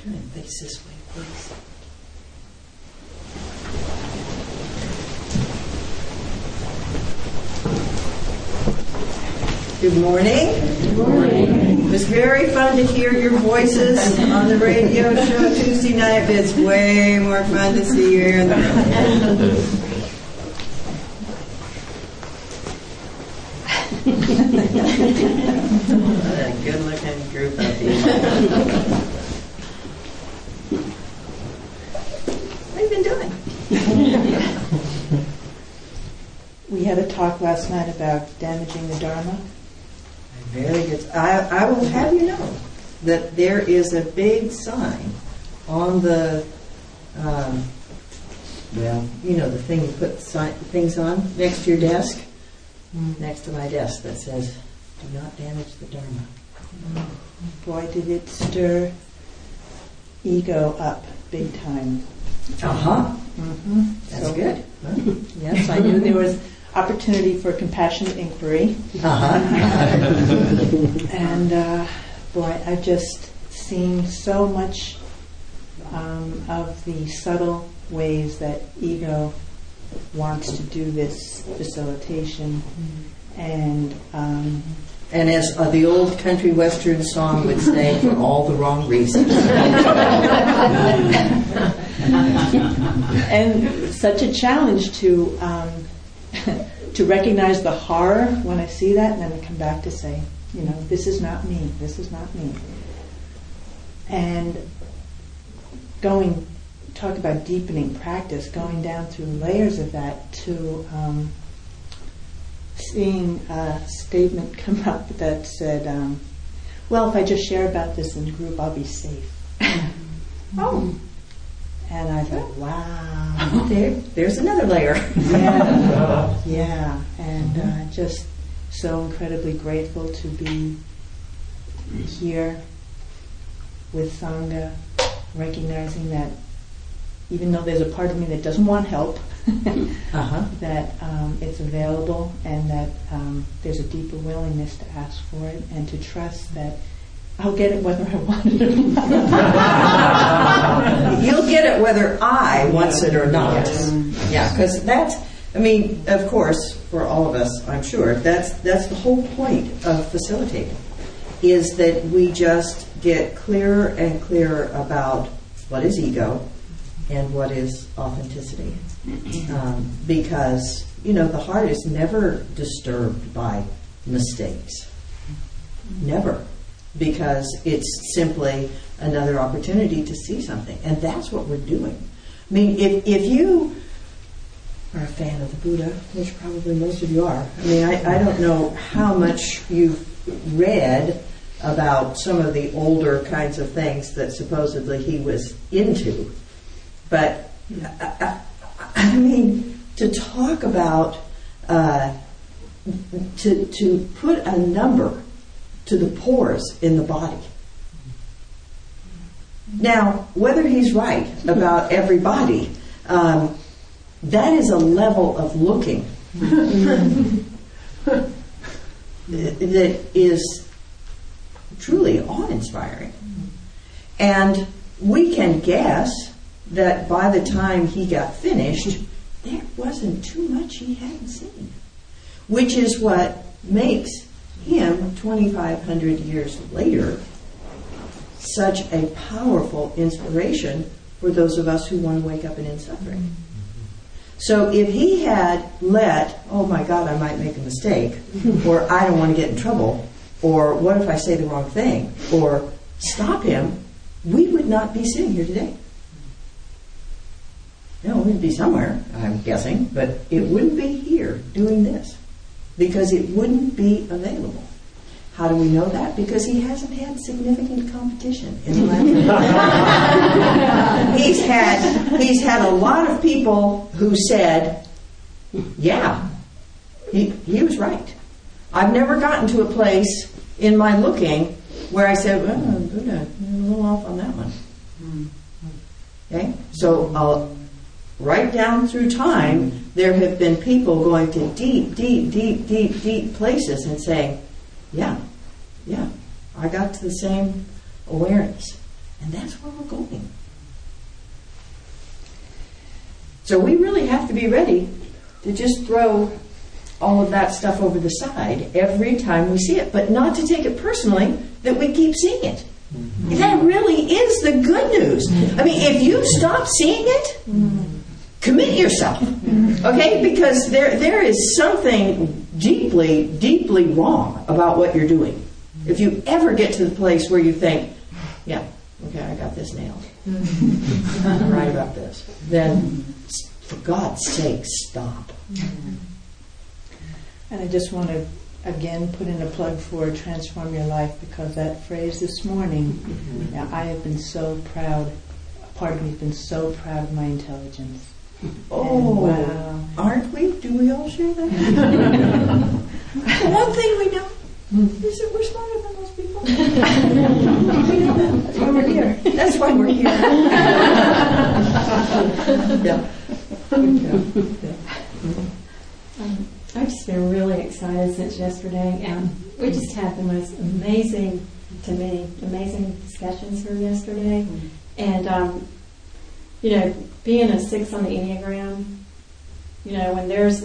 Turn and face this way, please. Good morning. Good morning. It was very fun to hear your voices on the radio show Tuesday night, but it's way more fun to see you here in the room. What a good-looking group of people. What have you been doing? We had a talk last night about damaging the Dharma. Very good. I will have you know that there is a big sign on the, the thing you put things on next to your desk, next to my desk, that says, "Do not damage the Dharma." Boy, did it stir ego up big time. Uh-huh. Mm-hmm. That's so good. Huh? Yes, I knew there was opportunity for compassionate inquiry. Uh-huh. And boy, I've just seen so much of the subtle ways that ego wants to do this facilitation. And as the old country western song would say, for all the wrong reasons. And such a challenge to recognize the horror when I see that, and then I come back to say, this is not me. This is not me. And talk about deepening practice, going down through layers of that to seeing a statement come up that said, well, if I just share about this in the group, I'll be safe. Oh. And I thought, wow. There's another layer. Yeah. And just so incredibly grateful to be here with Sangha, recognizing that even though there's a part of me that doesn't want help, that it's available, and that there's a deeper willingness to ask for it and to trust that I'll get it whether I want it or not. You'll get it whether I wants it or not. Yes. Yeah, because of course, for all of us, I'm sure, that's the whole point of facilitating, is that we just get clearer and clearer about what is ego and what is authenticity. Because, the heart is never disturbed by mistakes. Never. Because it's simply another opportunity to see something. And that's what we're doing. I mean, if you are a fan of the Buddha, which probably most of you are, I don't know how much you've read about some of the older kinds of things that supposedly he was into. But, to talk about, to put a number to the pores in the body. Now, whether he's right about everybody, that is a level of looking that is truly awe-inspiring. And we can guess that by the time he got finished, there wasn't too much he hadn't seen, which is what makes him, 2,500 years later, such a powerful inspiration for those of us who want to wake up and end suffering. So if he had let, oh my God, I might make a mistake, or I don't want to get in trouble, or what if I say the wrong thing, or stop him, we would not be sitting here today. We'd be somewhere, I'm guessing, but it wouldn't be here doing this, because it wouldn't be available. How do we know that? Because he hasn't had significant competition in the last He's had a lot of people who said, yeah, he was right. I've never gotten to a place in my looking where I said, well, Buddha, you're a little off on that one. Okay? So right down through time, there have been people going to deep places and saying, yeah, I got to the same awareness. And that's where we're going. So we really have to be ready to just throw all of that stuff over the side every time we see it, but not to take it personally that we keep seeing it. Mm-hmm. That really is the good news. I mean, if you stop seeing it, commit yourself, okay? Because there is something deeply, deeply wrong about what you're doing. If you ever get to the place where you think, yeah, okay, I got this nailed. I'm right about this. Then, for God's sake, stop. And I just want to, again, put in a plug for Transform Your Life, because that phrase this morning, now, I have been so proud, part of me has been so proud of my intelligence. Oh, wow. Aren't we? Do we all share that? The one thing we know is that we're smarter than most people. We know that. That's why we're here. That's why we're here. Yeah. I've just been really excited since yesterday, and we just had the most amazing discussions here yesterday. And being a 6 on the Enneagram, when there's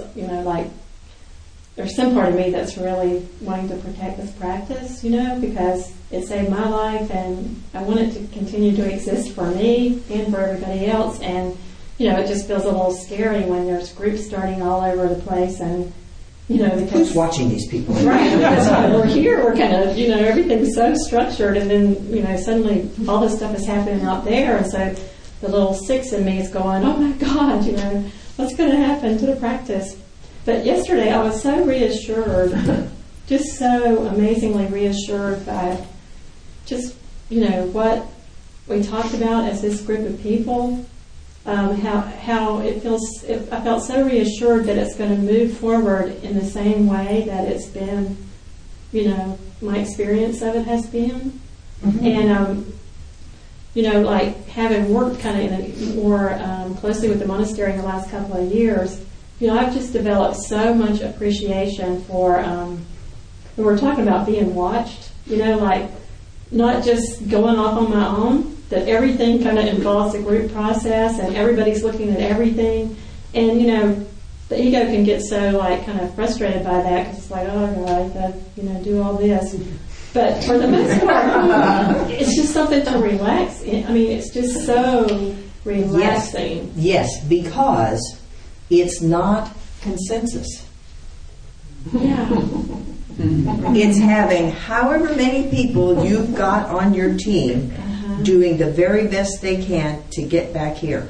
some part of me that's really wanting to protect this practice, because it saved my life, and I want it to continue to exist for me and for everybody else. And it just feels a little scary when there's groups starting all over the place, and because who's watching these people? Right, because when we're here, we're kind of, everything's so structured, and then, suddenly all this stuff is happening out there, and so the little 6 in me is going, oh my God, what's going to happen to the practice? But yesterday I was so reassured, just so amazingly reassured by just, what we talked about as this group of people. How it feels. I felt so reassured that it's going to move forward in the same way that it's been, my experience of it has been. Mm-hmm. And, like having worked kind of more closely with the monastery in the last couple of years, I've just developed so much appreciation for, when we're talking about being watched, like not just going off on my own, that everything kind of involves a group process and everybody's looking at everything. And, the ego can get so, kind of frustrated by that because it's like, oh, God, I do all this. But for the most part, it's just something to relax. I mean, it's just so relaxing. Yes, because it's not consensus. Yeah. It's having however many people you've got on your team doing the very best they can to get back here.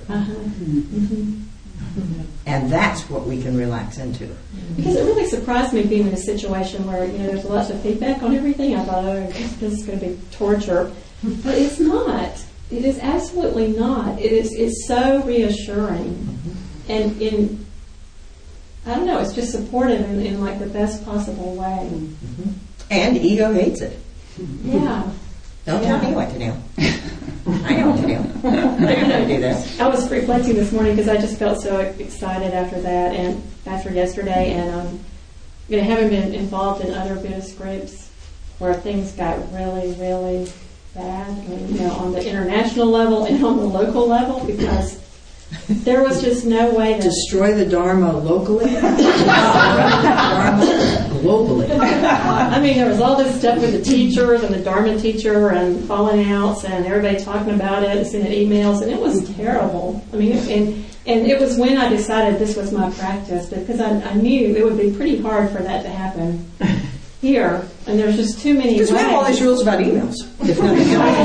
And that's what we can relax into. Because it really surprised me being in a situation where, there's lots of feedback on everything. I thought, oh, this is going to be torture. But it's not. It is absolutely not. It's so reassuring. And I don't know, it's just supportive in like the best possible way. And ego hates it. Yeah. Don't tell me what to do. I know what to do. I know how to do this. I was reflecting this morning because I just felt so excited after that and after yesterday, and having been involved in other Buddhist groups where things got really, really bad, on the international level and on the local level, because there was just no way to destroy the Dharma locally, Dharma globally. I mean, there was all this stuff with the teachers and the Dharma teacher and falling outs and everybody talking about it and sending emails, and it was terrible. I mean, and it was when I decided this was my practice, because I knew it would be pretty hard for that to happen here, and there's just too many ways. Because we have all these rules about emails. If nothing else.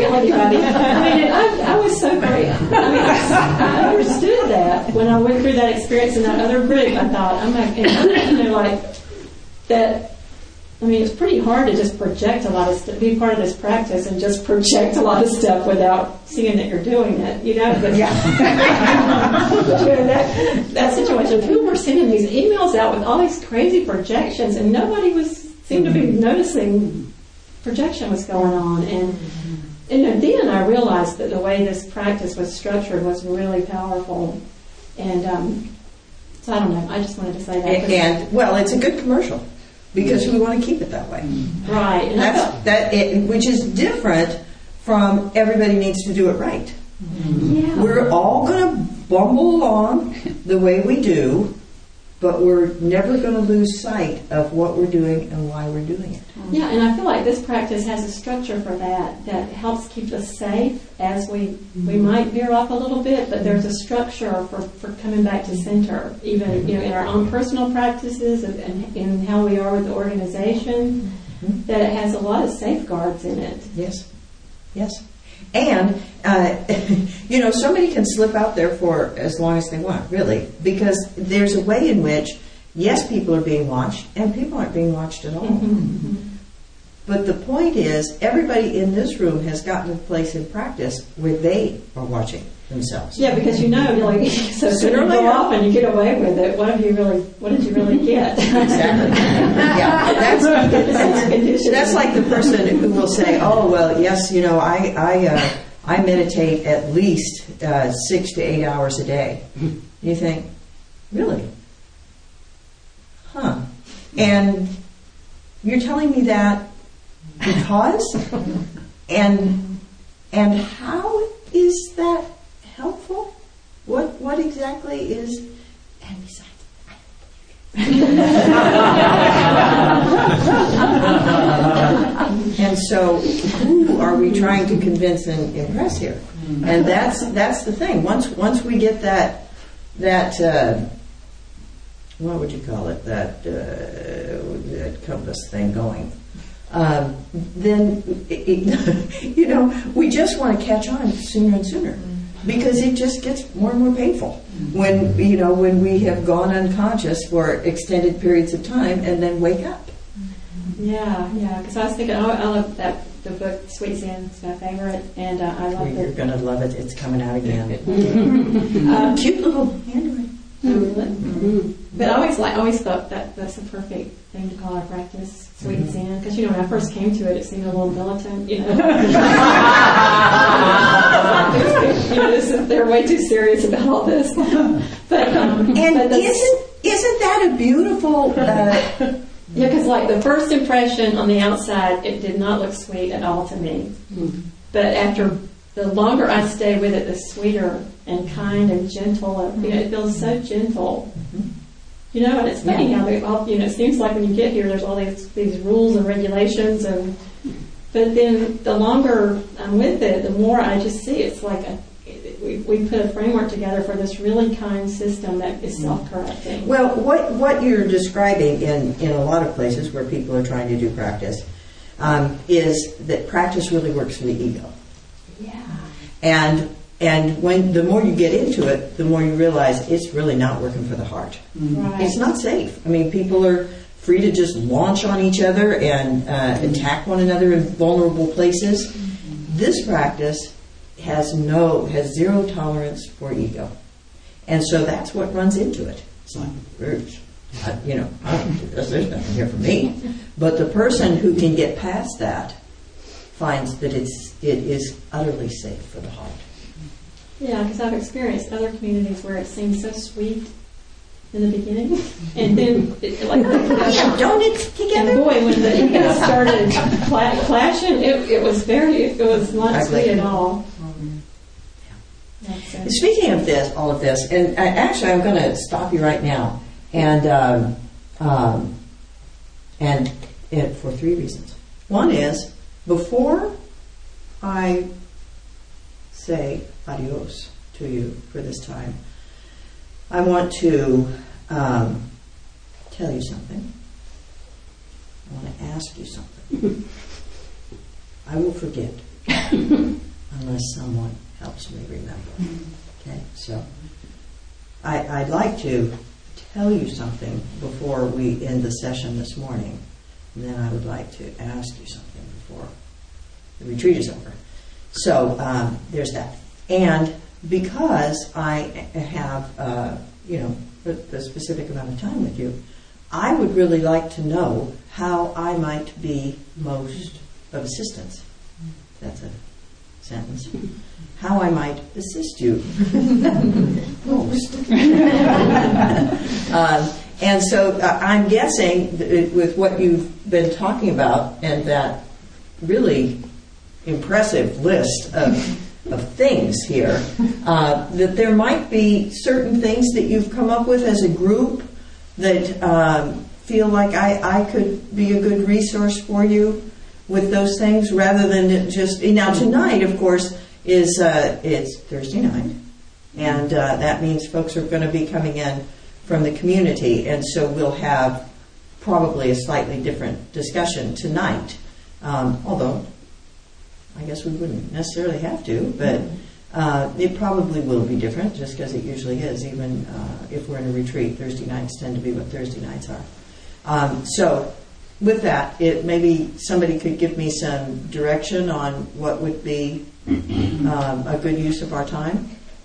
I was so great. I understood that when I went through that experience in that other group. I thought, that. I mean, it's pretty hard to just project a lot of stuff, be part of this practice and just project a lot of stuff without seeing that you're doing it, But that situation, people were sending these emails out with all these crazy projections, and nobody seemed to be noticing projection was going on. And then I realized that the way this practice was structured was really powerful. And so I don't know. I just wanted to say that. And it's a good commercial. Because we want to keep it that way, right? And which is different from everybody needs to do it right. Yeah. We're all going to bumble along the way we do, but we're never going to lose sight of what we're doing and why we're doing it. Yeah, and I feel like this practice has a structure for that helps keep us safe as we might veer off a little bit, but there's a structure for coming back to center, even in our own personal practices and in how we are with the organization, that it has a lot of safeguards in it. Yes. And, somebody can slip out there for as long as they want, really, because there's a way in which, yes, people are being watched, and people aren't being watched at all. But the point is, everybody in this room has gotten to a place in practice where they are watching themselves. Yeah, because so sooner or later, off and you get away with it. What did you really get? Exactly. Yeah, that's like the person who will say, "Oh, well, yes, I meditate at least 6 to 8 hours a day." You think, really? Huh? And you're telling me that because? And how is that helpful? What exactly is? And besides, and so, who are we trying to convince and impress here? And that's the thing. Once we get that what would you call it? That compass thing going. Then we just want to catch on sooner and sooner, because it just gets more and more painful when we have gone unconscious for extended periods of time and then wake up. Yeah, because I was thinking, I love the book Sweet Zen. It's my favorite, and I love You're going to love it. It's coming out again. Cute little handwriting. Really? But I always thought that that's the perfect thing to call our practice, Sweet Zen, because when I first came to it seemed a little militant, they're way too serious about all this. But isn't that a beautiful? Yeah, because the first impression on the outside, it did not look sweet at all to me. But after the longer I stay with it, the sweeter and kind and gentle. It feels so gentle. And it's funny how it seems like when you get here, there's all these rules and regulations, but then the longer I'm with it, the more I just see it's like we put a framework together for this really kind system that is self-correcting. Well, what you're describing in a lot of places where people are trying to do practice is that practice really works for the ego. Yeah. And when the more you get into it, the more you realize it's really not working for the heart. Right. It's not safe. I mean, people are free to just launch on each other and attack one another in vulnerable places. This practice has zero tolerance for ego, and so that's what runs into it. It's like, there's nothing here for me. But the person who can get past that finds that it is utterly safe for the heart. Yeah, because I've experienced other communities where it seems so sweet in the beginning, and then don't it together? And boy, when the ego started clashing, it was not sweet at all. Speaking of all of this, and actually, I'm going to stop you right now, and for 3 reasons. One is, before I say adios to you for this time, I want to tell you something. I want to ask you something. I will forget unless someone helps me remember. Okay, so I'd like to tell you something before we end the session this morning, and then I would like to ask you something before the retreat is over. So there's that. And because I have, a specific amount of time with you, I would really like to know how I might be most of assistance. That's a sentence. How I might assist you most. And so I'm guessing with what you've been talking about, and that really impressive list of things here, that there might be certain things that you've come up with as a group that feel like I could be a good resource for you with those things, rather than just... Now, tonight, of course, is it's Thursday night, and that means folks are going to be coming in from the community, and so we'll have probably a slightly different discussion tonight, although I guess we wouldn't necessarily have to, but it probably will be different, just because it usually is, even if we're in a retreat. Thursday nights tend to be what Thursday nights are. So with that, maybe somebody could give me some direction on what would be a good use of our time.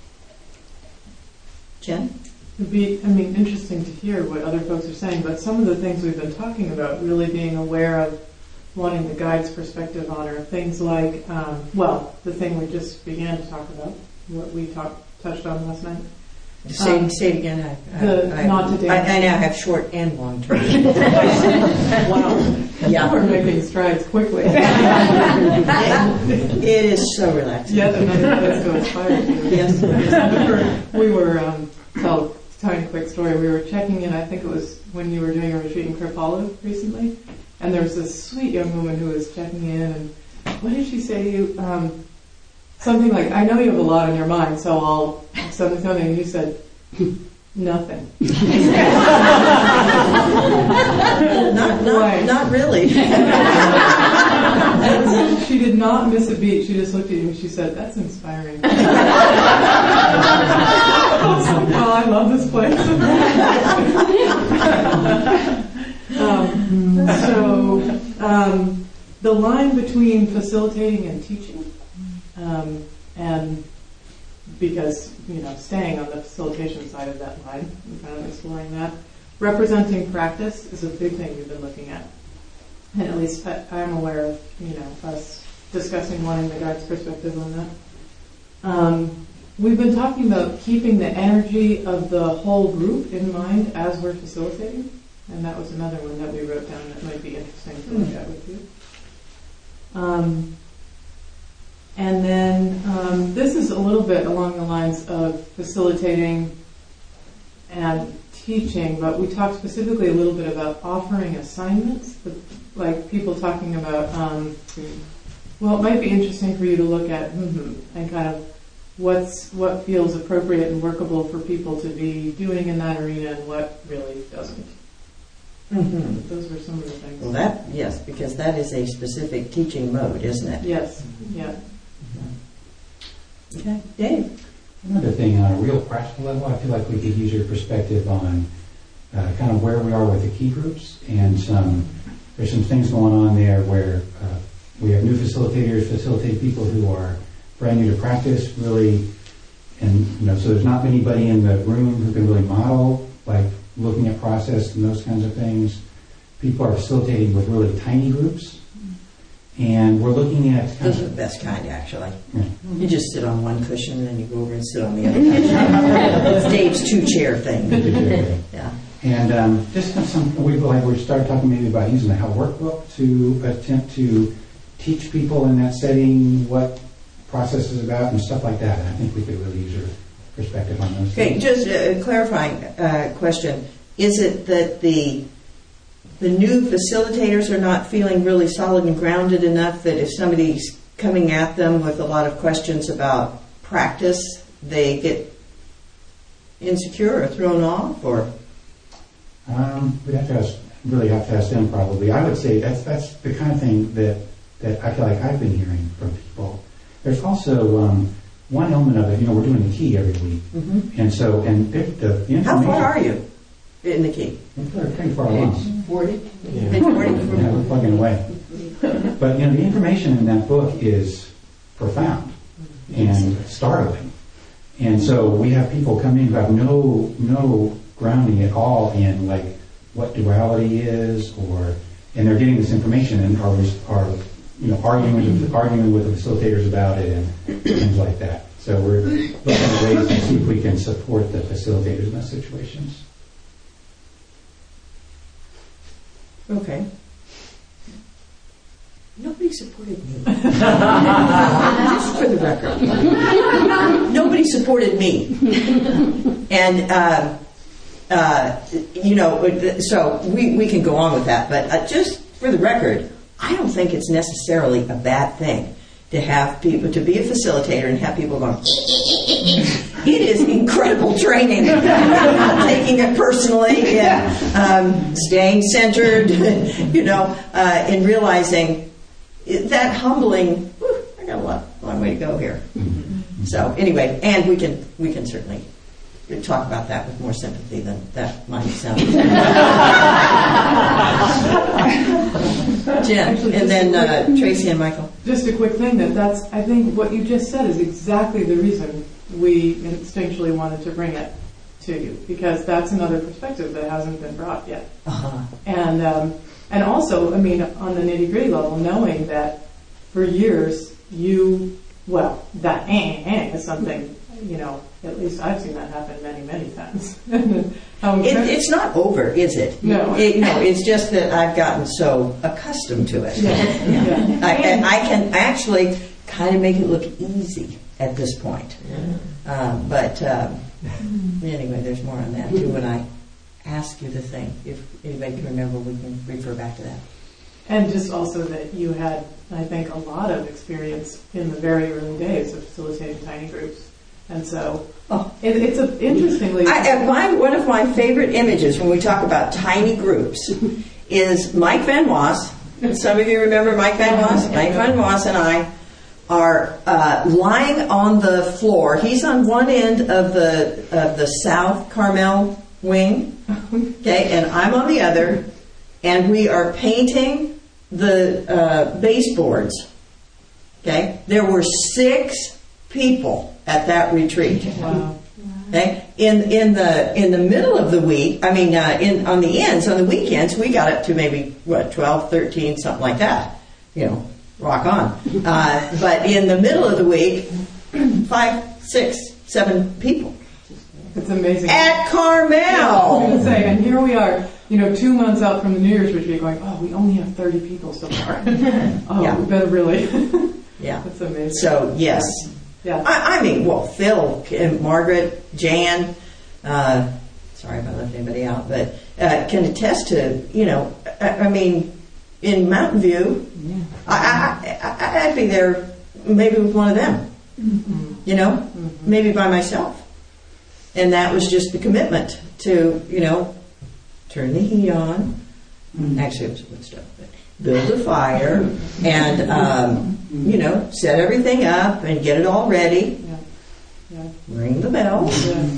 Jen? It'd be, interesting to hear what other folks are saying, but some of the things we've been talking about, really being aware of wanting the guide's perspective on, are things like, the thing we just began to talk about, what we touched on last night. Say it again. Not to dance. I now have short and long term. Wow. Yeah. We're making strides quickly. It is so relaxing. Yet another place to inspire you. Yes. We were, tell a tiny quick story. We were checking in, I think it was when you were doing a retreat in Kripalu recently, and there was this sweet young woman who was checking in, and what did she say to you? Something like, I know you have a lot on your mind, so I'll something, and you said, nothing. Not really. She did not miss a beat. She just looked at you and she said, that's inspiring. I was like, oh, I love this place. The line between facilitating and teaching, and because, staying on the facilitation side of that line, and kind of exploring that. Representing practice is a big thing we've been looking at. And at least I'm aware of, us discussing wanting the guide's perspective on that. We've been talking about keeping the energy of the whole group in mind as we're facilitating. And that was another one that we wrote down that might be interesting to look at with you. And then this is a little bit along the lines of facilitating and teaching, but we talked specifically a little bit about offering assignments, like people talking about, it might be interesting for you to look at and kind of what feels appropriate and workable for people to be doing in that arena and what really doesn't. Mm-hmm. Those were some of the things. Well, yes, because that is a specific teaching mode, isn't it? Yes. Yeah. Okay, Dave. Another thing, on a real practical level, I feel like we could use your perspective on kind of where we are with the key groups, and there's some things going on there where we have new facilitators facilitate people who are brand new to practice, really, and so there's not anybody in the room who can really model, like looking at process and those kinds of things. People are facilitating with really tiny groups, and we're looking at... Those are the best kind, actually. Yeah. You just sit on one cushion, and then you go over and sit on the other cushion. It's Dave's two-chair thing. Yeah. And just we started talking maybe about using the Help Workbook to attempt to teach people in that setting what process is about and stuff like that. And I think we could really use your perspective on those things. Just a clarifying question. Is it that the new facilitators are not feeling really solid and grounded enough that if somebody's coming at them with a lot of questions about practice, they get insecure or thrown off? Or we'd have to ask them probably. I would say that's the kind of thing that I feel like I've been hearing from people. There's also one element of it. We're doing the key every week, and the information. How far are you in the key? We're pretty far along. 40? Yeah, we're plugging away. But the information in that book is profound and startling. And so we have people come in who have no grounding at all in like what duality is, and they're getting this information and are arguing with the facilitators about it and things like that. So we're looking at ways to see if we can support the facilitators in those situations. Okay. nobody supported me. Just for the record. Nobody supported me. And, so we can go on with that. But just for the record, I don't think it's necessarily a bad thing to have people, to be a facilitator and have people going, it is incredible training. Taking it personally and staying centered, and realizing that humbling, I got a long way to go here. So anyway, and we can certainly talk about that with more sympathy than that might sound. Jen, and then Tracy and Michael. Just a quick thing I think what you just said is exactly the reason we instinctually wanted to bring it to you, because that's another perspective that hasn't been brought yet. Uh-huh. And also, I mean, on the nitty-gritty level, knowing that for years that is something, at least I've seen that happen many, many times. It's not over, is it? No. It's just that I've gotten so accustomed to it. Yeah. I can actually kind of make it look easy at this point. But anyway, there's more on that too when I ask you the thing. If anybody can remember, we can refer back to that. And just also that you had, I think, a lot of experience in the very early days of facilitating tiny groups. And so it's a, interestingly... one of my favorite images when we talk about tiny groups is Mike Van Was. Some of you remember Mike Van Was? Mike Van Was and I are lying on the floor. He's on one end of the South Carmel wing, okay, and I'm on the other, and we are painting the baseboards. Okay, there were 6 people at that retreat. Wow. Okay, in the middle of the week, on the ends, on the weekends, we got up to maybe 12, 13, something like that. Rock on. But in the middle of the week, 5, 6, 7 people. It's amazing. At Carmel. Yeah, I was going to say, and here we are, 2 months out from the New Year's retreat, going, we only have 30 people so far. Yeah. We better really. Yeah. That's amazing. So yes. Yeah. Phil, and Margaret, Jan, sorry if I left anybody out, but can attest to, in Mountain View, I'd be there maybe with one of them, maybe by myself. And that was just the commitment to, turn the heat on. Actually, it was wood stove, but build a fire and, set everything up and get it all ready. Yeah. Ring the bell.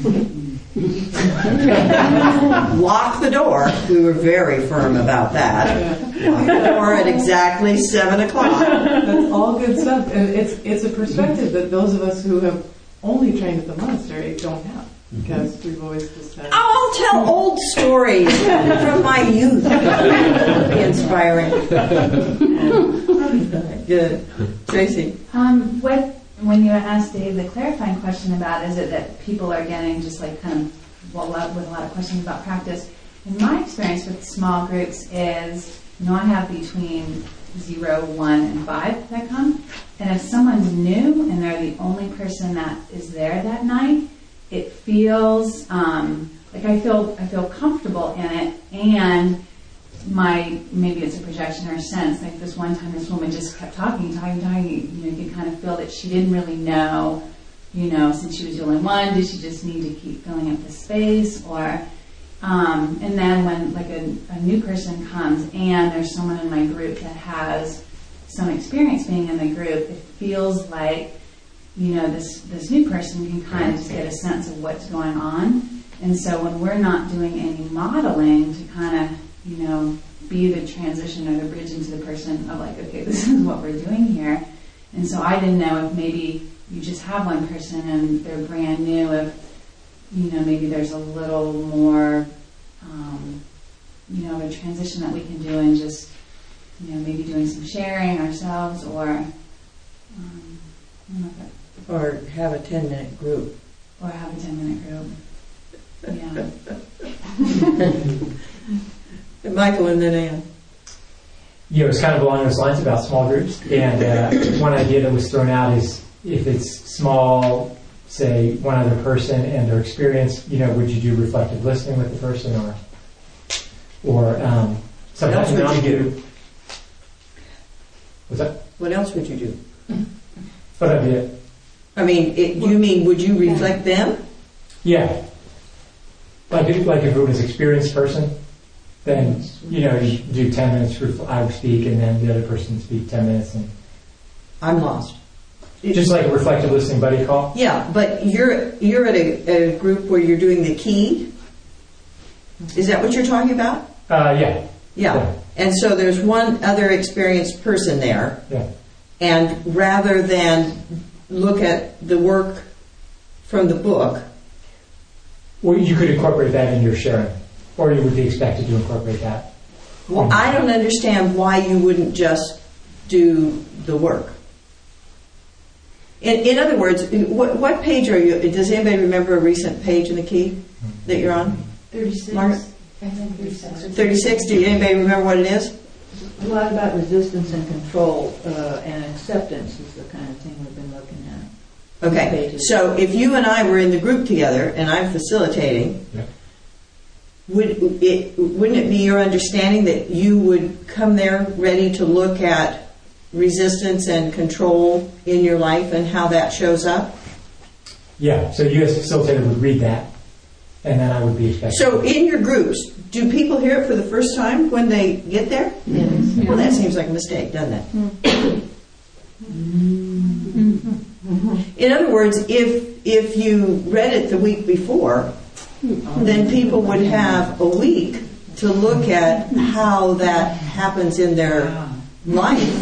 Yeah. Lock the door. We were very firm about that. Lock the door at exactly 7 o'clock. That's all good stuff. And it's a perspective that those of us who have only trained at the monastery don't have. Because we've always just said... I'll tell old stories from my youth. Be inspiring. Good. Tracy? When you asked Dave the clarifying question about is it that people are getting just like kind of with a lot of questions about practice, in my experience with small groups is, I have between 0, 1, and 5 that come. And if someone's new and they're the only person that is there that night, it feels like I feel comfortable in it, and maybe it's a projection or a sense. Like this one time, this woman just kept talking. You could kind of feel that she didn't really know, since she was the only one, did she just need to keep filling up the space, or and then when like a new person comes and there's someone in my group that has some experience being in the group, it feels like this new person can kind of just get a sense of what's going on. And so when we're not doing any modeling to kind of, be the transition or the bridge into the person of like, okay, this is what we're doing here. And so I didn't know if maybe you just have one person and they're brand new, if, maybe there's a little more, a transition that we can do and just, maybe doing some sharing ourselves or, I don't know if that, Or have a 10-minute group. or have a 10-minute group. Yeah. Michael and then Ann. it's kind of along those lines about small groups. And one idea that was thrown out is if it's small, say one other person and their experience, would you do reflective listening with the person or sometimes What else would you do? What's that? What else would you do? Oh, that'd be it. I mean, you mean would you reflect them? Yeah. Like if it was an experienced person, then, you do 10 minutes, I would speak, and then the other person would speak 10 minutes. And I'm lost. just like a reflective listening buddy call? Yeah, but you're at a group where you're doing the key. Is that what you're talking about? Yeah. Yeah. And so there's one other experienced person there. Yeah. And rather than look at the work from the book, Well, you could incorporate that in your sharing, or you would be expected to incorporate that. well, I don't understand why you wouldn't just do the work. In other words, what page are you? Does anybody remember a recent page in the key that you're on? 36. Margaret? I think 36. 36. Do anybody remember what it is? A lot about resistance and control and acceptance is the kind of thing we've been looking at. Okay. Pages. So if you and I were in the group together and I'm facilitating, Yeah. wouldn't it be your understanding that you would come there ready to look at resistance and control in your life and how that shows up? Yeah, so you as a facilitator would read that, and then I would be expected. So in your groups, do people hear it for the first time when they get there? Yes. Well, that seems like a mistake, doesn't it? In other words, if you read it the week before, then people would have a week to look at how that happens in their life.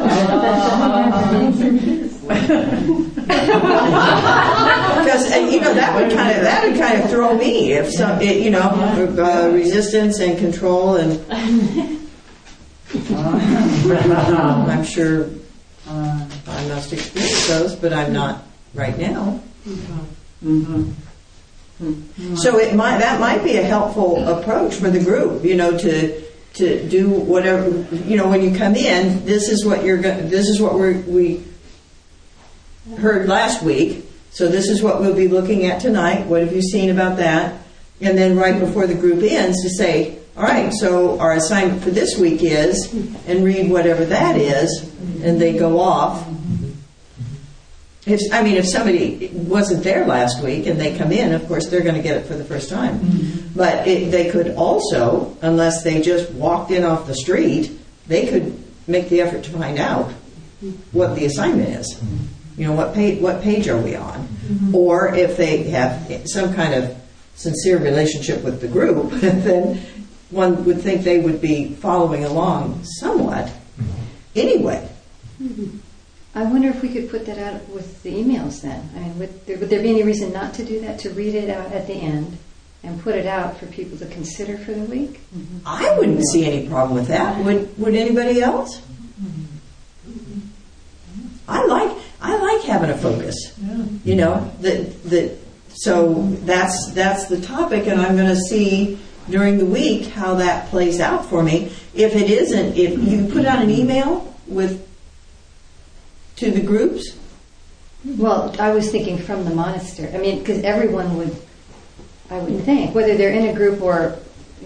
Because that would kind of throw me if some resistance and control and I'm sure I must experience those, but I'm not right now. So that might be a helpful approach for the group, to do whatever, when you come in, this is what we heard last week, so this is what we'll be looking at tonight. What have you seen about that? And then right before the group ends to say, all right, so our assignment for this week is, and read whatever that is, and they go off. If somebody wasn't there last week and they come in, of course they're going to get it for the first time. But they could also, unless they just walked in off the street, they could make the effort to find out what the assignment is. What page are we on? Or if they have some kind of sincere relationship with the group, then one would think they would be following along somewhat. Anyway. I wonder if we could put that out with the emails then. I mean, would there be any reason not to do that, to read it out at the end and put it out for people to consider for the week? I wouldn't see any problem with that. Would anybody else? I like having a focus. So that's the topic, and I'm going to see during the week how that plays out for me. If it isn't, if you put out an email to the groups. Well, I was thinking from the monastery. I mean, because everyone would, I would think, whether they're in a group or,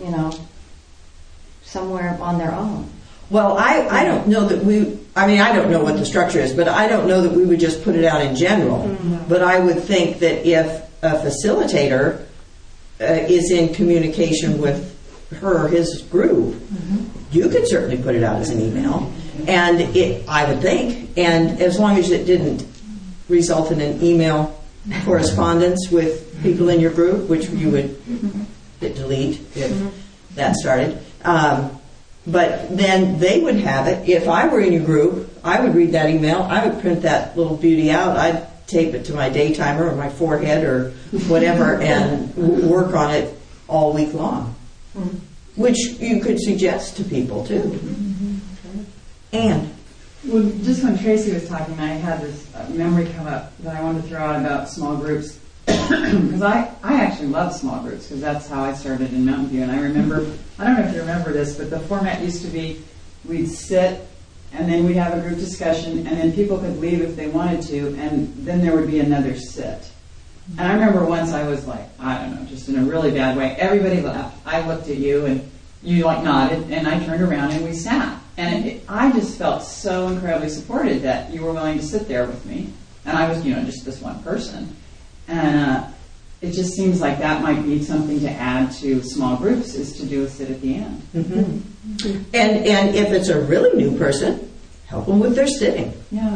somewhere on their own. Well, I don't know that I don't know what the structure is, but I don't know that we would just put it out in general. Mm-hmm. But I would think that if a facilitator is in communication with her or his group, you could certainly put it out as an email. And I would think, and as long as it didn't result in an email correspondence with people in your group, which you would delete if that started. But then they would have it. If I were in your group, I would read that email. I would print that little beauty out. I'd tape it to my day timer or my forehead or whatever and work on it all week long, which you could suggest to people too. And well, just when Tracy was talking, I had this memory come up that I wanted to throw out about small groups. Because I actually love small groups, because that's how I started in Mountain View. And I remember, I don't know if you remember this, but the format used to be we'd sit, and then we'd have a group discussion, and then people could leave if they wanted to, and then there would be another sit. And I remember once I was like, I don't know, just in a really bad way. Everybody left. I looked at you, and you like nodded, and I turned around and we sat. And I just felt so incredibly supported that you were willing to sit there with me. And I was, just this one person. And it just seems like that might be something to add to small groups, is to do a sit at the end. Mm-hmm. And if it's a really new person, help them with their sitting. Yeah.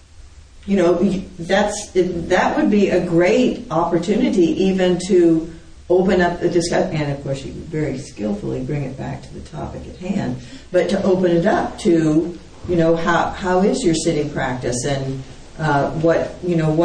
That would be a great opportunity even to open up the discussion, and of course you very skillfully bring it back to the topic at hand, but to open it up to, how is your sitting practice, and what,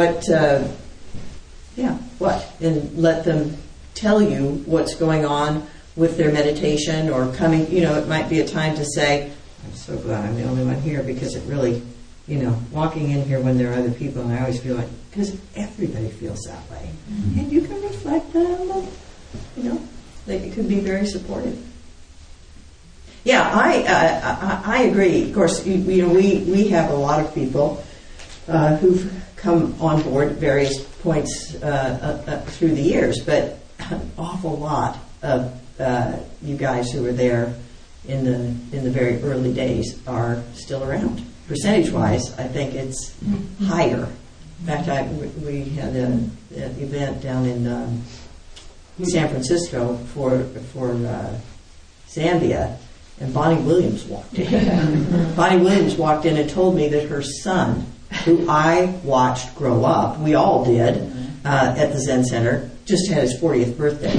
and let them tell you what's going on with their meditation or coming, it might be a time to say, I'm so glad I'm the only one here, because it really, walking in here when there are other people, and I always feel like, because everybody feels that way. Mm-hmm. And you can reflect them, it could be very supportive. Yeah, I agree. Of course, we have a lot of people who've come on board at various points through the years, but an awful lot of you guys who were there in the very early days are still around. Percentage-wise, I think it's higher. In fact, we had an event down in San Francisco for Zambia, and Bonnie Williams walked in. Bonnie Williams walked in and told me that her son, who I watched grow up, we all did, at the Zen Center, just had his 40th birthday.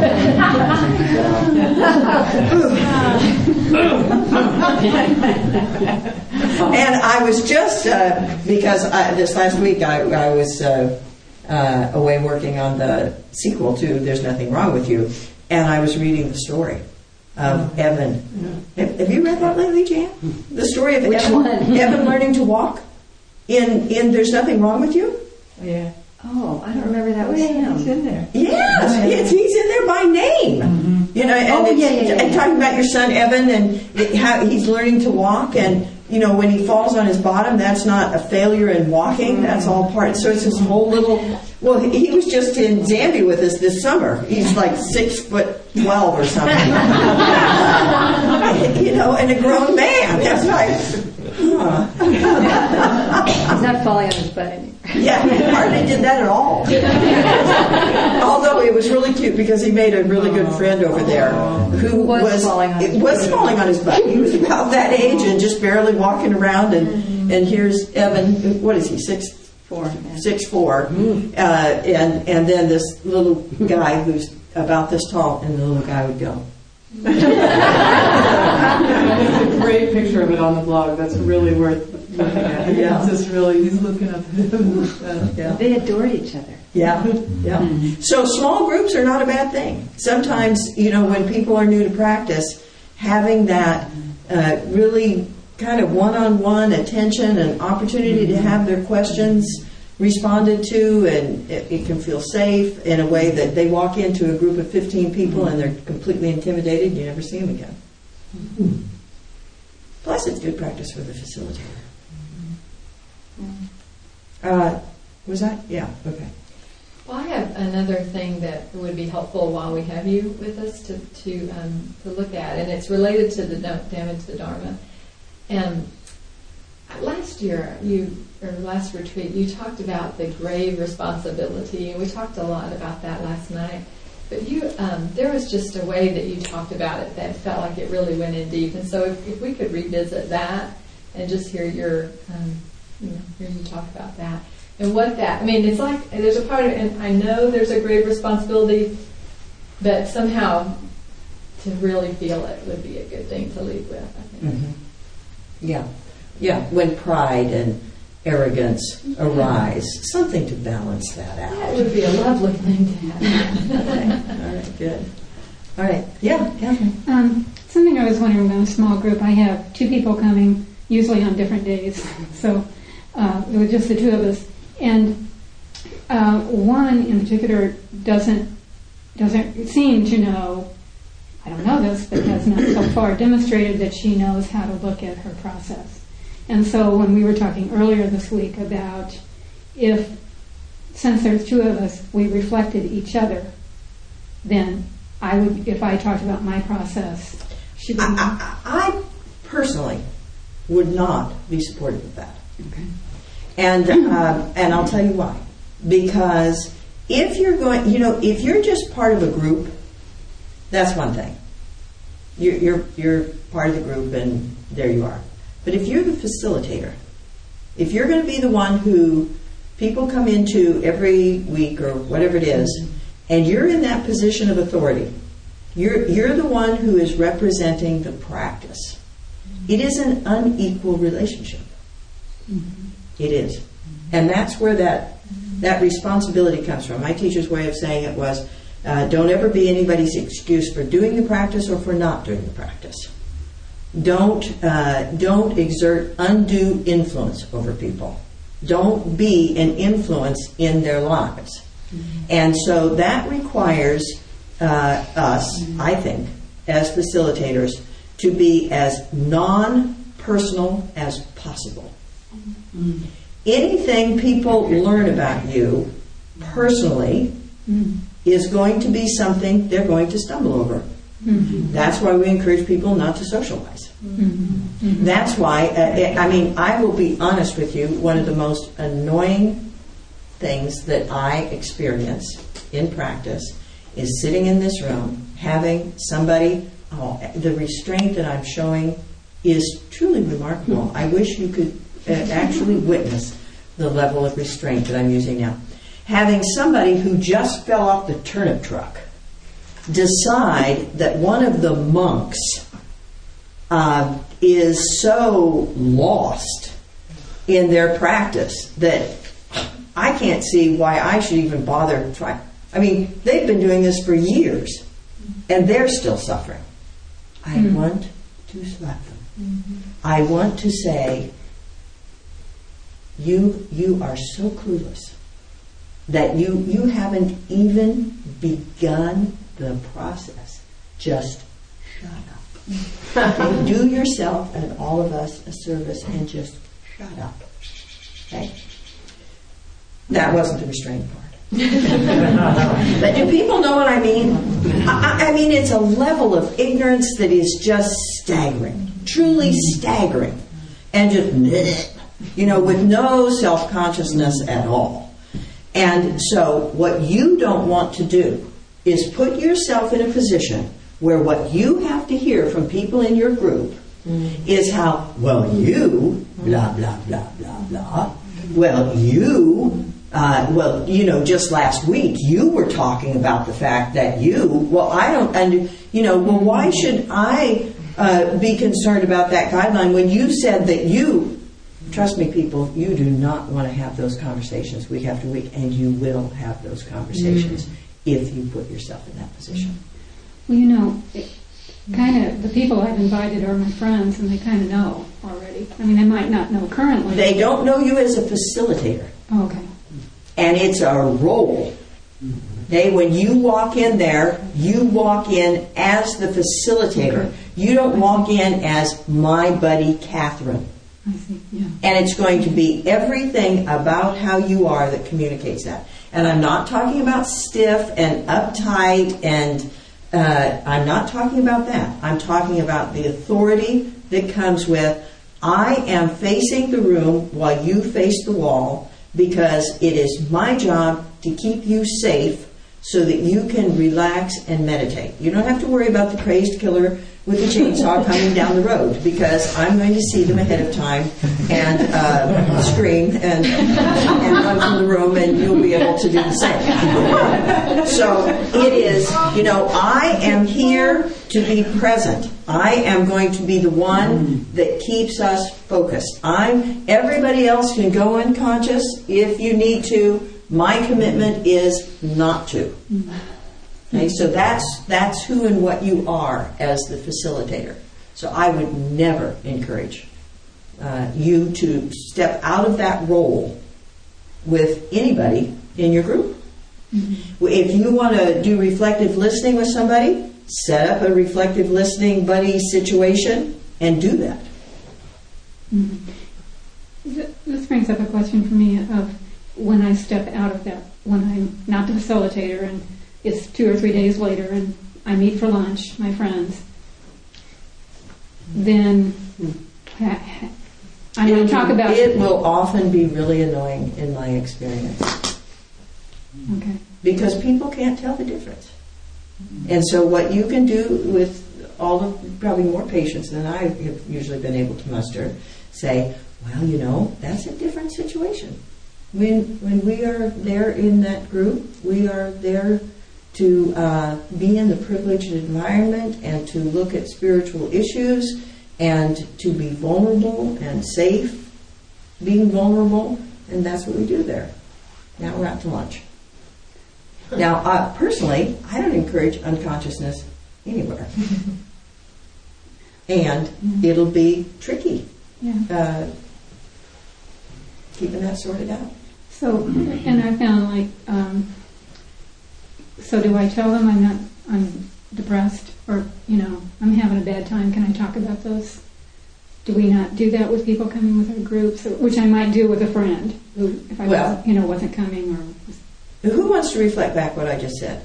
And I was just, because this last week I was away working on the sequel to There's Nothing Wrong With You, and I was reading the story of Evan. Have you read that lately, Jan? The story of Evan learning to walk in There's Nothing Wrong With You? Yeah. Oh, I don't remember that was him. He's in there. Yes, he's in there by name. Mm-hmm. And talking about your son Evan and how he's learning to walk, and when he falls on his bottom, that's not a failure in walking. That's all part. So it's this whole little. Well, he was just in Zambia with us this summer. He's like 6'12" or something. And a grown man. That's right. He's not falling on his butt anymore. Yeah, he hardly did that at all. Although it was really cute because he made a really good friend over there who was falling on his butt. He was about that age and just barely walking around. And here's Evan. What is he? 6'4". 6'4". And then this little guy who's about this tall, and the little guy would go. There's a great picture of it on the blog. That's really worth looking at. Yeah. It's just really, he's looking up at him. Yeah. They adored each other. Yeah, yeah. So small groups are not a bad thing. Sometimes, when people are new to practice, having that really kind of one-on-one attention and opportunity to have their questions responded to, and it can feel safe in a way that they walk into a group of 15 people and they're completely intimidated, you never see them again. Mm-hmm. Plus, it's good practice for the facilitator. Was that? Yeah, okay. Well, I have another thing that would be helpful while we have you with us to look at, and it's related to the damage to the Dharma. And last year, last retreat, you talked about the grave responsibility, and we talked a lot about that last night. But there was just a way that you talked about it that felt like it really went in deep. And so if we could revisit that and just hear hear you talk about that and what that. I mean, it's like there's a part of it, and I know there's a grave responsibility, but somehow to really feel it would be a good thing to lead with, I think. Mm-hmm. Yeah, when pride and arrogance arise, something to balance that out. That would be a lovely thing to have. Okay. All right, good. All right, yeah, Catherine. Something I was wondering about a small group. I have 2 people coming, usually on different days, so it was just the 2 of us. And one in particular doesn't seem to know I don't know this, but has not so far demonstrated that she knows how to look at her process. And so when we were talking earlier this week about since there's two of us, we reflected each other, then I would, if I talked about my process, she would. I personally would not be supportive of that. Okay. And I'll tell you why. Because if you're going, if you're just part of a group, that's one thing. You're part of the group and there you are. But if you're the facilitator, if you're going to be the one who people come into every week or whatever it is, and you're in that position of authority, you're the one who is representing the practice. It is an unequal relationship. It is. And that's where that responsibility comes from. My teacher's way of saying it was, don't ever be anybody's excuse for doing the practice or for not doing the practice. Don't exert undue influence over people. Don't be an influence in their lives. And so that requires us, I think, as facilitators, to be as non-personal as possible. Anything people learn about you personally is going to be something they're going to stumble over. That's why we encourage people not to socialize. That's why, I will be honest with you, one of the most annoying things that I experience in practice is sitting in this room, having somebody, the restraint that I'm showing is truly remarkable. I wish you could actually witness the level of restraint that I'm using now. Having somebody who just fell off the turnip truck decide that one of the monks is so lost in their practice that I can't see why I should even bother trying. I mean, they've been doing this for years, and they're still suffering. I want to slap them. I want to say, you are so clueless that you haven't even begun the process. Just shut up. Do yourself and all of us a service and just shut up. Okay? That wasn't the restraining part. But do people know what I mean? I mean, it's a level of ignorance that is just staggering. Truly staggering. And just, with no self-consciousness at all. And so what you don't want to do is put yourself in a position where what you have to hear from people in your group is how, well, you, blah, blah, blah, blah, blah. Well, you, just last week you were talking about the fact that why should I be concerned about that guideline when you said that you, trust me, people, you do not want to have those conversations week after week, and you will have those conversations if you put yourself in that position. Well, the people I've invited are my friends, and they kind of know already. I mean, they might not know currently. They don't know you as a facilitator. Okay. And it's a role. Okay, when you walk in there, you walk in as the facilitator. Okay. You don't walk in as my buddy Catherine. I see, yeah. And it's going to be everything about how you are that communicates that. And I'm not talking about stiff and uptight, and I'm not talking about that. I'm talking about the authority that comes with, I am facing the room while you face the wall, because it is my job to keep you safe so that you can relax and meditate. You don't have to worry about the crazed killer with the chainsaw coming down the road, because I'm going to see them ahead of time and scream and run from the room, and you'll be able to do the same. So it is, I am here to be present. I am going to be the one that keeps us focused. Everybody else can go unconscious if you need to. My commitment is not to. Okay, so that's who and what you are as the facilitator. So I would never encourage you to step out of that role with anybody in your group. If you want to do reflective listening with somebody, set up a reflective listening buddy situation and do that. This brings up a question for me of when I step out of that, when I'm not the facilitator and it's 2 or 3 days later and I meet for lunch, my friends, then I'm going to talk about... It will often be really annoying in my experience. Okay. Because people can't tell the difference. And so what you can do with all of, probably more patience than I have usually been able to muster, say, well, you know, that's a different situation. When we are there in that group, we are there to be in the privileged environment and to look at spiritual issues and to be vulnerable and safe being vulnerable, and that's what we do there. Now we're out to lunch. Now, personally, I don't encourage unconsciousness anywhere. And it'll be tricky keeping that sorted out. So, and I found like, so do I tell them I'm depressed or, you know, I'm having a bad time, can I talk about this? Do we not do that with people coming with our groups, which I might do with a friend who, if I wasn't coming or... Who wants to reflect back what I just said?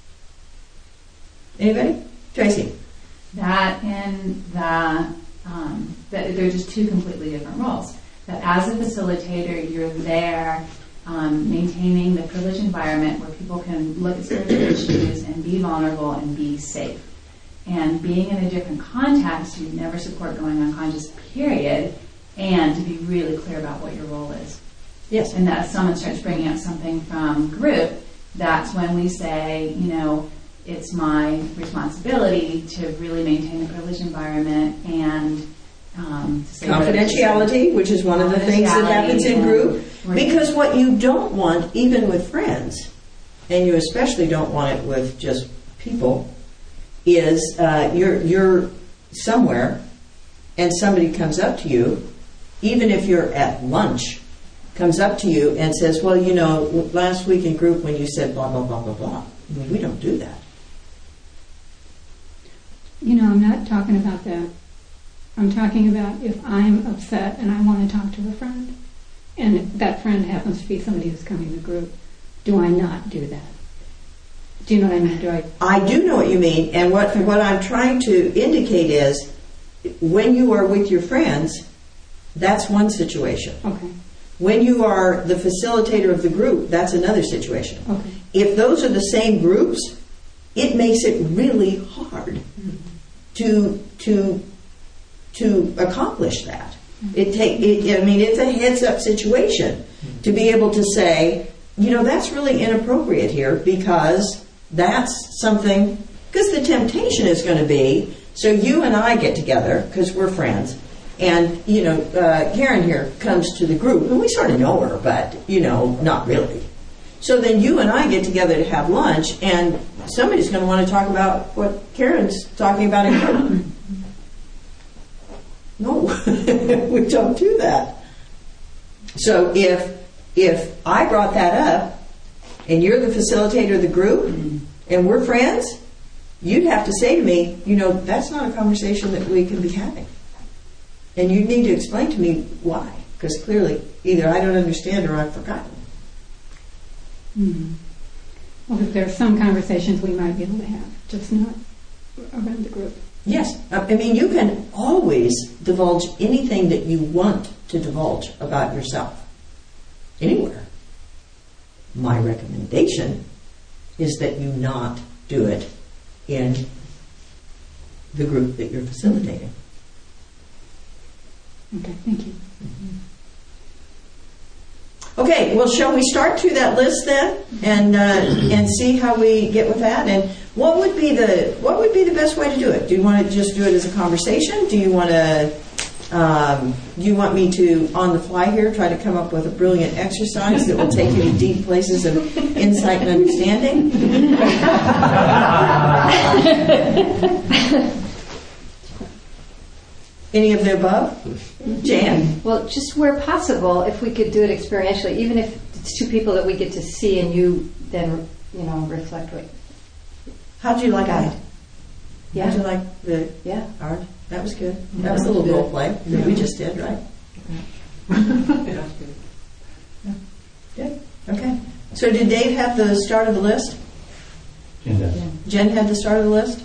Anybody? Tracy? That and that they're just two completely different roles. That as a facilitator, you're there maintaining the privileged environment where people can look at spiritual issues and be vulnerable and be safe. And being in a different context, you never support going unconscious, period, and to be really clear about what your role is. Yes. And that if someone starts bringing up something from group, that's when we say, you know, it's my responsibility to really maintain the privileged environment and confidentiality, which is one of the things that happens in group. Because what you don't want, even with friends, and you especially don't want it with just people, is you're somewhere and somebody comes up to you, even if you're at lunch, comes up to you and says, well, you know, last week in group when you said blah, blah, blah, blah, blah. I mean, we don't do that. You know, I'm not talking about that. I'm talking about if I'm upset and I want to talk to a friend, and if that friend happens to be somebody who's coming to the group, do I not do that? Do you know what I mean? I do know what you mean, and what I'm trying to indicate is when you are with your friends, that's one situation. Okay. When you are the facilitator of the group, that's another situation. Okay. If those are the same groups, it makes it really hard to accomplish that. It's a heads-up situation to be able to say, you know, that's really inappropriate here because that's something, because the temptation is going to be, so you and I get together, because we're friends, and, you know, Karen here comes to the group, and we sort of know her, but, you know, not really. So then you and I get together to have lunch, and somebody's going to want to talk about what Karen's talking about in group. No, we don't do that. So if I brought that up, and you're the facilitator of the group, and we're friends, you'd have to say to me, you know, that's not a conversation that we can be having. And you need to explain to me why, because clearly either I don't understand or I've forgotten. Mm-hmm. Well, there are some conversations we might be able to have, just not around the group. Yes. I mean, you can always divulge anything that you want to divulge about yourself. Anywhere. My recommendation is that you not do it in the group that you're facilitating. Okay, thank you. Okay, well, shall we start through that list then, and see how we get with that? And what would be the best way to do it? Do you want to just do it as a conversation? Do you want me to on the fly here try to come up with a brilliant exercise that will take you to deep places of insight and understanding? Any of the above? Jan? Well, just where possible, if we could do it experientially, even if it's two people that we get to see and you then, you know, reflect what. How'd you like it? How'd you like the art? That was good. That was a little role play that we just did, right? Good. Okay. So did Dave have the start of the list? Jen does. Jen had the start of the list?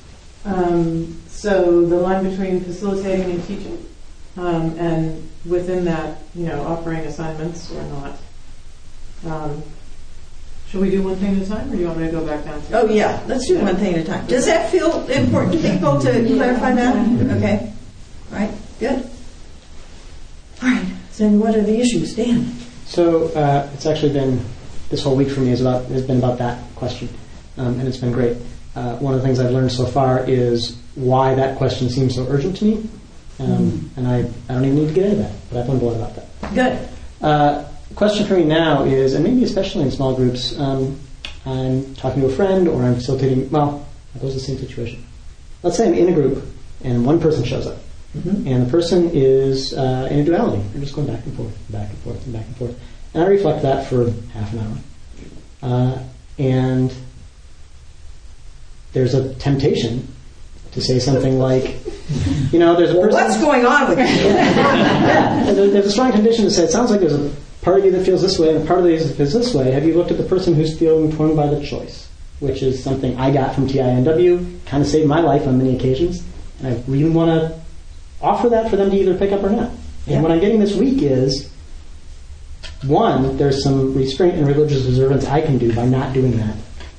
So the line between facilitating and teaching, and within that, offering assignments or not. Should we do one thing at a time, or do you want me to go back down to? Oh yeah, let's do one thing at a time. Does that feel important to people to clarify that? Okay. All right. Good. All right. Then what are the issues, Dan? So it's actually been this whole week for me has been about that question, and it's been great. One of the things I've learned so far is why that question seems so urgent to me, and I don't even need to get into that, but I've learned a lot about that. Good. The question for me now is, and maybe especially in small groups, I'm talking to a friend or I'm facilitating. Well, I pose the same situation. Let's say I'm in a group and one person shows up, and the person is in a duality. They're just going back and forth, back and forth, and back and forth. And I reflect that for half an hour. And there's a temptation to say something like, there's a person... What's going on with you? Yeah, there's a strong condition to say, it sounds like there's a part of you that feels this way and a part of you that feels this way. Have you looked at the person who's feeling torn by the choice? Which is something I got from TINW, kind of saved my life on many occasions. And I really want to offer that for them to either pick up or not. And what I'm getting this week is, one, there's some restraint and religious observance I can do by not doing that.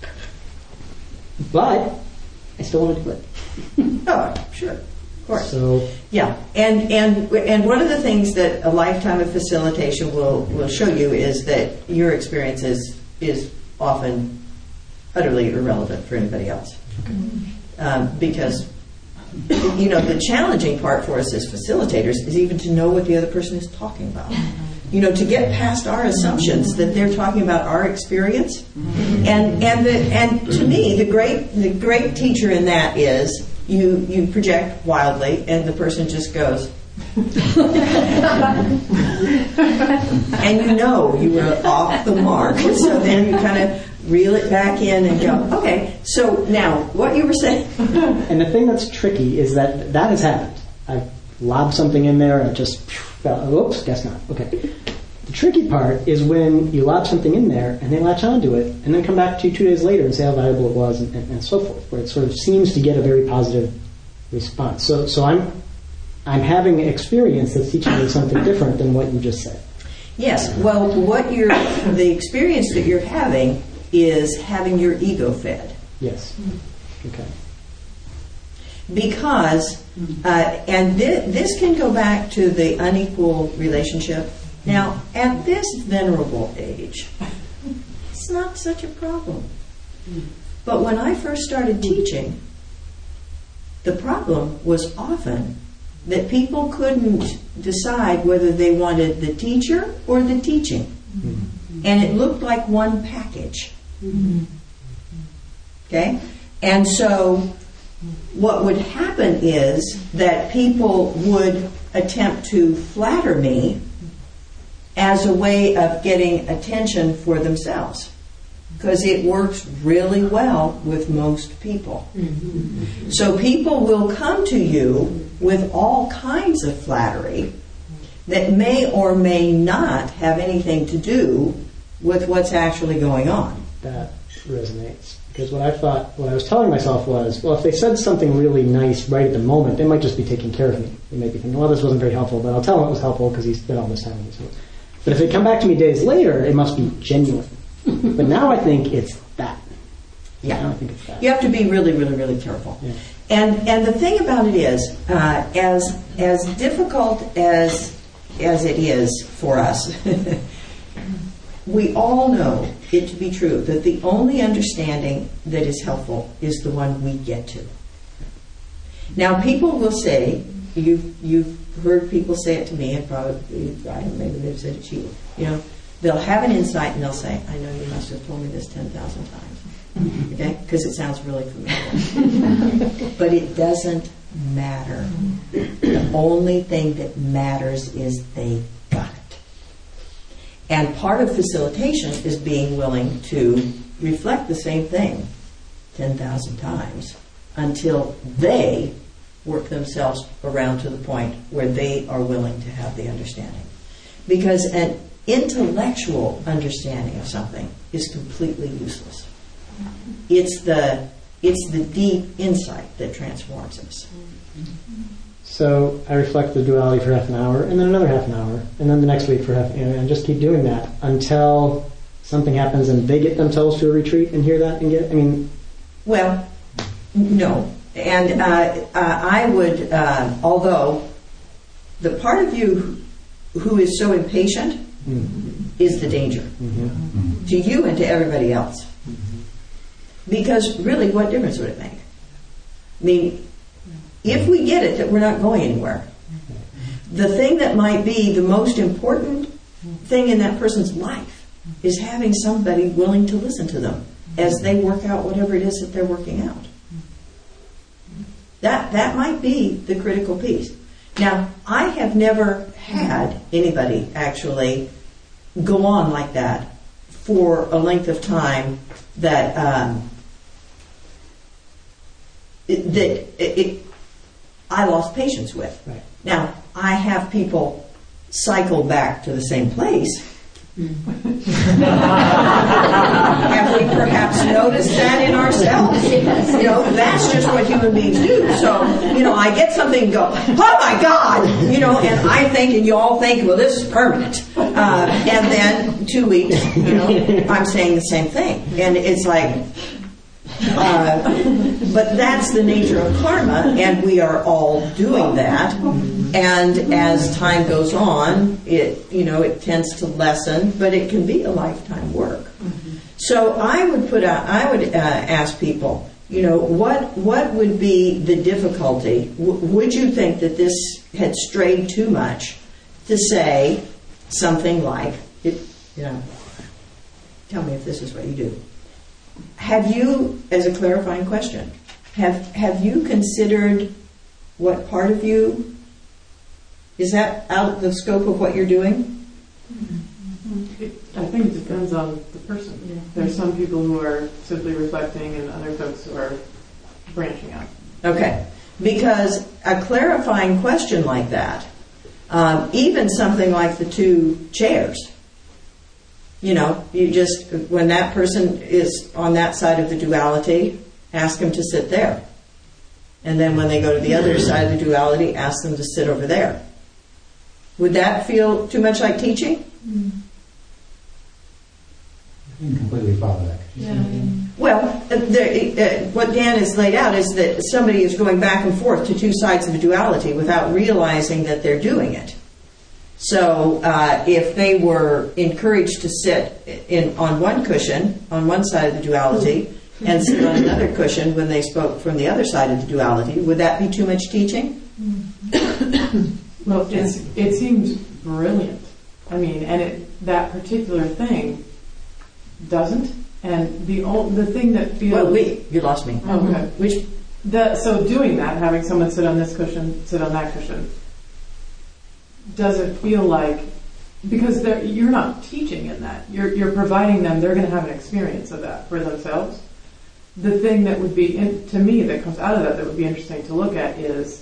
But I still want to do it. Oh, sure. Of course. So, yeah. And one of the things that a lifetime of facilitation will show you is that your experience is often utterly irrelevant for anybody else. Because the challenging part for us as facilitators is even to know what the other person is talking about. To get past our assumptions that they're talking about our experience. And to me, the great teacher in that is you project wildly and the person just goes. And you were off the mark. So then you kind of reel it back in and go, okay, so now what you were saying. And the thing that's tricky is that has happened. I've lobbed something in there and it just fell. Oops, guess not. Okay. The tricky part is when you lob something in there and they latch onto it and then come back to you 2 days later and say how valuable it was and so forth, where it sort of seems to get a very positive response. So I'm having an experience that's teaching me something different than what you just said. Yes. Well, the experience that you're having is having your ego fed. Yes. Okay. Because, and this can go back to the unequal relationship. Now, at this venerable age, it's not such a problem. But when I first started teaching, the problem was often that people couldn't decide whether they wanted the teacher or the teaching. And it looked like one package. Okay? And so what would happen is that people would attempt to flatter me as a way of getting attention for themselves, because it works really well with most people. So people will come to you with all kinds of flattery that may or may not have anything to do with what's actually going on. That resonates. Because what I was telling myself was, well, if they said something really nice right at the moment, they might just be taking care of me. They might be thinking, well, this wasn't very helpful, but I'll tell him it was helpful because he spent all this time with me. But if they come back to me days later, it must be genuine. But now I think it's that. Yeah. Now I think it's that. You have to be really, really, really careful. Yeah. And the thing about it is, as difficult as it is for us, we all know it to be true that the only understanding that is helpful is the one we get to. Now, people will say, you've heard people say it to me, and probably maybe they've said it to you. They'll have an insight and they'll say, "I know you must have told me this 10,000 times." Okay, because it sounds really familiar. But it doesn't matter. The only thing that matters is they got it. And part of facilitation is being willing to reflect the same thing 10,000 times until they work themselves around to the point where they are willing to have the understanding. Because an intellectual understanding of something is completely useless. It's the deep insight that transforms us. So I reflect the duality for half an hour, and then another half an hour, and then the next week for half, and just keep doing that until something happens and they get themselves to a retreat and hear that and get. I mean, well, no, and I would, although the part of you who is so impatient is the danger to you and to everybody else. Because really, what difference would it make? I mean, if we get it that we're not going anywhere, the thing that might be the most important thing in that person's life is having somebody willing to listen to them as they work out whatever it is that they're working out. That might be the critical piece. Now, I have never had anybody actually go on like that for a length of time that I lost patience with. Right. Now, I have people cycle back to the same place. Have we perhaps noticed that in ourselves? You know, that's just what human beings do. So, you know, I get something and go, oh my God! You know, and I think, and you all think, well, this is permanent. And then 2 weeks, you know, I'm saying the same thing. And it's like, but that's the nature of karma, and we are all doing that. And as time goes on, it tends to lessen, but it can be a lifetime work. So I would ask people, you know, what would be the difficulty? Would you think that this had strayed too much to say something like, tell me if this is what you do. Have you, as a clarifying question, have you considered what part of you, is that out of the scope of what you're doing? I think it depends on the person. Yeah. There's some people who are simply reflecting and other folks who are branching out. Okay. Because a clarifying question like that, even something like the 2 chairs, you know, you just, when that person is on that side of the duality, ask them to sit there. And then when they go to the other side of the duality, ask them to sit over there. Would that feel too much like teaching? I didn't completely follow that. Well, what Dan has laid out is that somebody is going back and forth to 2 sides of the duality without realizing that they're doing it. So if they were encouraged to sit on one cushion, on one side of the duality, and sit on another cushion when they spoke from the other side of the duality, would that be too much teaching? Well, it seems brilliant. I mean, and that particular thing doesn't. And the thing that feels... Well, you lost me. Okay. So doing that, having someone sit on this cushion, sit on that cushion, does it feel like... Because you're not teaching in that. You're providing them, they're going to have an experience of that for themselves. The thing that would be, to me, that comes out of that would be interesting to look at is...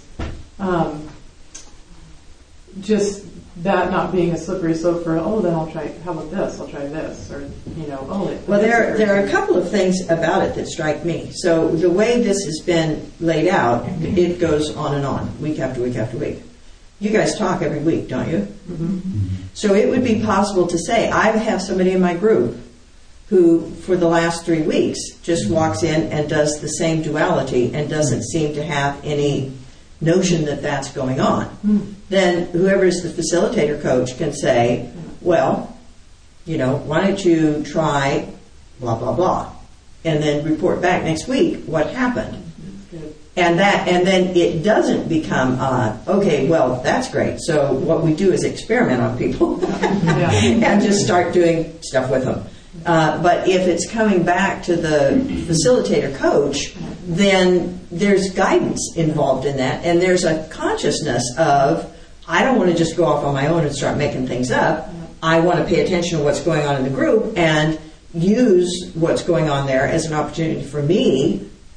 just that not being a slippery slope for, then I'll try, how about this? I'll try this. Or, you know, Well, there are a couple of things about it that strike me. So the way this has been laid out, it goes on and on, week after week after week. You guys talk every week, don't you? Mm-hmm. So it would be possible to say, I have somebody in my group who, for the last 3 weeks, just walks in and does the same duality and doesn't seem to have any notion that that's going on. Then whoever is the facilitator coach can say, well, you know, why don't you try blah, blah, blah, and then report back next week what happened. And then it doesn't become, okay, well, that's great. So what we do is experiment on people and just start doing stuff with them. But if it's coming back to the facilitator coach, then there's guidance involved in that. And there's a consciousness of, I don't want to just go off on my own and start making things up. I want to pay attention to what's going on in the group and use what's going on there as an opportunity for me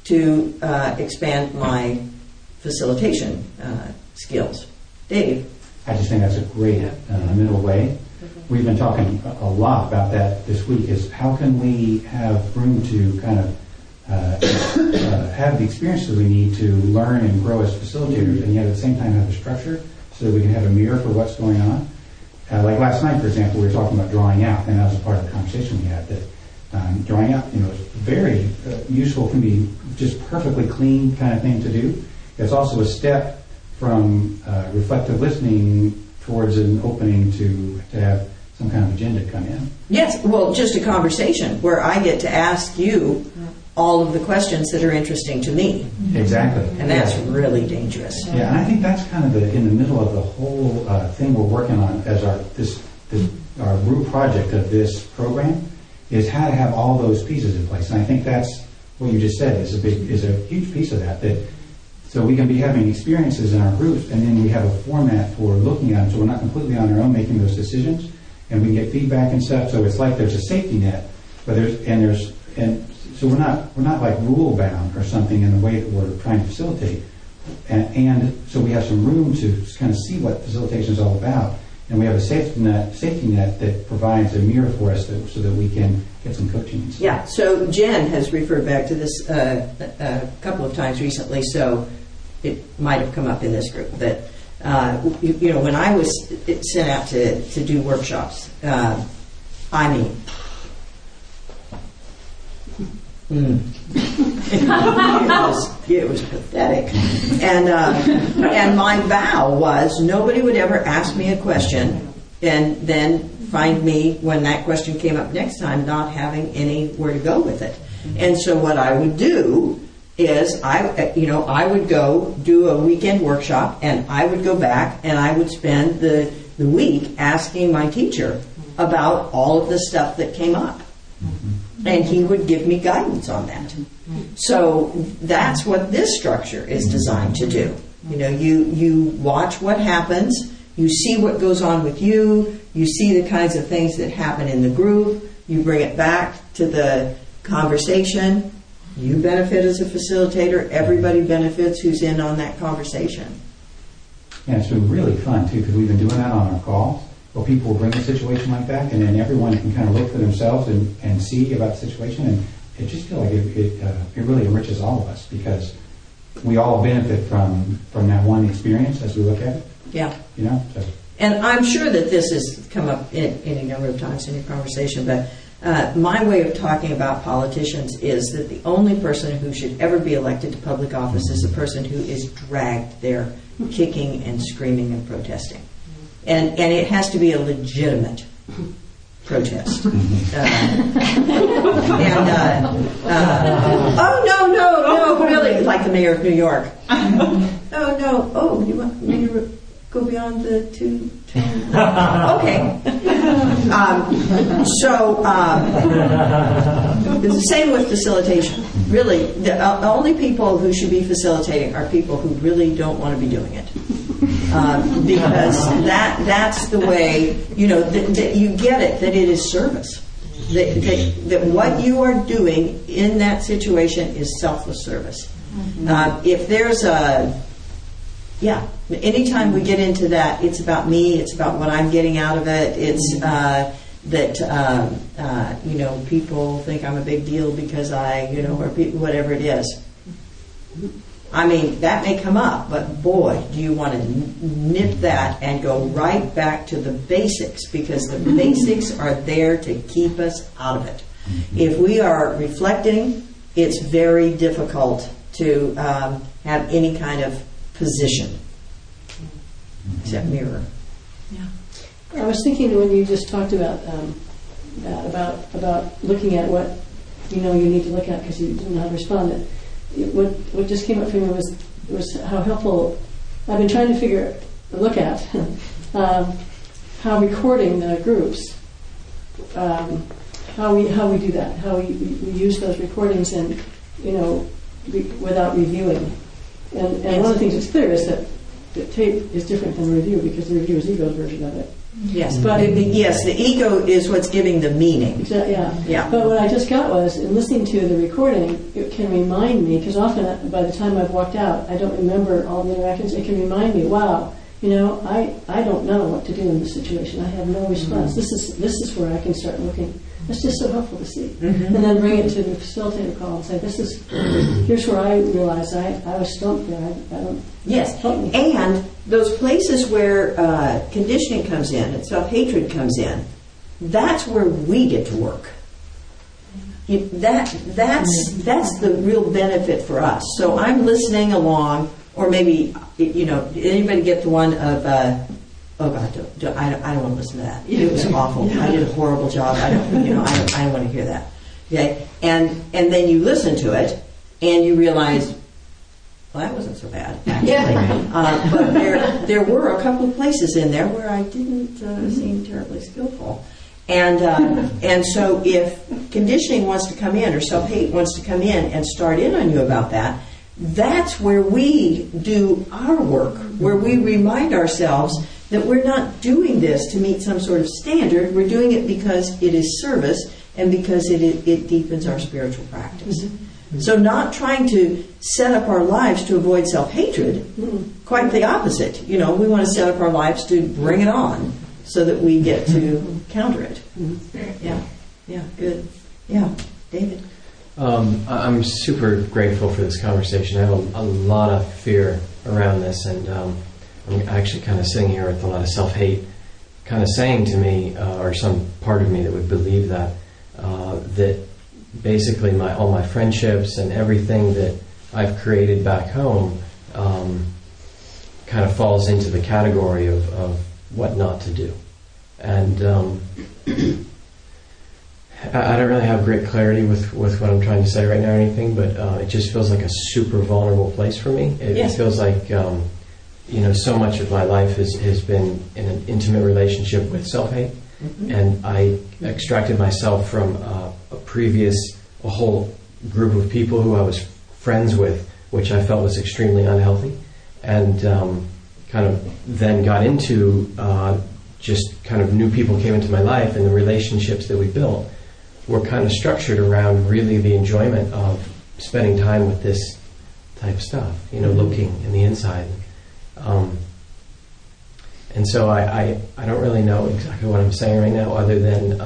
to expand my facilitation skills. Dave? I just think that's a great middle way. We've been talking a lot about that this week, is how can we have room to kind of have the experiences we need to learn and grow as facilitators, and yet at the same time have a structure so that we can have a mirror for what's going on. Like last night, for example, we were talking about drawing out, and that was a part of the conversation we had, that drawing out, is very useful, can be just perfectly clean kind of thing to do. It's also a step from reflective listening towards an opening to have some kind of agenda come in. Yes, well, just a conversation where I get to ask you all of the questions that are interesting to me. Exactly. And that's really dangerous. Yeah, and I think that's kind of in the middle of the whole thing we're working on as our group project of this program, is how to have all those pieces in place. And I think that's what you just said is a huge piece of that so we can be having experiences in our groups, and then we have a format for looking at them, so we're not completely on our own making those decisions, and we can get feedback and stuff. So it's like there's a safety net, but so we're not like rule bound or something in the way that we're trying to facilitate, and so we have some room to kind of see what facilitation is all about, and we have a safety net that provides a mirror for us so that we can get some coaching. And stuff. Yeah. So Jen has referred back to this a couple of times recently, so it might have come up in this group. But when I was sent out to do workshops, it was pathetic, and my vow was nobody would ever ask me a question and then find me when that question came up next time not having anywhere to go with it. And so what I would do is I would go do a weekend workshop, and I would go back and I would spend the week asking my teacher about all of the stuff that came up. And he would give me guidance on that. So that's what this structure is designed to do. You watch what happens, you see what goes on with you see the kinds of things that happen in the group, you bring it back to the conversation. You benefit as a facilitator, everybody benefits who's in on that conversation. Yeah, it's been really fun too, because we've been doing that on our calls. Well, people will bring a situation like that, and then everyone can kind of look for themselves and see about the situation, and it just feels like it really enriches all of us, because we all benefit from that one experience as we look at it. Yeah. So. And I'm sure that this has come up any number of times in your conversation, but my way of talking about politicians is that the only person who should ever be elected to public office is the person who is dragged there kicking and screaming and protesting. And it has to be a legitimate protest. Oh, no, really, like the mayor of New York. You want me to go beyond the two? Okay. It's the same with facilitation. Really, the only people who should be facilitating are people who really don't want to be doing it. Because that's the way, that you get it, that it is service. That what you are doing in that situation is selfless service. If there's anytime we get into that, it's about me, it's about what I'm getting out of it, it's people think I'm a big deal because or whatever it is. I mean, that may come up, but boy, do you want to nip that and go right back to the basics, because the basics are there to keep us out of it. If we are reflecting, it's very difficult to have any kind of position, except mirror. Yeah. I was thinking when you just talked about about looking at what you need to look at because you didn't know how to respond. What just came up for me was how helpful. I've been trying to look at how recording the groups, how we do that, how we use those recordings and without reviewing. And one of the things that's clear is that the tape is different than the review because the review is ego's version of it. Yes, But- yes, the ego is what's giving the meaning. Yeah. Yeah. But what I just got was, in listening to the recording, it can remind me, because often by the time I've walked out, I don't remember all the interactions. It can remind me, wow, I don't know what to do in this situation. I have no response. This is where I can start looking. That's just so helpful to see. Mm-hmm. And then bring it to the facilitator call and say, here's where I realized I was stumped there. I don't. Yes, Help me. and those places where conditioning comes in and self-hatred comes in, that's where we get to work. That's the real benefit for us. So I'm listening along, or maybe, anybody get the one of, oh God, I don't want to listen to that. It was awful. I did a horrible job. I don't want to hear that. Okay, and then you listen to it, and you realize, well, that wasn't so bad, actually. But there were a couple of places in there where I didn't seem terribly skillful. And so if conditioning wants to come in, or self-hate wants to come in and start in on you about that, that's where we do our work, where we remind ourselves that we're not doing this to meet some sort of standard. We're doing it because it is service and because it deepens our spiritual practice. So not trying to set up our lives to avoid self-hatred, quite the opposite. We want to set up our lives to bring it on so that we get to counter it. Yeah, good. Yeah, David. I'm super grateful for this conversation. I have a lot of fear around this, and I'm actually kind of sitting here with a lot of self-hate kind of saying to me, or some part of me that would believe that basically all my friendships and everything that I've created back home kind of falls into the category of what not to do. And I don't really have great clarity with what I'm trying to say right now or anything, but it just feels like a super vulnerable place for me. It feels like so much of my life has been in an intimate relationship with self-hate. And I extracted myself from a whole group of people who I was friends with, which I felt was extremely unhealthy, and kind of then got into just kind of new people came into my life, and the relationships that we built were kind of structured around really the enjoyment of spending time with this type of stuff, looking in the inside. And so I don't really know exactly what I'm saying right now, other than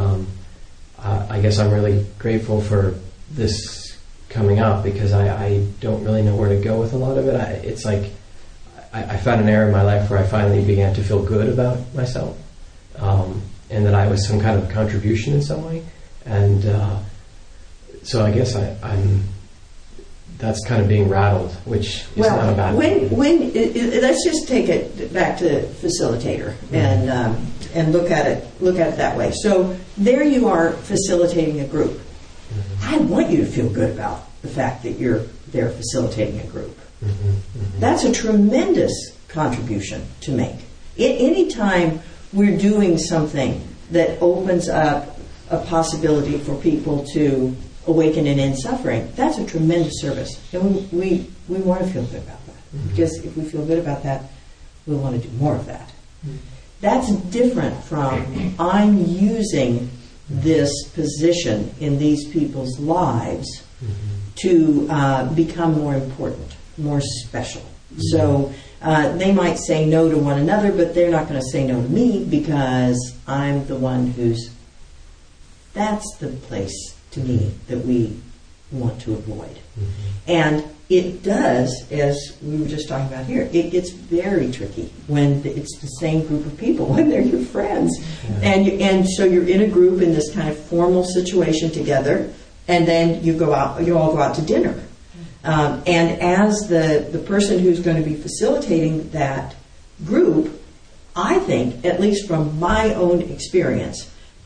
I guess I'm really grateful for this coming up, because I don't really know where to go with a lot of it. It's like I found an era in my life where I finally began to feel good about myself, and that I was some kind of contribution in some way. And so I guess I'm that's kind of being rattled, which is not a bad thing. Let's just take it back to facilitator and look at it that way. So there you are facilitating a group. I want you to feel good about the fact that you're there facilitating a group. That's a tremendous contribution to make. Anytime we're doing something that opens up a possibility for people to awaken and end suffering, that's a tremendous service. And we want to feel good about that. Because if we feel good about that, we'll want to do more of that. That's different from I'm using this position in these people's lives to become more important, more special. So they might say no to one another, but they're not going to say no to me because I'm the one who's... That's the place, to me, that we want to avoid. And it does, as we were just talking about here, it gets very tricky when it's the same group of people, when they're your friends. And so you're in a group in this kind of formal situation together, and then you all go out to dinner. And as the person who's going to be facilitating that group, I think, at least from my own experience,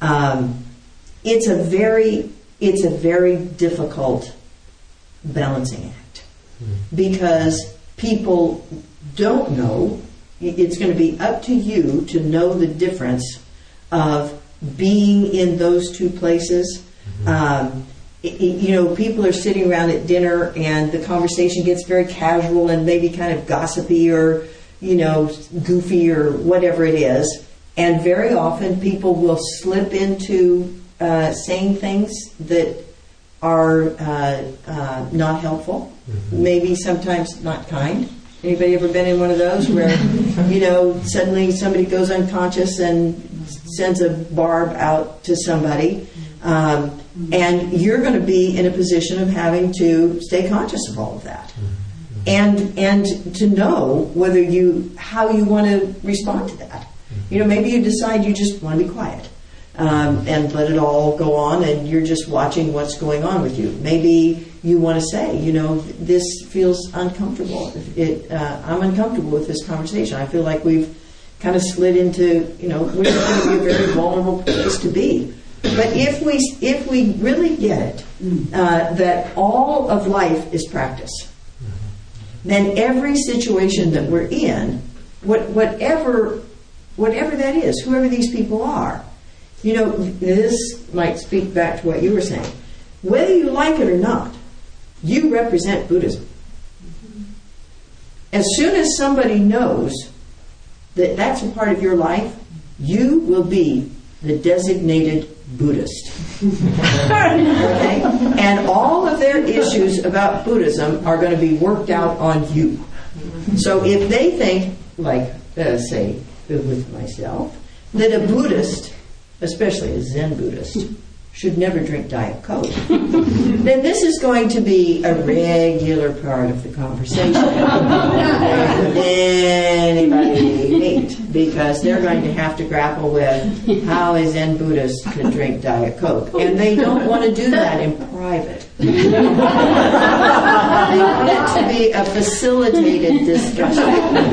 it's a very difficult balancing act, because people don't know. It's going to be up to you to know the difference of being in those two places. People are sitting around at dinner and the conversation gets very casual and maybe kind of gossipy, or goofy or whatever it is. And very often people will slip into saying things that are not helpful, maybe sometimes not kind. Anybody ever been in one of those where, suddenly somebody goes unconscious and sends a barb out to somebody, and you're going to be in a position of having to stay conscious of all of that, and to know how you want to respond to that. Maybe you decide you just want to be quiet. And let it all go on, and you're just watching what's going on with you. Maybe you want to say, this feels uncomfortable. I'm uncomfortable with this conversation. I feel like we've kind of slid into, we're going to be a very vulnerable place to be. But if we really get it, that all of life is practice, then every situation that we're in, whatever that is, whoever these people are, this might speak back to what you were saying. Whether you like it or not, you represent Buddhism. As soon as somebody knows that that's a part of your life, you will be the designated Buddhist. Okay? And all of their issues about Buddhism are going to be worked out on you. So if they think, like, say, with myself, that a Buddhist, especially a Zen Buddhist, should never drink Diet Coke, then this is going to be a regular part of the conversation with anybody meet, because they're going to have to grapple with how a Zen Buddhist could drink Diet Coke. And they don't want to do that in private. They want it to be a facilitated discussion.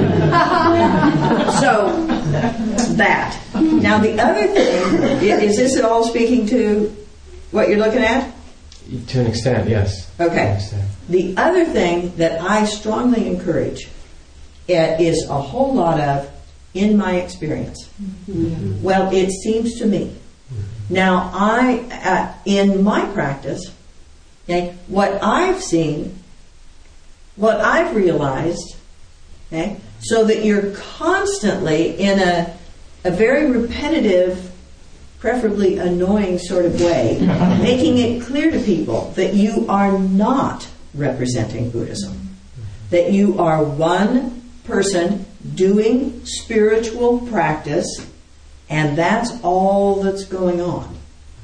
So, that. Now the other thing, is this at all speaking to what you're looking at? To an extent, yes. Okay. The other thing that I strongly encourage is a whole lot of, in my experience. Well, it seems to me. Now, in my practice, okay, what I've seen, what I've realized, okay, so that you're constantly in a very repetitive, preferably annoying sort of way, making it clear to people that you are not representing Buddhism, that you are one person doing spiritual practice, and that's all that's going on.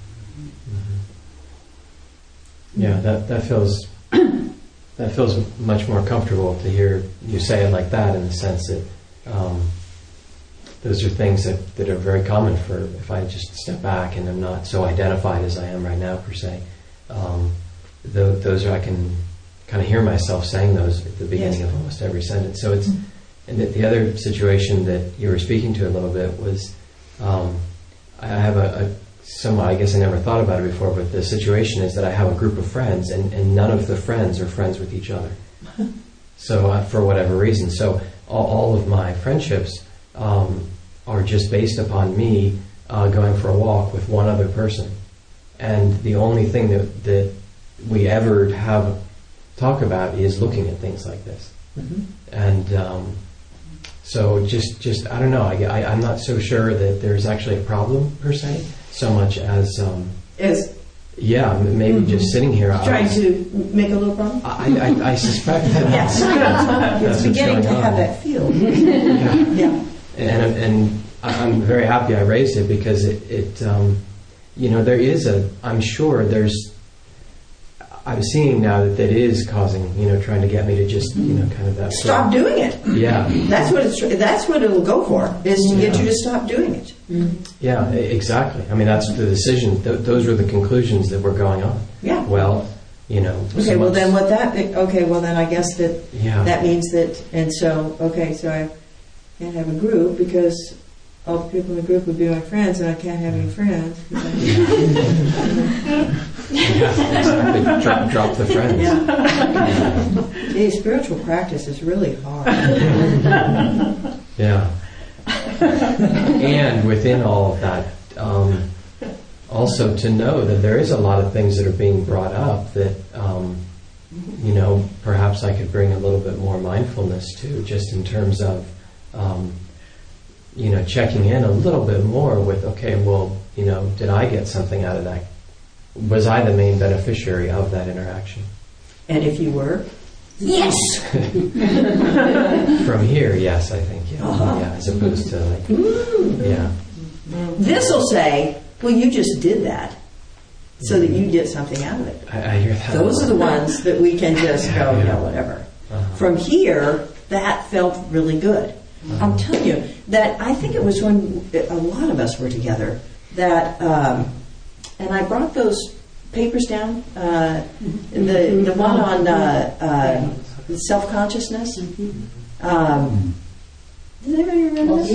Yeah, that feels much more comfortable to hear you say it like that, in the sense that those are things that are very common for, if I just step back and I'm not so identified as I am right now, per se. Those are, I can kind of hear myself saying those at the beginning of almost every sentence. So it's, and the other situation that you were speaking to a little bit was, I have I guess I never thought about it before, but the situation is that I have a group of friends, and none of the friends are friends with each other. So for whatever reason. So all of my friendships are just based upon me going for a walk with one other person. And the only thing that we ever talk about is looking at things like this. And so just I don't know, I'm not so sure that there's actually a problem, per se, so much as maybe just sitting here trying to make a little problem. I suspect that it's beginning to have that feel. Yeah. And I'm very happy I raised it, because it there is I'm seeing now that is causing, trying to get me to just, kind of that. Stop doing it. Yeah. That's what it'll go for, is to get you to stop doing it. Yeah, exactly. I mean, that's the decision. Those were the conclusions that were going on. Yeah. Well, Okay, well then I guess that means that, and so I can't have a group because all the people in the group would be my friends, and I can't have any friends. Exactly. Drop the friends. Yeah. Spiritual practice is really hard. Yeah. And within all of that, also to know that there is a lot of things that are being brought up that, perhaps I could bring a little bit more mindfulness to, just in terms of checking in a little bit more with, okay, well, did I get something out of that? Was I the main beneficiary of that interaction? And if you were, yes. From here, yes, I think, yeah, as opposed to yeah. This will say, well, you just did that, so that you get something out of it. I hear that. Those are the ones that we can just go, whatever. From here, that felt really good. I'm telling you that I think it was when a lot of us were together that, and I brought those papers down, the one on self-consciousness. Does anybody remember this?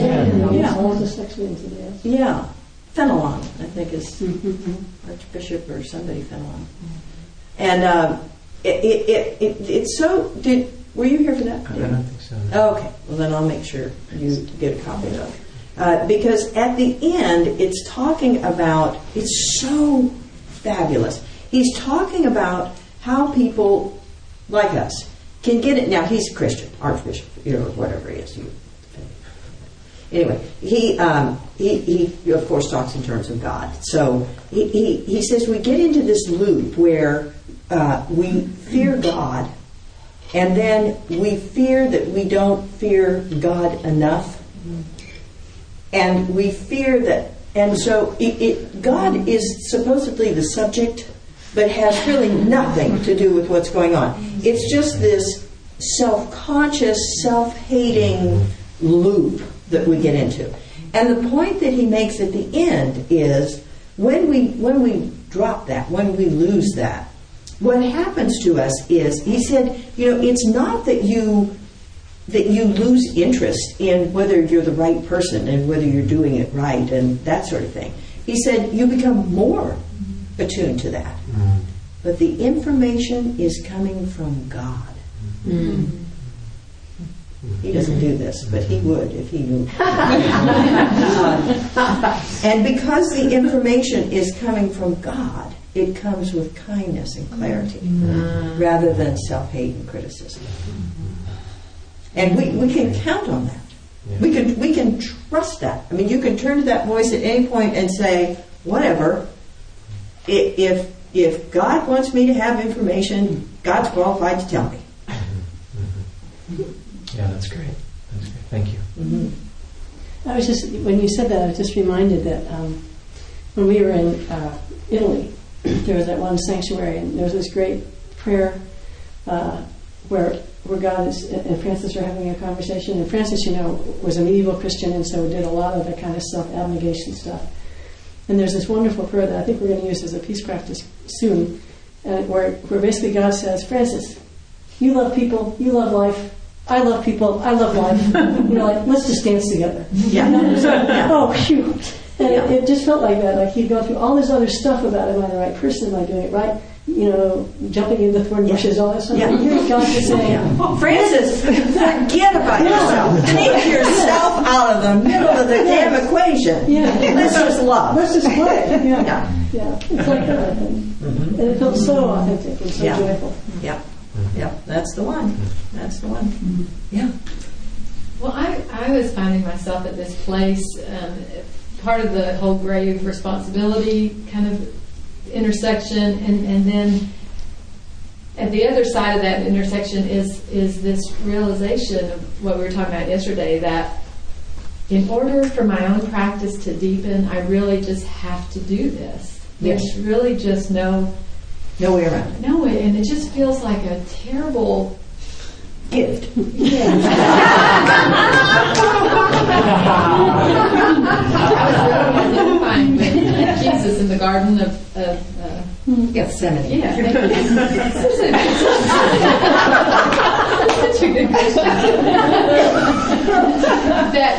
Yeah. Fenelon, I think is Archbishop or somebody Fenelon. And it's so. Were you here for that? I don't think so. Oh, okay. Well, then I'll make sure you get a copy of it. Because at the end, it's talking about. It's so fabulous. He's talking about how people like us can get it. Now he's a Christian, Archbishop, or whatever he is. Anyway, he of course talks in terms of God. So he says we get into this loop where we fear God, and then we fear that we don't fear God enough, and we fear that, and so God is supposedly the subject, but has really nothing to do with what's going on. It's just this self-conscious, self-hating loop that we get into. And the point that he makes at the end is when we drop that, when we lose that, what happens to us is, he said, it's not that you lose interest in whether you're the right person and whether you're doing it right and that sort of thing. He said you become more attuned to that. But the information is coming from God. He doesn't do this, but he would if he knew. And because the information is coming from God, it comes with kindness and clarity rather than self-hate and criticism. And we can count on that. Yeah. We can trust that. I mean, you can turn to that voice at any point and say, whatever. If God wants me to have information, God's qualified to tell me. Yeah, that's great. Thank you. I was just, when you said that, I was just reminded that when we were in Italy, there was that one sanctuary, and there was this great prayer where God is, and Francis were having a conversation, and Francis, was a medieval Christian, and so did a lot of the kind of self-abnegation stuff. And there's this wonderful prayer that I think we're going to use as a peace practice soon, where basically God says, Francis, you love people, you love life, I love people, I love life. Let's just dance together. Yeah. Oh, phew. And it just felt like that. Like he'd gone through all this other stuff about, am I the right person? Am I doing it right? Jumping into the thorn bushes, all that stuff. Yeah. And here God is saying, Francis, forget about yourself. Take yourself out of the middle of the damn equation. Yeah. Let's just love. Let's just play. Yeah. It's like that. And it felt so authentic and so joyful. Yeah. Yeah, that's the one. That's the one. Yeah. Well, I was finding myself at this place, part of the whole grave responsibility kind of intersection, and then at the other side of that intersection is this realization of what we were talking about yesterday, that in order for my own practice to deepen, I really just have to do this. There's really just no way around it. No way, and it just feels like a terrible gift. Yeah. I was really identifying with Jesus in the Garden of Gethsemane. Yeah. Such a good question. That,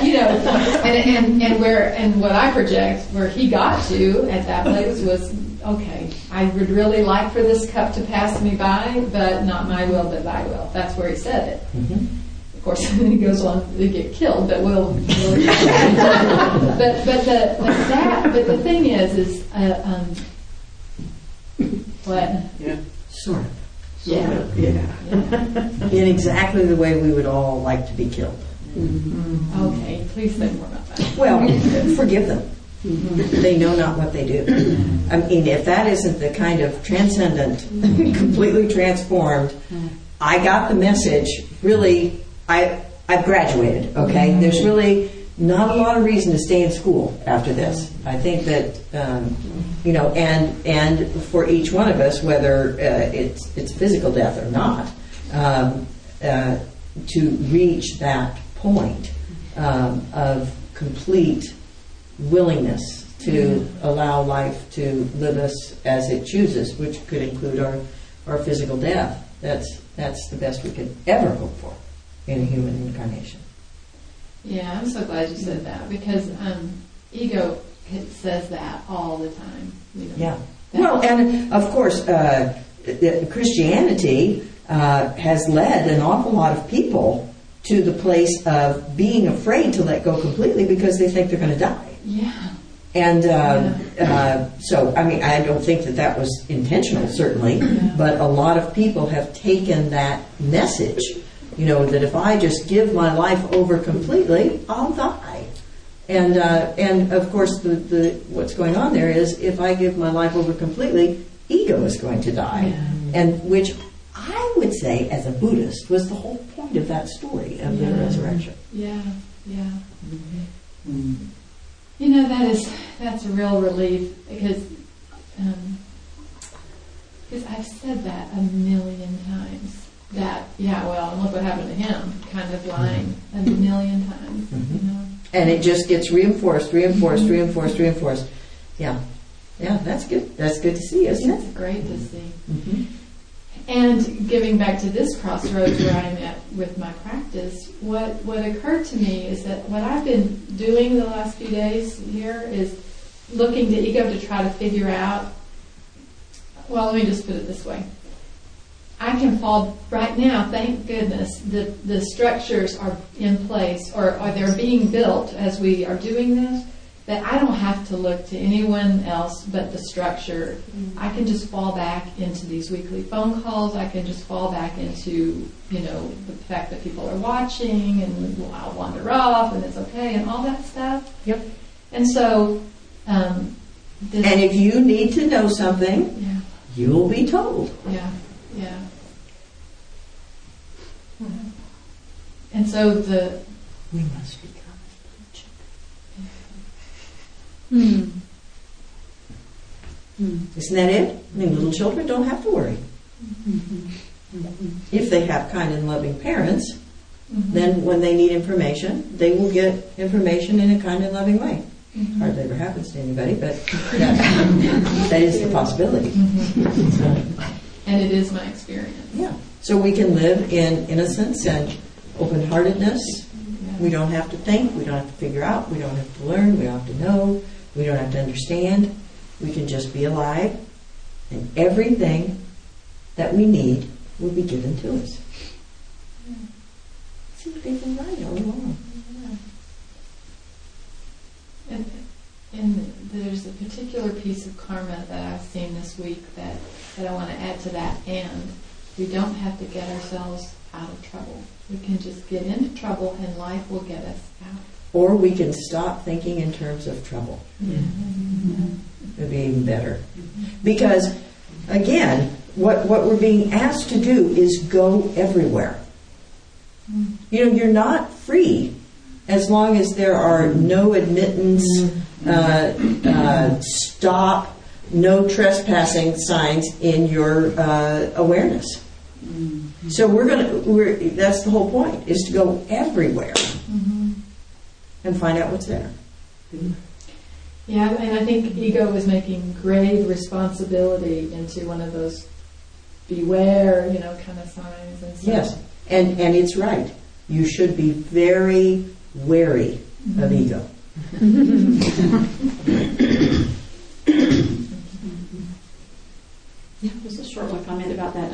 and what I project, where he got to at that place was, okay, I would really like for this cup to pass me by, but not my will, but thy will. That's where he said it. Mm-hmm. Of course, then he goes on to get killed, but we'll but the thing is what? Yeah. Sort of. Yeah. In exactly the way we would all like to be killed. Okay, please say more about that. Well, forgive them. They know not what they do. I mean, if that isn't the kind of transcendent, completely transformed, I got the message, really, I've graduated, okay? There's really not a lot of reason to stay in school after this. I think that, and for each one of us, whether it's physical death or not, to reach that point of complete willingness to allow life to live us as it chooses, which could include our physical death. That's the best we could ever hope for in a human incarnation. Yeah, I'm so glad you said that, because ego says that all the time. Yeah. Well, and of course, Christianity has led an awful lot of people to the place of being afraid to let go completely because they think they're going to die. Yeah. And so, I mean, I don't think that was intentional, certainly, but a lot of people have taken that message, that if I just give my life over completely, I'll die. And of course, the what's going on there is if I give my life over completely, ego is going to die, and which I would say, as a Buddhist, was the whole point of that story of the resurrection. Yeah. That's a real relief because I've said that a million times. That and look what happened to him, kind of line a million times. And it just gets reinforced. Yeah, that's good. That's good to see, isn't it? It's great to see. And giving back to this crossroads where I'm at with my practice, what occurred to me is that what I've been doing the last few days here is looking to ego to try to figure out, well, let me just put it this way. I can fall right now, thank goodness, the structures are in place or they're being built as we are doing this, that I don't have to look to anyone else but the structure. I can just fall back into these weekly phone calls. I can just fall back into, the fact that people are watching and I'll wander off and it's okay and all that stuff. Yep. And so... and if you need to know something, you'll be told. Yeah. And so we must become Isn't that it? I mean, little children don't have to worry. If they have kind and loving parents, then when they need information, they will get information in a kind and loving way. Hardly ever happens to anybody, but that is the possibility. And it is my experience. Yeah. So we can live in innocence and open-heartedness. We don't have to think. We don't have to figure out. We don't have to learn. We don't have to know. We don't have to understand. We can just be alive, and everything that we need will be given to us. See, they've been right all along. And there's a particular piece of karma that I've seen this week that I want to add to that. And we don't have to get ourselves out of trouble. We can just get into trouble and life will get us out. Or we can stop thinking in terms of trouble. It would be even better. Because, again, what we're being asked to do is go everywhere. You're not free as long as there are no admittance, stop, no trespassing signs in your awareness. So that's the whole point, is to go everywhere and find out what's there. Yeah, and I think ego is making grave responsibility into one of those beware, kind of signs and stuff. Yes, and it's right. You should be very wary of ego. Just a short one comment about that.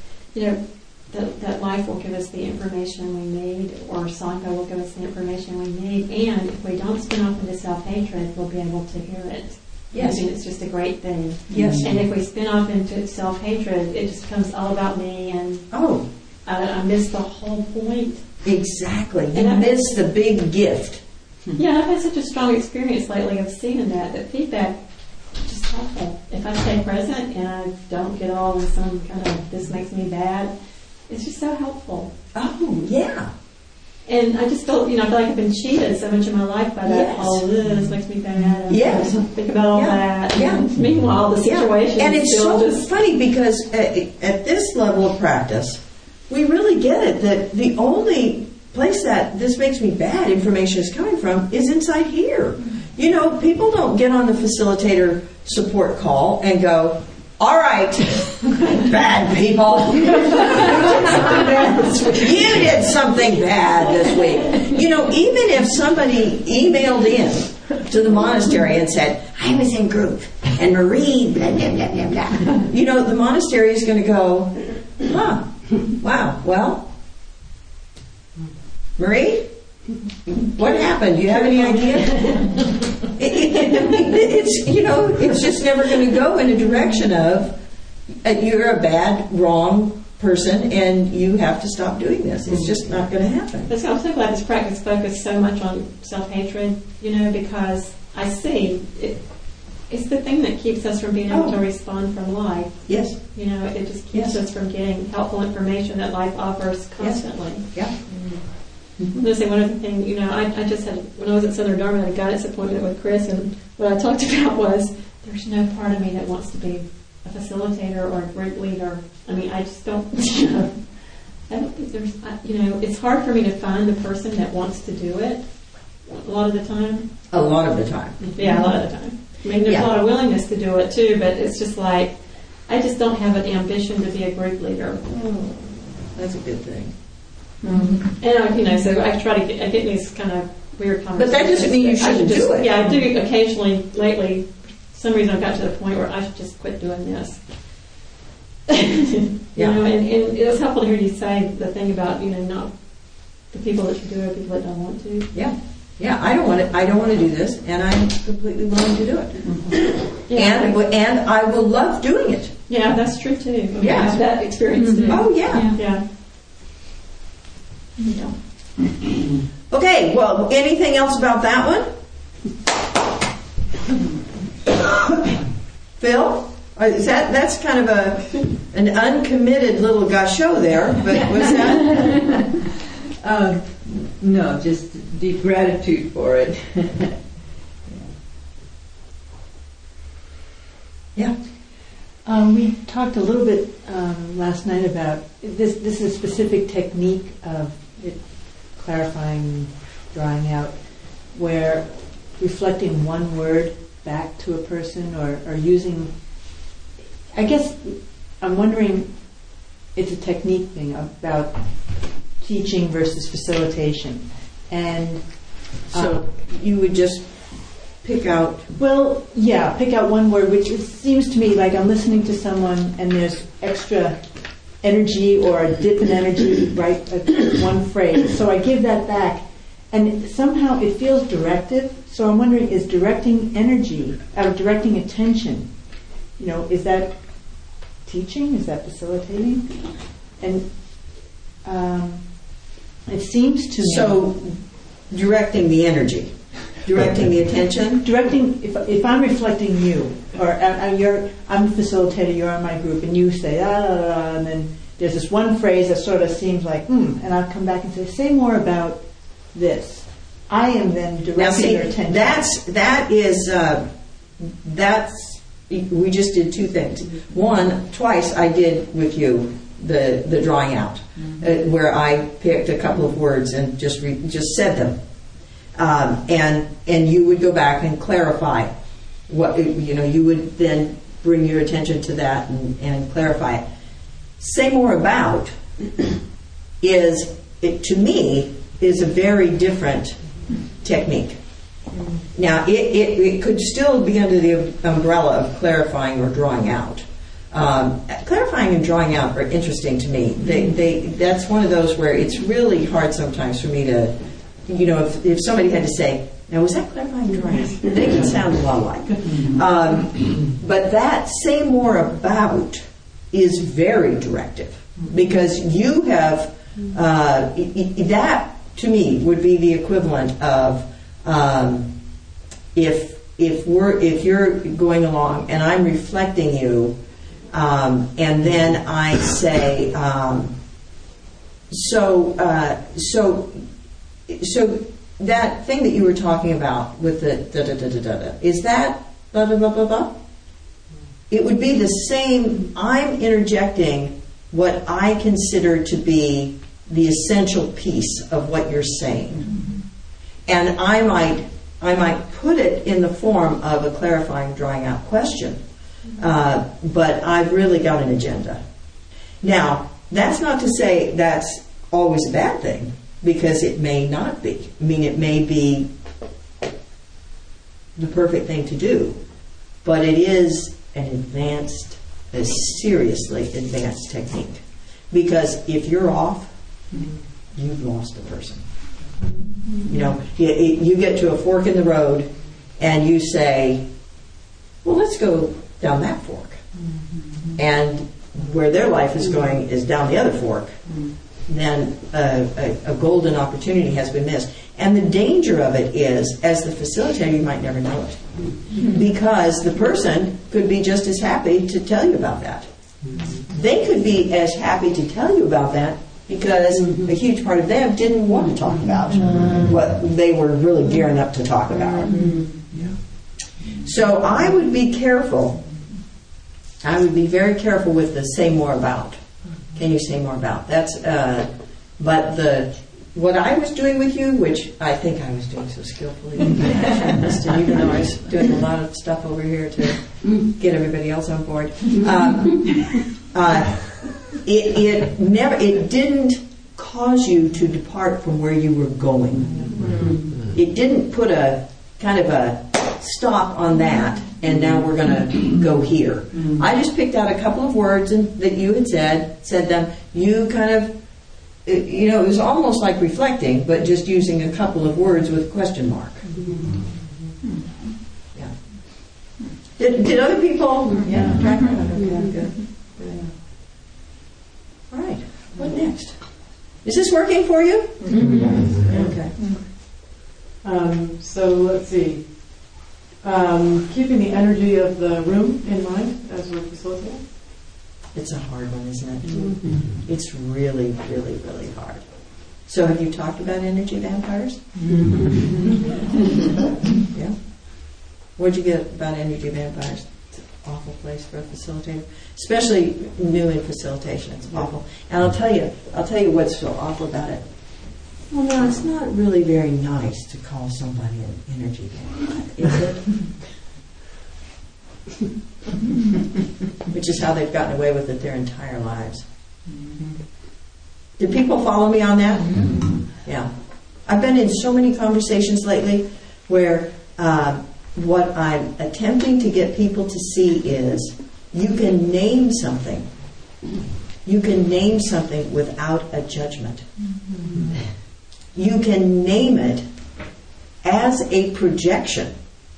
That life will give us the information we need, or Sangha will give us the information we need, and if we don't spin off into self-hatred, we'll be able to hear it. Yes. I mean, it's just a great thing. Yes. And if we spin off into self-hatred, it just becomes all about me, and I miss the whole point Exactly. You And miss the big gift. Yeah, I've had such a strong experience lately of seeing that feedback is just helpful. If I stay present and I don't get all in some kind of this makes me bad, it's just so helpful. Oh, yeah. And I just feel, I feel like I've been cheated so much of my life by that. Yes. All this makes me bad. Yes. Think about all that. Yeah. And meanwhile, the situation And it's still so just funny because at this level of practice, we really get it that the only place that this makes me bad information is coming from is inside here. People don't get on the facilitator support call and go, all right, bad people, you did something bad this week. Even if somebody emailed in to the monastery and said, I was in group and Marie, blah, blah, blah, blah, blah. The monastery is going to go, huh, wow, well, Marie, what happened? Do you have any idea? It's just never going to go in a direction of you're a bad, wrong person and you have to stop doing this. It's just not going to happen. But I'm so glad this practice focused so much on self-hatred, because I see it's the thing that keeps us from being able to respond from life. Yes. It just keeps us from getting helpful information that life offers constantly. Yeah. I'm going to say one other thing. I just had, when I was at Southern Dharma, I had a guidance appointment with Chris, and what I talked about was there's no part of me that wants to be a facilitator or a group leader. I just don't, I don't think there's, it's hard for me to find the person that wants to do it a lot of the time. A lot of the time. Yeah, a lot of the time. There's a lot of willingness to do it too, but it's just like, I just don't have an ambition to be a group leader. Oh, that's a good thing. Mm-hmm. And so I try to get these kind of weird conversations. But that doesn't mean you shouldn't do it. Yeah, I do occasionally. Lately, for some reason I've got to the point where I should just quit doing this. And it was helpful to hear you say the thing about not the people that should do it, people that don't want to. Yeah. Yeah, I don't want to do this, and I'm completely willing to do it. Mm-hmm. And I will love doing it. Yeah, that's true too. Yeah, I have that experience too. Oh yeah. Okay, well, anything else about that one? Phil? That's kind of an uncommitted little gaucho there, but was that? No, just deep gratitude for it. Yeah. We talked a little bit last night about this. This is a specific technique of clarifying, drawing out, where reflecting one word back to a person or using. I guess I'm wondering, it's a technique thing about teaching versus facilitation, and so you would just pick out. Well, yeah, pick out one word, which it seems to me like I'm listening to someone and there's extra energy or a dip in energy, right? One phrase. So I give that back, and somehow it feels directive. So I'm wondering, is directing energy, directing attention, is that teaching? Is that facilitating? And it seems to me. So directing the energy. Directing the attention? Directing, if I'm reflecting you, or I'm a facilitator, you're in my group, and you say, and then there's this one phrase that sort of seems like, and I'll come back and say more about this. I am then directing your attention. We just did two things. One, twice I did with you the drawing out, where I picked a couple of words and just said them. And you would go back and clarify what, you would then bring your attention to that and clarify it. Say more about to me, is a very different technique. Now, it could still be under the umbrella of clarifying or drawing out. Clarifying and drawing out are interesting to me. That's one of those where it's really hard sometimes for me to, if somebody had to say, now was that clarifying or drawing out? They can sound a lot alike. But that say more about is very directive, because you have That to me would be the equivalent of if you're going along and I'm reflecting you, and then I say, so that thing that you were talking about with the da-da-da-da-da, is that blah, blah, blah, blah, blah? It would be the same. I'm interjecting what I consider to be the essential piece of what you're saying. And I might put it in the form of a clarifying, drawing out question, but I've really got an agenda. Now, that's not to say that's always a bad thing, because it may not be. I mean, it may be the perfect thing to do, but it is a seriously advanced technique. Because if you're off, you've lost a person. You know, you get to a fork in the road and you say, well, let's go down that fork. And where their life is going is down the other fork. Then a golden opportunity has been missed. And the danger of it is, as the facilitator, you might never know it. Because the person could be just as happy to tell you about that. They could be as happy to tell you about that because a huge part of them didn't want to talk about what they were really gearing up to talk about. So I would be careful. I would be very careful with the say more about. Can you say more about? That's but what I was doing with you, which I think I was doing so skillfully, even though I was doing a lot of stuff over here to get everybody else on board. It didn't cause you to depart from where you were going. It didn't put a kind of a stop on that, and now we're going to go here. I just picked out a couple of words that you had said them. You kind of, it was almost like reflecting, but just using a couple of words with question mark. Yeah. Did other people? Yeah. Good. All right. What next? Is this working for you? Okay. So let's see. Keeping the energy of the room in mind as we're facilitating. It's a hard one, isn't it? It's really, really, really hard. So have you talked about energy vampires? Yeah. What'd you get about energy vampires? It's an awful place for a facilitator, especially new in facilitation. It's awful. And I'll tell you what's so awful about it. Well, no, it's not really very nice to call somebody an energy vampire, is it? Which is how they've gotten away with it their entire lives. Do people follow me on that? Yeah. I've been in so many conversations lately where what I'm attempting to get people to see is you can name something. You can name something without a judgment. You can name it as a projection.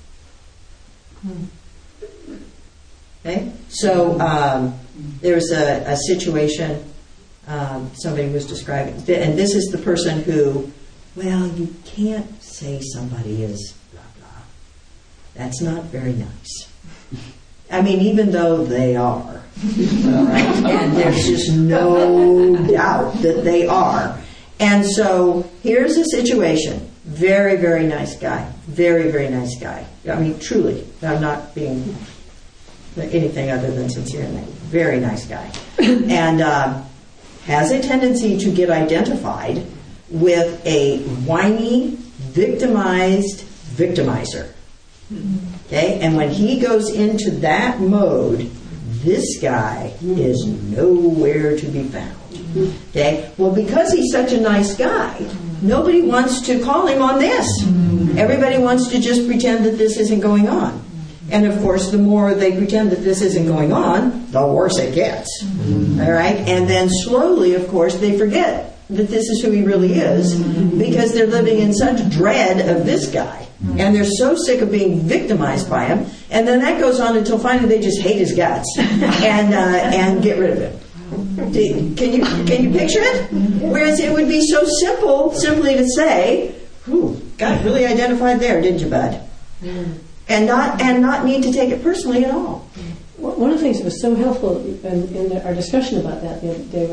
Okay? So there's a situation somebody was describing, and this is the person who, well, you can't say somebody is blah, blah. That's not very nice. I mean, even though they are, all right? And there's just no doubt that they are. And so here's a situation. Very, very nice guy. Very, very nice guy. I mean, truly. I'm not being anything other than sincere. Very nice guy. And has a tendency to get identified with a whiny, victimized victimizer. Okay? And when he goes into that mode, this guy is nowhere to be found. Okay? Well, because he's such a nice guy, nobody wants to call him on this. Everybody wants to just pretend that this isn't going on. And of course, the more they pretend that this isn't going on, the worse it gets. All right? And then slowly, of course, they forget that this is who he really is because they're living in such dread of this guy. And they're so sick of being victimized by him. And then that goes on until finally they just hate his guts and get rid of him. Can you picture it? Whereas it would be so simple, simply to say, got really identified there, didn't you, bud? And not need to take it personally at all. One of the things that was so helpful in our discussion about that the other day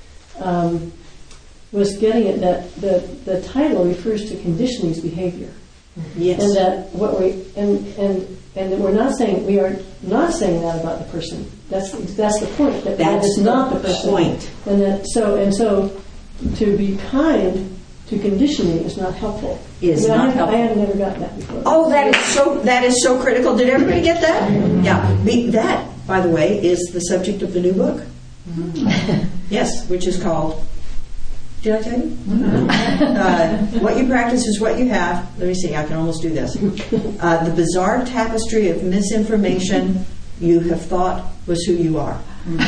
was getting it that the title refers to conditioning's behavior. Yes. And that and we're not saying that about the person. That's the point. That is not the person. Point. And that so to be kind to conditioning is not helpful. Not helpful. I have never gotten that before. Oh, that is so critical. Did everybody get that? Yeah. That, by the way, is the subject of the new book. Yes, which is called. Did I tell you? What you practice is what you have. Let me see. I can almost do this. The bizarre tapestry of misinformation you have thought was who you are.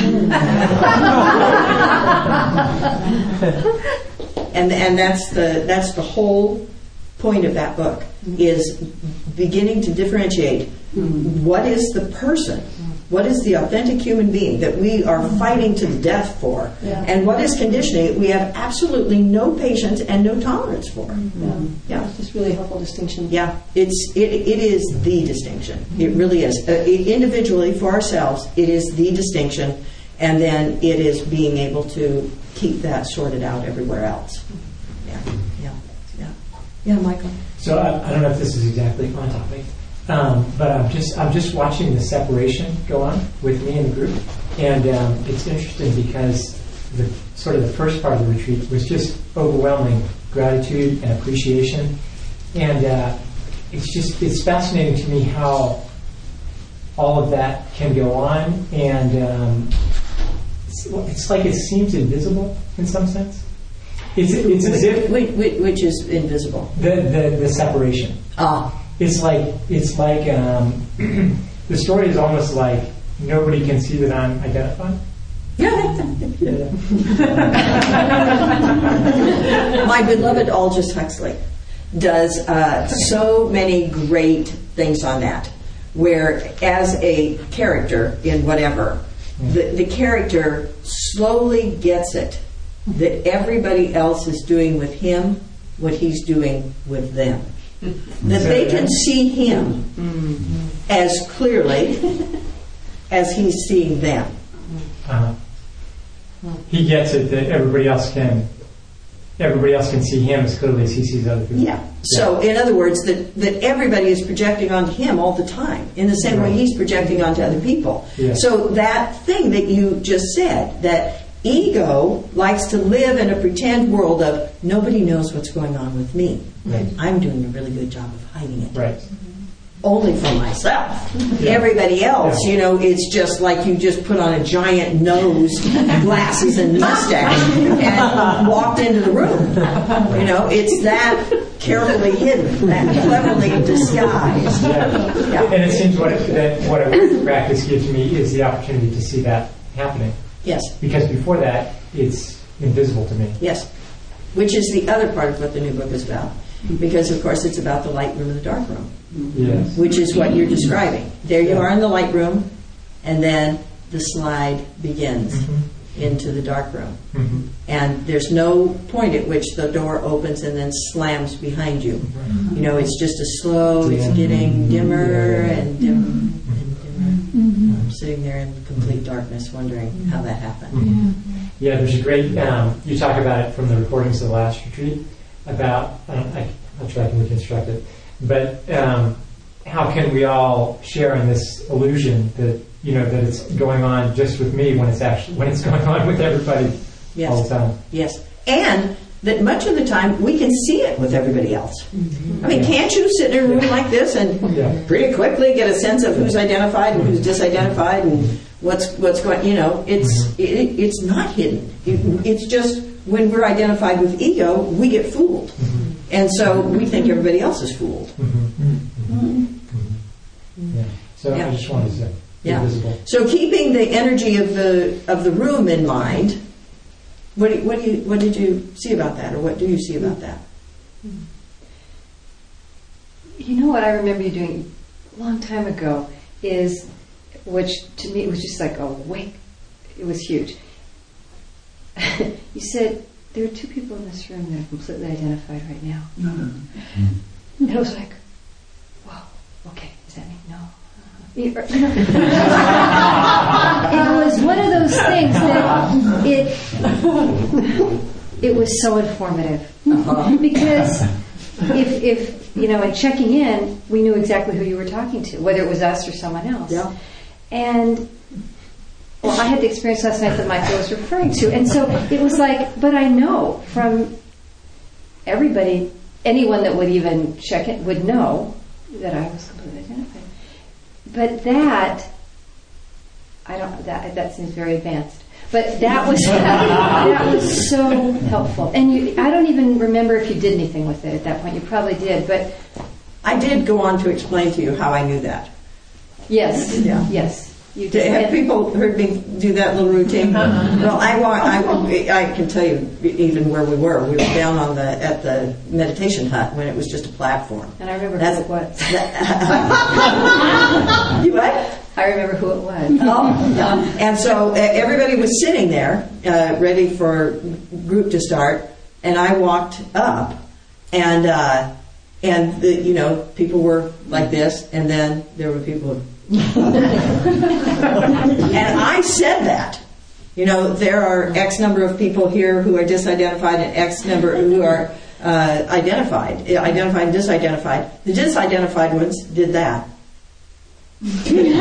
And that's the whole point of that book, is beginning to differentiate what is the person, what is the authentic human being that we are fighting to the death for, and what is conditioning we have absolutely no patience and no tolerance for. It's just really helpful distinction. Yeah, it is the distinction. It really is. Individually, for ourselves, it is the distinction, and then it is being able to keep that sorted out everywhere else. Yeah, Michael. So I don't know if this is exactly on topic, but I'm just watching the separation go on with me and the group, and it's interesting because the first part of the retreat was just overwhelming gratitude and appreciation, and it's fascinating to me how all of that can go on, and it's like it seems invisible in some sense. It's as if which is invisible. The separation. It's like the story is almost like nobody can see that I'm identified. My beloved Aldous Huxley does so many great things on that, where as a character in whatever, the character slowly gets it that everybody else is doing with him what he's doing with them. That they can see him as clearly as he's seeing them. He gets it that everybody else can see him as clearly as he sees other people. Yeah. So, in other words, that everybody is projecting onto him all the time, in the same way he's projecting onto other people. Yeah. So that thing that you just said, that ego likes to live in a pretend world of nobody knows what's going on with me. Right. I'm doing a really good job of hiding it. Right. Only for myself. Yeah. Everybody else, it's just like you just put on a giant nose, glasses, and mustache and walked into the room. It's that carefully hidden, that cleverly disguised. Yeah. And it seems what a work practice gives me is the opportunity to see that happening. Yes. Because before that, it's invisible to me. Yes. Which is the other part of what the new book is about. Because, of course, it's about the light room and the dark room. Yes. Which is what you're describing. There you are in the light room, and then the slide begins into the dark room. And there's no point at which the door opens and then slams behind you. It's just a slow, it's getting dimmer and dimmer and dimmer. I'm sitting there in complete darkness wondering how that happened. Yeah, there's a great, you talk about it from the recordings of the last retreat, about, I'm not sure I can reconstruct it, but how can we all share in this illusion that, that it's going on just with me when it's going on with everybody all the time. Yes. And that much of the time we can see it with everybody else. I mean, can't you sit in a room like this and pretty quickly get a sense of who's identified and who's disidentified and what's going? It's not hidden. It's just when we're identified with ego, we get fooled, and so we think everybody else is fooled. So I just wanted to say, invisible. So keeping the energy of the room in mind. What did you see about that, or what do you see about that? What I remember you doing a long time ago is, which to me was just like a wake. It was huge. you said, there are 2 people in this room that are completely identified right now. And I was like, whoa, okay, does that mean no? It was one of those things that it was so informative. Because if in checking in, we knew exactly who you were talking to, whether it was us or someone else. Yeah. And I had the experience last night that Michael was referring to. And so it was like, but I know from everybody, anyone that would even check it would know that I was completely identified. But that seems very advanced. But that was so helpful. And I don't even remember if you did anything with it at that point. You probably did, but I did go on to explain to you how I knew that. Yes. Yeah. Yes. You did. Have people heard me do that little routine? Well, I can tell you even where we were. We were down at the meditation hut when it was just a platform. And I remember who it was. You what? I remember who it was. Oh, yeah. And so everybody was sitting there, ready for group to start, and I walked up, and people were like this, and then there were people. And I said that. There are X number of people here who are disidentified and X number who are identified and disidentified. The disidentified ones did that. The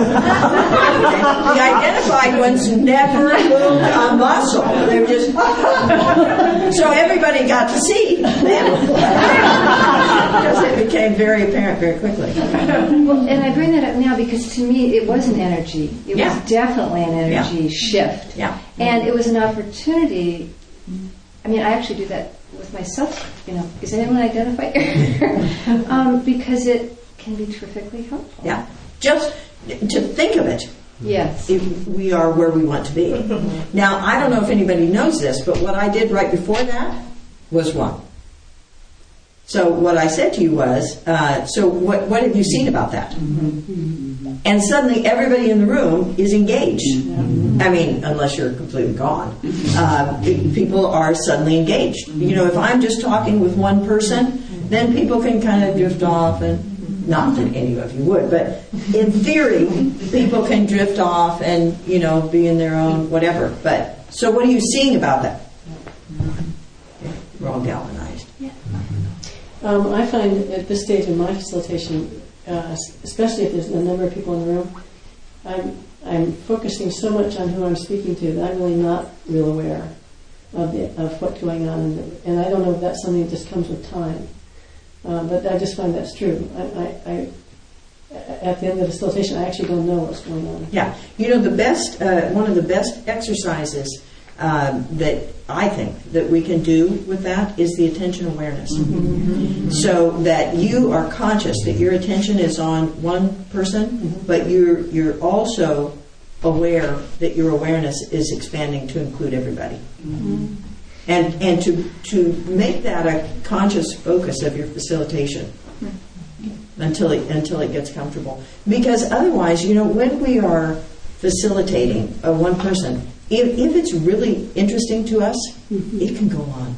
identified ones never moved a muscle. They were just so everybody got to see them because it became very apparent very quickly. Well, and I bring that up now because to me it was an energy. It was definitely an energy shift. Yeah. And it was an opportunity. I mean, I actually do that with myself. Is anyone identified? Because it can be terrifically helpful. Yeah. Just to think of it. Yes. We are where we want to be. Now, I don't know if anybody knows this, but what I did right before that was one. So what I said to you was, so what have you seen about that? And suddenly everybody in the room is engaged. I mean, unless you're completely gone. People are suddenly engaged. If I'm just talking with one person, then people can kind of drift off and not that any of you would, but in theory, people can drift off and, be in their own whatever. But, so what are you seeing about that? We're all galvanized. Yeah. I find at this stage in my facilitation, especially if there's a number of people in the room, I'm focusing so much on who I'm speaking to that I'm really not real aware of what's going on. And I don't know if that's something that just comes with time. But I just find that's true. I at the end of the facilitation, I actually don't know what's going on. Yeah. The best, one of the best exercises that I think that we can do with that is the attention awareness. So that you are conscious that your attention is on one person, but you're also aware that your awareness is expanding to include everybody. And to make that a conscious focus of your facilitation until it gets comfortable. Because otherwise, when we are facilitating one person, if it's really interesting to us, it can go on.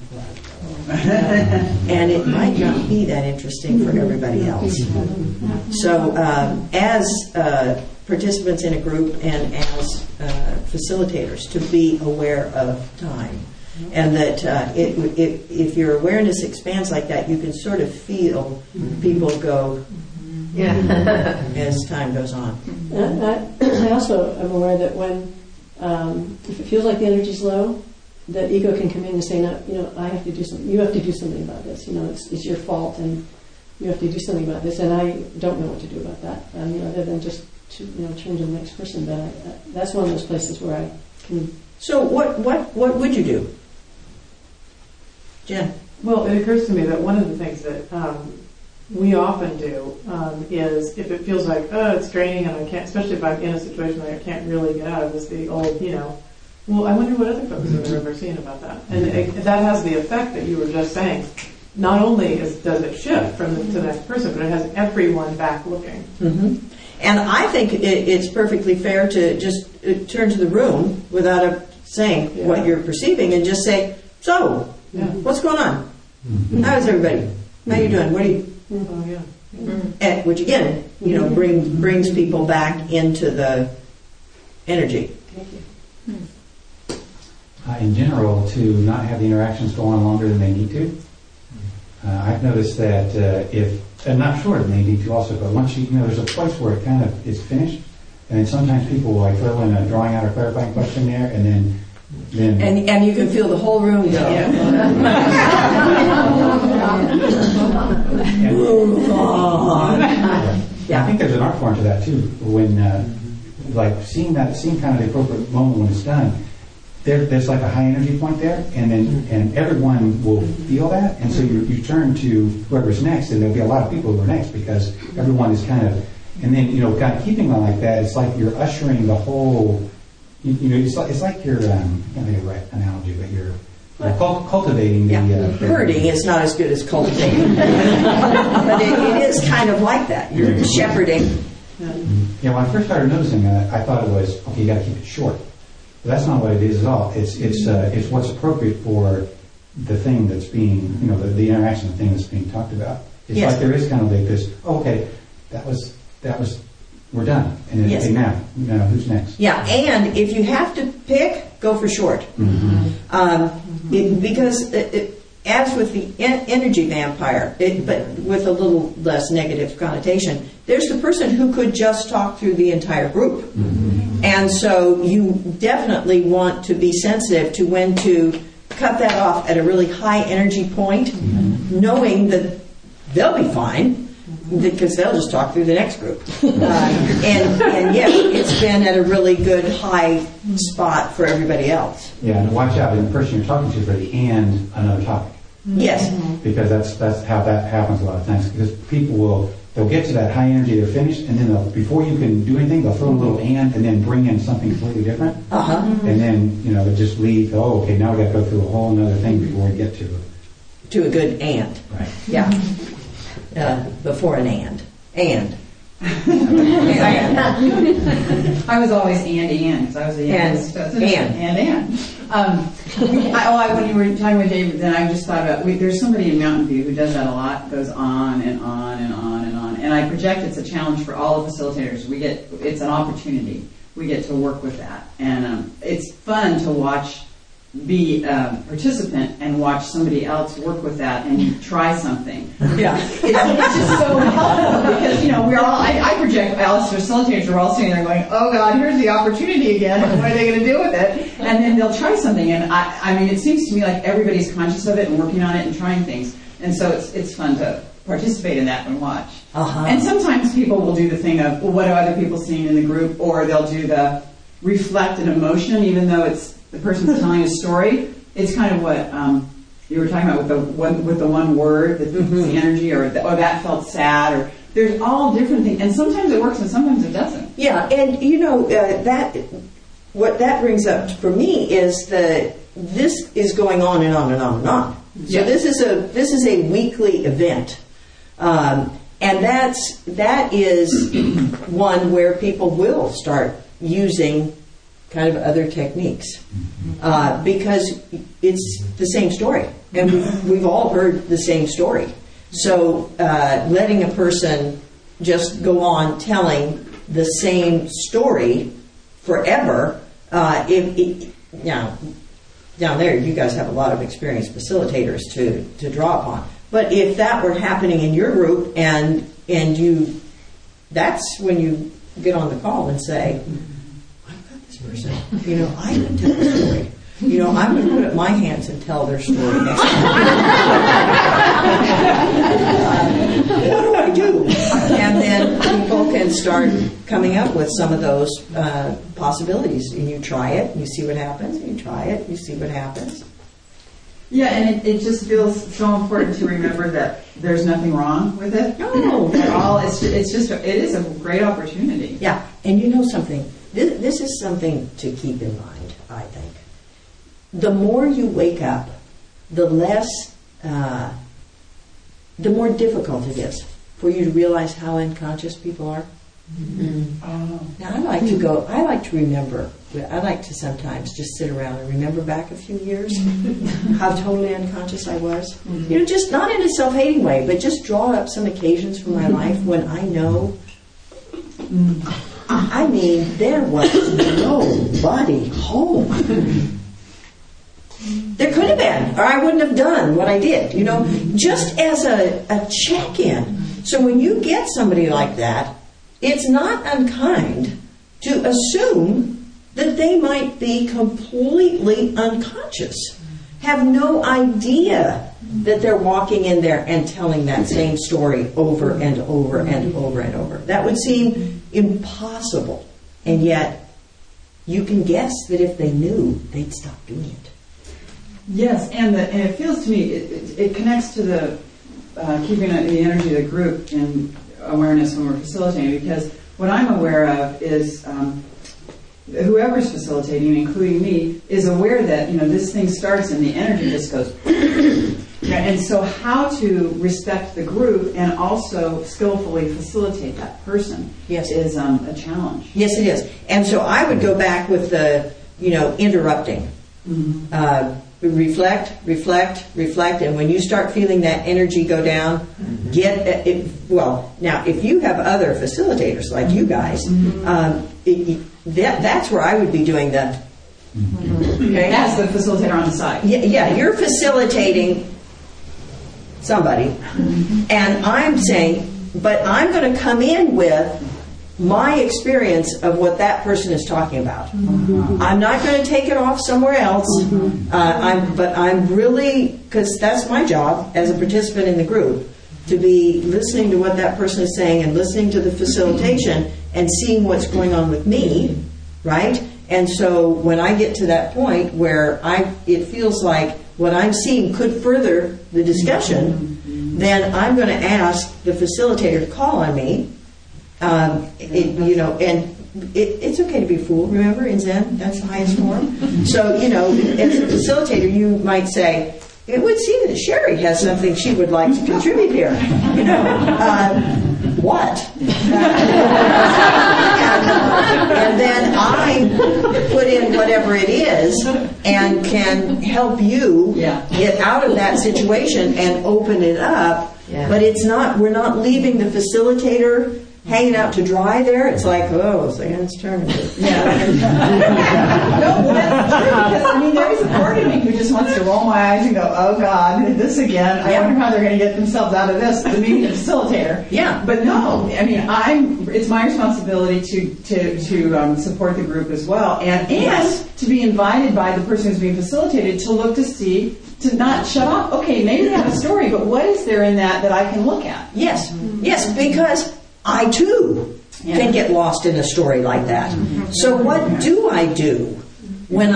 And it might not be that interesting for everybody else. So as participants in a group and as facilitators, to be aware of time. And that if your awareness expands like that, you can sort of feel people go as time goes on. I also am aware that when, if it feels like the energy's low, that ego can come in and say, no, I have to do something. You have to do something about this. It's your fault, and you have to do something about this. And I don't know what to do about that. Other than just to turn to the next person. But that's one of those places where I can. So what would you do? Jen? Well, it occurs to me that one of the things that we often do is if it feels like, it's draining and I can't, especially if I'm in a situation where I can't really get out of this, the old, well, I wonder what other folks in the room are seeing about that. And that has the effect that you were just saying. Not only does it shift from to the next person, but it has everyone back looking. And I think it's perfectly fair to just turn to the room without a saying what you're perceiving, and just say, so, what's going on? How's everybody? How you doing? What are you? Oh, yeah. And, which again, brings people back into the energy. In general, to not have the interactions go on longer than they need to. I've noticed that and not shorter than they need to also, but once there's a place where it kind of is finished, and then sometimes people will throw in a drawing out or clarifying question there, and then and you can feel the whole room go. Move on. I think there's an art form to that too. When seeing kind of the appropriate moment when it's done, there's like a high energy point there, and everyone will feel that, and so you turn to whoever's next, and there'll be a lot of people who are next because everyone is kind of, and then kind of keeping on like that. It's like you're ushering the whole. It's like you're. I can't think of the right analogy, but you're cultivating the. Herding is not as good as cultivating, but it is kind of like that. You're shepherding. Yeah, when I first started noticing that, I thought it was okay. You got to keep it short. But that's not what it is at all. It's what's appropriate for the thing that's being, the interaction, the thing that's being talked about. It's like there is kind of like this. Oh, okay, that was. We're done. And then, okay, now, who's next? Yeah, and if you have to pick, go for short. Because as with the energy vampire, but with a little less negative connotation, there's the person who could just talk through the entire group. And so you definitely want to be sensitive to when to cut that off at a really high energy point, knowing that they'll be fine, because they'll just talk through the next group. And yet, it's been at a really good high spot for everybody else. Yeah, and watch out, the person you're talking to is ready and another topic. Yes. Because that's how that happens a lot of times. Because people they'll get to that high energy, they're finished, and then before you can do anything, they'll throw a little and then bring in something completely different. And then, they just leave, okay, now we got to go through a whole other thing before we get to it. To a good and. Right. Yeah. Before an and. I was always because I was a youngest. When you were talking with David, then I just thought about, there's somebody in Mountain View who does that a lot, goes on and on and on and on. And I project it's a challenge for all the facilitators. It's an opportunity. We get to work with that. And it's fun to be a participant and watch somebody else work with that and try something. Yeah. It's just so helpful because, we're all, I project us facilitators are all sitting there going, oh God, here's the opportunity again. What are they going to do with it? And then they'll try something. And I mean, it seems to me like everybody's conscious of it and working on it and trying things. And so it's fun to participate in that and watch. And sometimes people will do the thing of, well, what are other people seeing in the group? Or they'll do the reflect an emotion, even though it's the person's telling a story. It's kind of what you were talking about with the one word, the energy, or that felt sad, or there's all different things, and sometimes it works and sometimes it doesn't. Yeah, and that what that brings up for me is that this is going on and on and on and on. So this is a weekly event, and that is one where people will start using kind of other techniques, because it's the same story, and we've all heard the same story. So letting a person just go on telling the same story forever, now down there you guys have a lot of experienced facilitators to draw upon. But if that were happening in your group and you, that's when you get on the call and say, person. I can tell the story. I'm going to put up my hands and tell their story next time. What do I do? And then people can start coming up with some of those possibilities. And you try it, and you see what happens. And you try it, and you see what happens. Yeah, and it just feels so important to remember that there's nothing wrong with it. No, at all. It is a great opportunity. Yeah, and something. This is something to keep in mind, I think. The more you wake up, the more difficult it is for you to realize how unconscious people are. Now I like to remember. I like to sometimes just sit around and remember back a few years how totally unconscious I was. Just not in a self-hating way, but just draw up some occasions from my life when I know. I mean, there was nobody home. There could have been, or I wouldn't have done what I did, just as a check-in. So when you get somebody like that, it's not unkind to assume that they might be completely unconscious, have no idea that they're walking in there and telling that same story over and over and over and over. That would seem impossible. And yet, you can guess that if they knew, they'd stop doing it. Yes, and it feels to me, it connects to the keeping the energy of the group in awareness when we're facilitating, because what I'm aware of is whoever's facilitating, including me, is aware that this thing starts and the energy just goes. And so how to respect the group and also skillfully facilitate that person is a challenge. Yes, it is. And so I would go back with the, interrupting. Reflect, and when you start feeling that energy go down, get it. Well, now if you have other facilitators like you guys, that's where I would be doing the. Okay, as the facilitator on the side. Yeah, you're facilitating somebody, and I'm saying, but I'm going to come in with my experience of what that person is talking about. I'm not going to take it off somewhere else. But I'm really, because that's my job as a participant in the group, to be listening to what that person is saying and listening to the facilitation and seeing what's going on with me, right? And so when I get to that point where it feels like what I'm seeing could further the discussion, then I'm going to ask the facilitator to call on me. And it's okay to be a fool, remember, in Zen, that's the highest form. So, as a facilitator, you might say, it would seem that Sherry has something she would like to contribute here. What? And then I put in whatever it is and can help you get out of that situation and open it up. But we're not leaving the facilitator hanging out to dry there. It's like, Zan's turn. No, well, that's true, because there is a part of me who just wants to roll my eyes and go, oh God, this again. I wonder how they're going to get themselves out of this, the meeting of facilitator. Yeah. But no, it's my responsibility to support the group as well, and to be invited by the person who's being facilitated to look to see, to not shut off. Okay, maybe they have a story, but what is there in that I can look at? Yes, because I too can get lost in a story like that. So what do I do when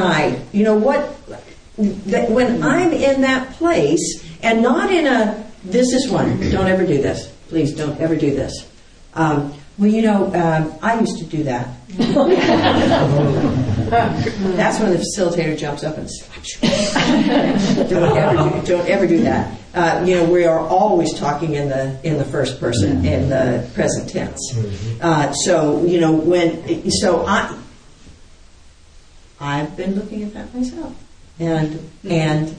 when I'm in that place and not in this is one, don't ever do this. Please don't ever do this. I used to do that. That's when the facilitator jumps up and slaps you. Don't ever do that. We are always talking in the first person, in the present tense. I've been looking at that myself, and and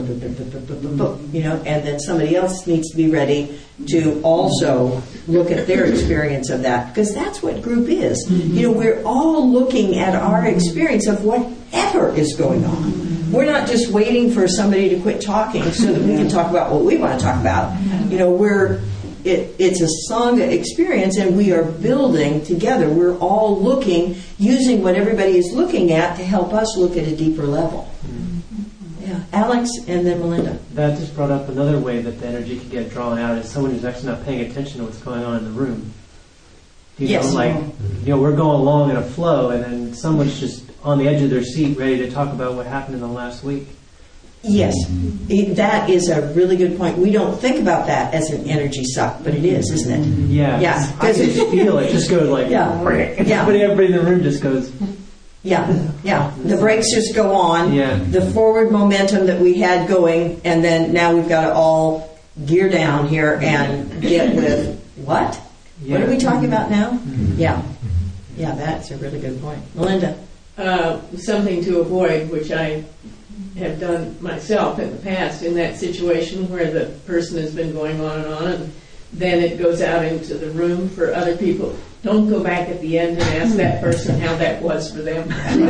then somebody else needs to be ready to also look at their experience of that, because that's what group is. We're all looking at our experience of whatever is going on. We're not just waiting for somebody to quit talking so that we can talk about what we want to talk about. It's a Sangha experience, and we are building together. We're all using what everybody is looking at to help us look at a deeper level. Yeah, Alex, and then Melinda. That just brought up another way that the energy can get drawn out is someone who's actually not paying attention to what's going on in the room. We're going along in a flow, and then someone's just on the edge of their seat ready to talk about what happened in the last week. Yes, that is a really good point. We don't think about that as an energy suck, but it is, isn't it? Yeah. I can just feel it. Just goes like, everybody in the room just goes. Yeah. The brakes just go on. Yeah. The forward momentum that we had going, and then now we've got to all gear down here and get with what? What are we talking about now? Yeah. Yeah, that's a really good point. Melinda? Something to avoid, which I have done myself in the past, in that situation where the person has been going on, and then it goes out into the room for other people. Don't go back at the end and ask that person how that was for them. Don't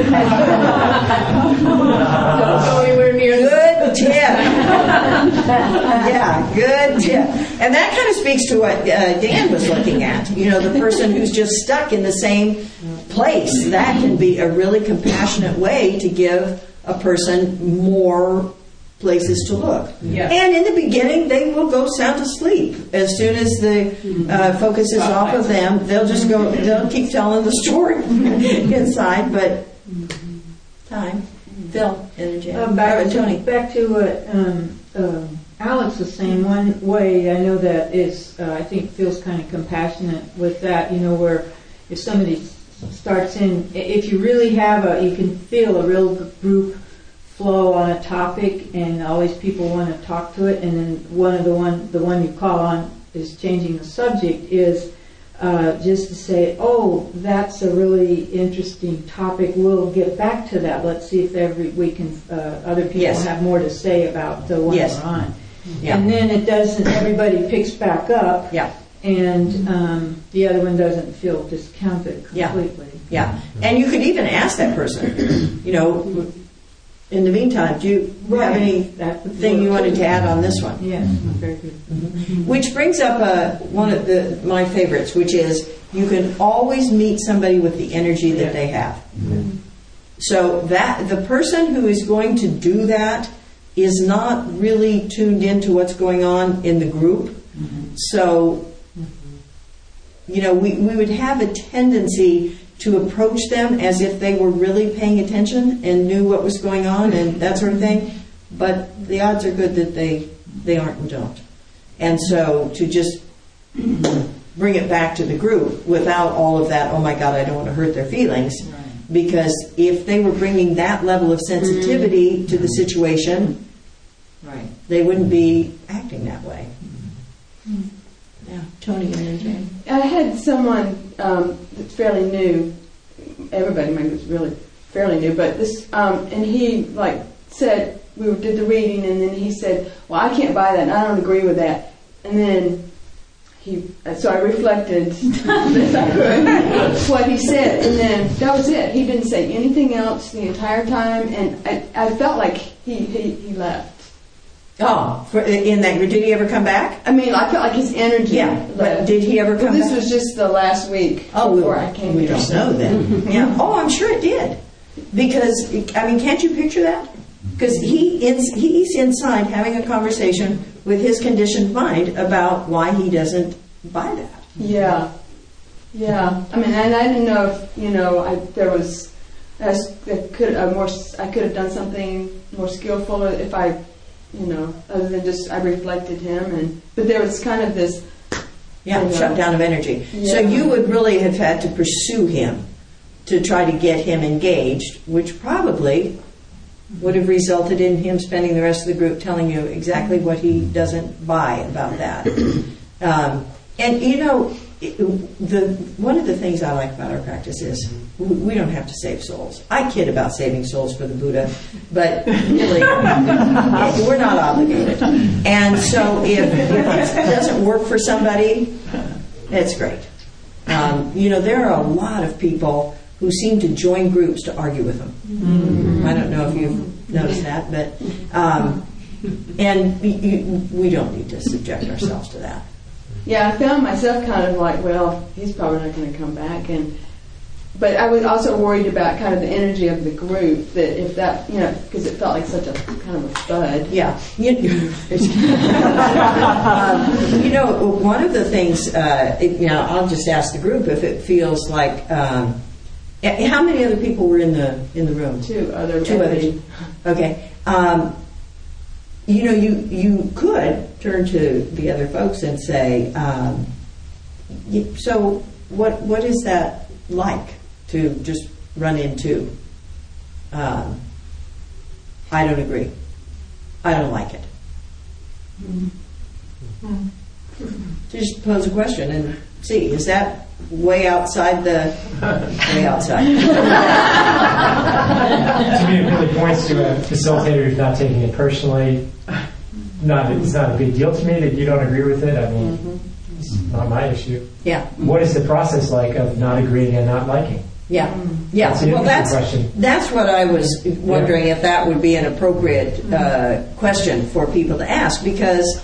go anywhere near Good tip. Yeah, good tip. And that kind of speaks to what Dan was looking at. The person who's just stuck in the same place. That can be a really compassionate way to give a person more places to look. Yeah. And in the beginning, they will go sound asleep. As soon as the focus is off of them, they'll keep telling the story inside, but time. Phil and Jan. Tony. Back to what Alex was saying, one way I know that is, I think feels kind of compassionate with that, where if somebody starts in, if you really have you can feel a real group flow on a topic, and always people want to talk to it, and then the one you call on is changing the subject, is just to say, oh, that's a really interesting topic. We'll get back to that. Let's see if other people have more to say about the one we're on. Yeah. And then it doesn't. Everybody picks back up. Yeah. And the other one doesn't feel discounted completely. Yeah. And you could even ask that person, in the meantime, do you have anything you wanted to add on this one? Yes, very good. Mm-hmm. Which brings up one of my favorites, which is you can always meet somebody with the energy that they have. Mm-hmm. So that the person who is going to do that is not really tuned into what's going on in the group. Mm-hmm. So, we would have a tendency to approach them as if they were really paying attention and knew what was going on and that sort of thing. But the odds are good that they aren't and don't. And so to just bring it back to the group without all of that, oh my God, I don't want to hurt their feelings. Right. Because if they were bringing that level of sensitivity to the situation, they wouldn't be acting that way. Yeah, Tony and then Jane. I had someone that's fairly new. Everybody maybe was really fairly new, but this, and he said, we did the reading, and then he said, well, I can't buy that, and I don't agree with that. And then so I reflected best I could what he said, and then that was it. He didn't say anything else the entire time, and I felt like he left. Oh, in that, did he ever come back? I mean, I felt like his energy. Yeah, but did he ever come back? This was just the last week before I came. We don't know then. Yeah. Oh, I'm sure it did. Because, can't you picture that? Because he's inside having a conversation with his conditioned mind about why he doesn't buy that. Yeah. Yeah. And I didn't know if, I could have done something more skillful if I, other than just I reflected him, but there was kind of this shutdown of energy. Yeah. So you would really have had to pursue him to try to get him engaged, which probably would have resulted in him spending the rest of the group telling you exactly what he doesn't buy about that. One of the things I like about our practice is we don't have to save souls. I kid about saving souls for the Buddha, but really, we're not obligated. And so if it doesn't work for somebody, it's great. There are a lot of people who seem to join groups to argue with them. Mm-hmm. I don't know if you've noticed that, but we don't need to subject ourselves to that. Yeah, I found myself kind of like, well, he's probably not going to come back, but I was also worried about kind of the energy of the group, that if that, because it felt like such a kind of a thud. Yeah. One of the things, I'll just ask the group if it feels like, how many other people were in the room? Two others. Okay. You could turn to the other folks and say, so what is that like to just run into? I don't agree. I don't like it. Mm-hmm. Just pose a question and see, is that way outside the way outside? To me, it really points to a facilitator who's not taking it personally. It's not a big deal to me that you don't agree with it. I mean, it's not my issue. Yeah. What is the process like of not agreeing and not liking? Yeah. Yeah. Well, that's what I was wondering, if that would be an appropriate question for people to ask, because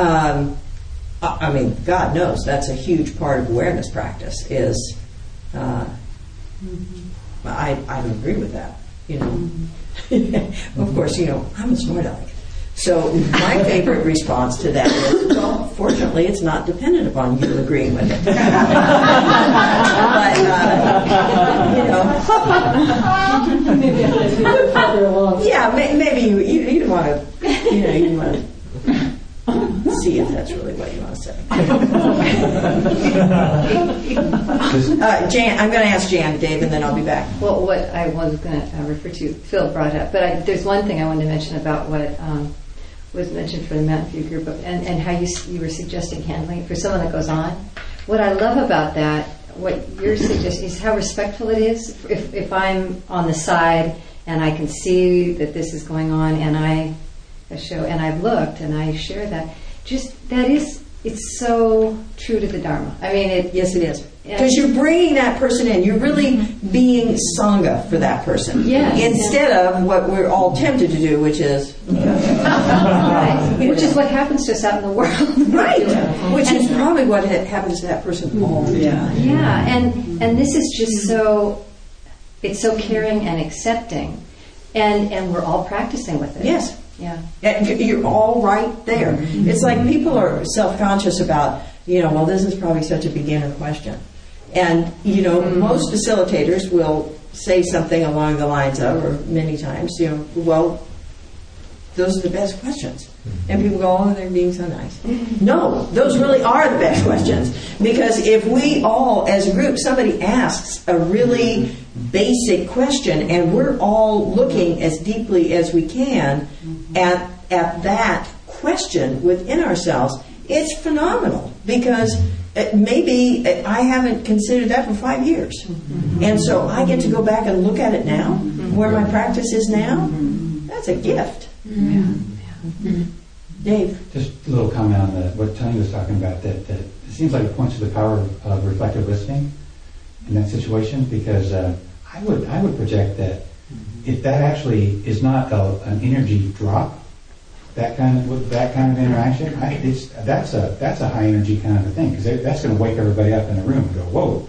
I mean, God knows that's a huge part of awareness practice. Is I don't agree with that. You know, of course, you know, I'm a smart aleck. So my favorite response to that is, well, fortunately, it's not dependent upon you agreeing with it. But, you know, yeah, maybe you want to, you want to see if that's really what you want to say. Jan, I'm going to ask Jan, Dave, and then I'll be back. Well, what I was going to refer to, Phil brought up, but there's one thing I wanted to mention about what was mentioned for the Mountain View group, and how you were suggesting handling it for someone that goes on. What I love about that, what you're suggesting, is how respectful it is. If I'm on the side and I can see that this is going on, and I've looked and I share that, it's so true to the Dharma. I mean, yes, it is. Because you're bringing that person in. You're really being Sangha for that person. Yes. Instead of what we're all tempted to do, which is... right. Which is what happens to us out in the world. Right. Which is probably what happens to that person all the time. Yeah. And this is just so... It's so caring and accepting. And we're all practicing with it. Yes. Yeah. And you're all right there. It's like people are self-conscious about, well, this is probably such a beginner question. And, most facilitators will say something along the lines of, or many times, well, those are the best questions. And people go, oh, they're being so nice. No, those really are the best questions. Because if we all, as a group, somebody asks a really basic question, and we're all looking as deeply as we can at that question within ourselves, it's phenomenal. Because maybe I haven't considered that for 5 years. And so I get to go back and look at it now, where my practice is now. That's a gift. Dave? Just a little comment on what Tony was talking about, that it seems like it points to the power of reflective listening in that situation, because I would project that if that actually is not an energy drop, that kind of interaction, that's a high energy kind of a thing, because that's going to wake everybody up in the room and go, whoa,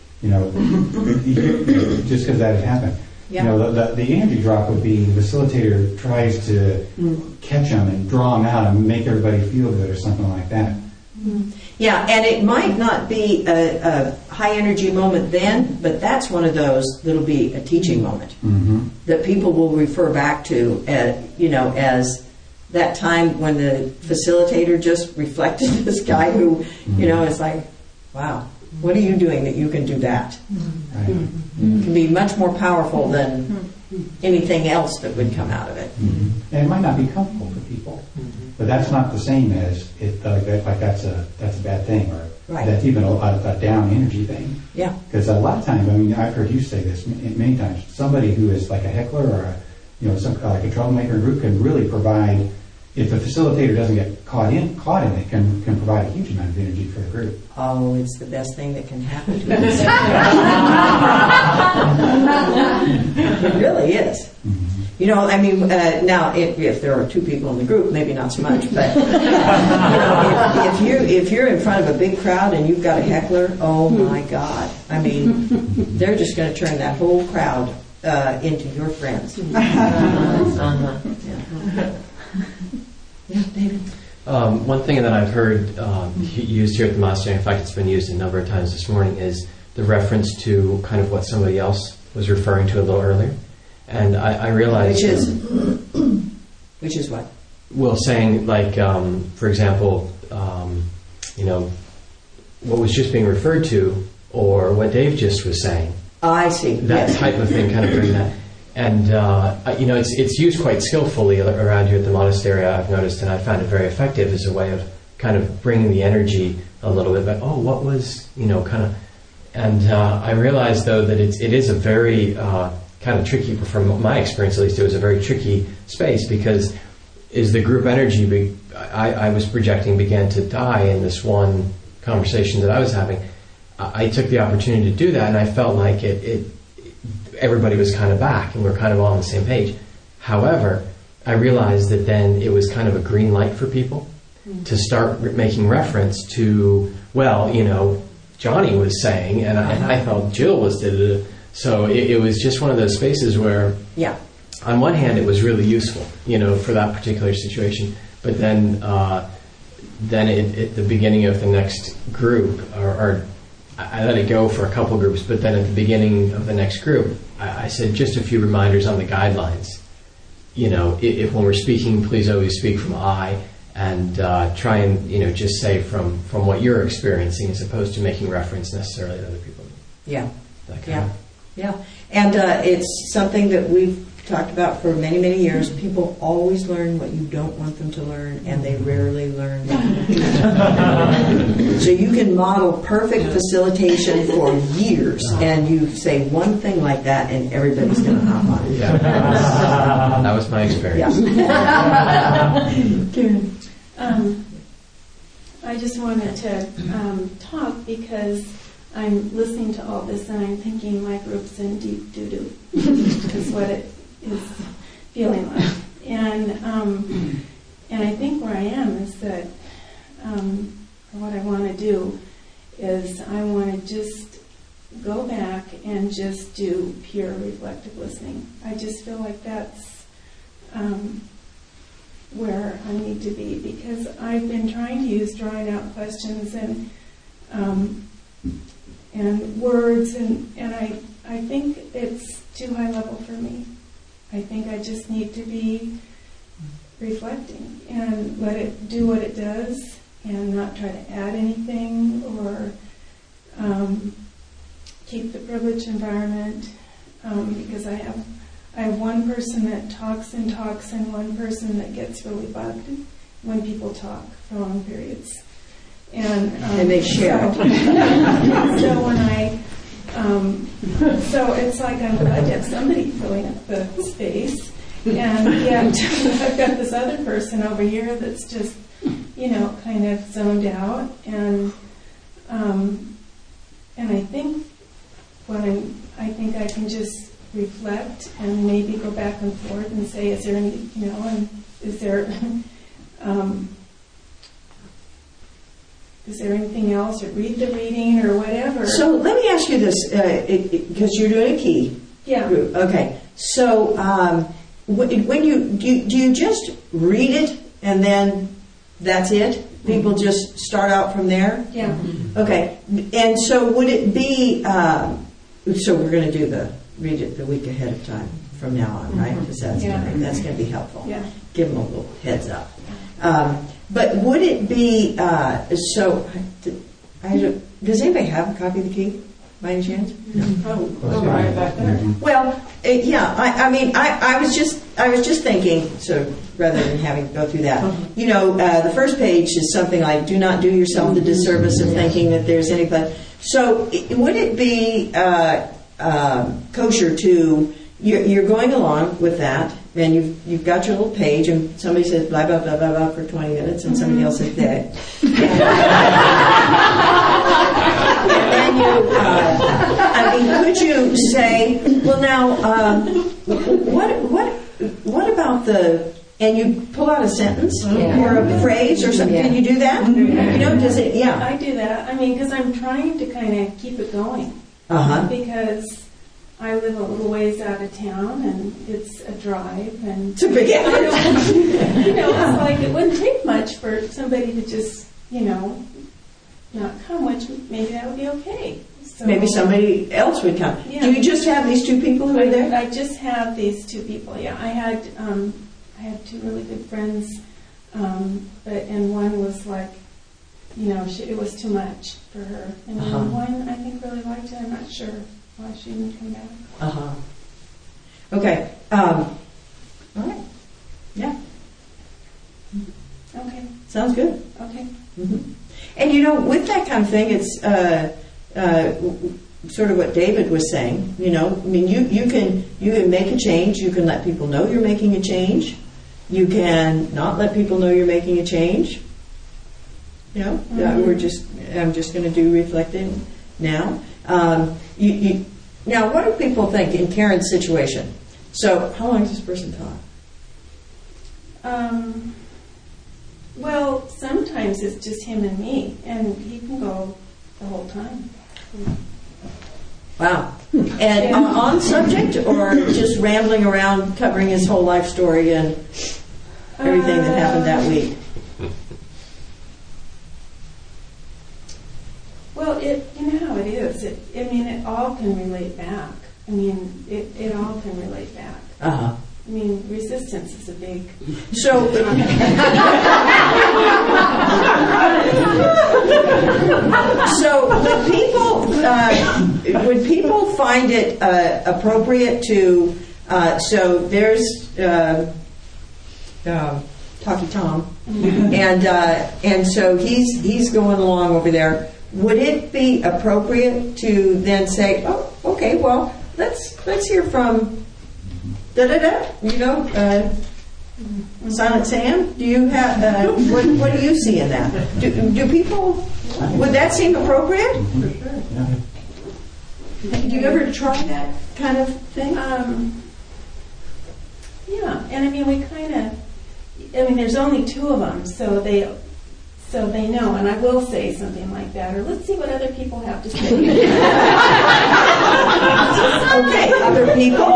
just because that had happened. Yeah. The energy drop would be the facilitator tries to catch them and draw them out and make everybody feel good or something like that. Yeah, and it might not be a high energy moment then, but that's one of those that'll be a teaching moment that people will refer back to, as that time when the facilitator just reflected this guy who, is like, wow, what are you doing that you can do that? Right. It can be much more powerful than anything else that would come out of it. And it might not be comfortable for people, but that's not the same as that's a bad thing, or that's even a down energy thing. Yeah. Because a lot of times, I've heard you say this many times. Somebody who is like a heckler or like a troublemaker group can really provide. If the facilitator doesn't get caught in it, can provide a huge amount of energy for the group. Oh, it's the best thing that can happen to us. It really is. Now, if there are 2 people in the group, maybe not so much. But if you're in front of a big crowd and you've got a heckler, oh my God! They're just going to turn that whole crowd into your friends. Yeah, David. One thing that I've heard used here at the monastery, in fact it's been used a number of times this morning, is the reference to kind of what somebody else was referring to a little earlier. And I realized... Which is what? Well, saying like, for example, what was just being referred to, or what Dave just was saying. I see. That type of thing, kind of doing that. And, it's used quite skillfully around here at the monastery, I've noticed, and I found it very effective as a way kind of bringing the energy a little bit, but what was, kind of, and I realized though that it is a very kind of tricky, from my experience at least, it was a very tricky space, because as the group energy I was projecting began to die in this one conversation that I was having, I took the opportunity to do that, and I felt like everybody was kind of back, and we're kind of all on the same page. However, I realized that then it was kind of a green light for people to start making reference to, Johnny was saying, and I felt Jill was did it. So it was just one of those spaces where, on one hand, it was really useful, for that particular situation. But then at the beginning of the next group, or I let it go for a couple groups, but then at the beginning of the next group, I said just a few reminders on the guidelines. If when we're speaking, please always speak from I, and try and just say from what you're experiencing, as opposed to making reference necessarily to other people. Yeah, and it's something that we've talked about for many, many years. People always learn what you don't want them to learn, and they rarely learn what you do. So you can model perfect facilitation for years, and you say one thing like that, and everybody's going to hop on it. Yeah. That was my experience. I just wanted to talk because I'm listening to all this and I'm thinking my group's in deep doo-doo is what it is feeling like. And I think where I am is that what I want to do is I want to just go back and just do pure reflective listening. I just feel like that's where I need to be, because I've been trying to use drawing out questions and words, and I think it's too high level for me. I think I just need to be reflecting and let it do what it does and not try to add anything or keep the privileged environment, because I have one person that talks and one person that gets really bugged when people talk for long periods. And they share. So when so it's like I'm glad to have somebody filling up the space, and yet I've got this other person over here that's just, kind of zoned out, and I think I think I can just reflect and maybe go back and forth and say, is there any, and is there anything else, or read the reading or whatever. So let me ask you this, because you're doing a key group. Okay. So when do you just read it and then that's it? People just start out from there? Yeah. Okay. And so would it be, so we're going to do read it the week ahead of time from now on, right? Because that's going to be helpful. Yeah. Give them a little heads up. But would it be, does anybody have a copy of the key by any chance? No. Right back there. Well, I was just thinking, so rather than having to go through that, the first page is something like, do not do yourself the disservice of thinking that there's anybody. So would it be kosher to, you're going along with that, and you've got your little page, and somebody says blah, blah, blah, blah, blah for 20 minutes, and somebody else says that. And then could you say, well now, what about and you pull out a sentence or a phrase or something, can you do that? Does it, I do that, because I'm trying to kind of keep it going. Because I live a little ways out of town, and it's a drive, and it's a big it's like it wouldn't take much for somebody to just, not come, which maybe that would be okay. So, maybe somebody else would come. Yeah. Do you just have these two people who are there? I just have these two people. Yeah, I had two really good friends, and one was like, it was too much for her, and then one I think really liked it. I'm not sure why she didn't come back. Okay. All right. Yeah. Okay. Sounds good. Okay. Mm-hmm. And you know, with that kind of thing, it's sort of what David was saying. You know, I mean, you can make a change. You can let people know you're making a change. You can not let people know you're making a change. You know, I'm just going to do reflecting now. Now, what do people think in Karen's situation? So, how long does this person talk? Well, sometimes it's just him and me, and he can go the whole time. Wow. And on subject, or just rambling around covering his whole life story and everything that happened that week? Well, you know how it is. It all can relate back. I mean, it all can relate back. Uh-huh. I mean, resistance is a big... So would people find it appropriate to, so there's Talkie Tom, and so he's going along over there. Would it be appropriate to then say, oh, okay, well, let's hear from da-da-da, you know, Silent Sam, do you have, what do you see in that? Do people, would that seem appropriate? For sure, yeah. Do you ever try that kind of thing? Yeah, and I mean, there's only two of them, so they know, and I will say something like that, or let's see what other people have to say. Okay, other people.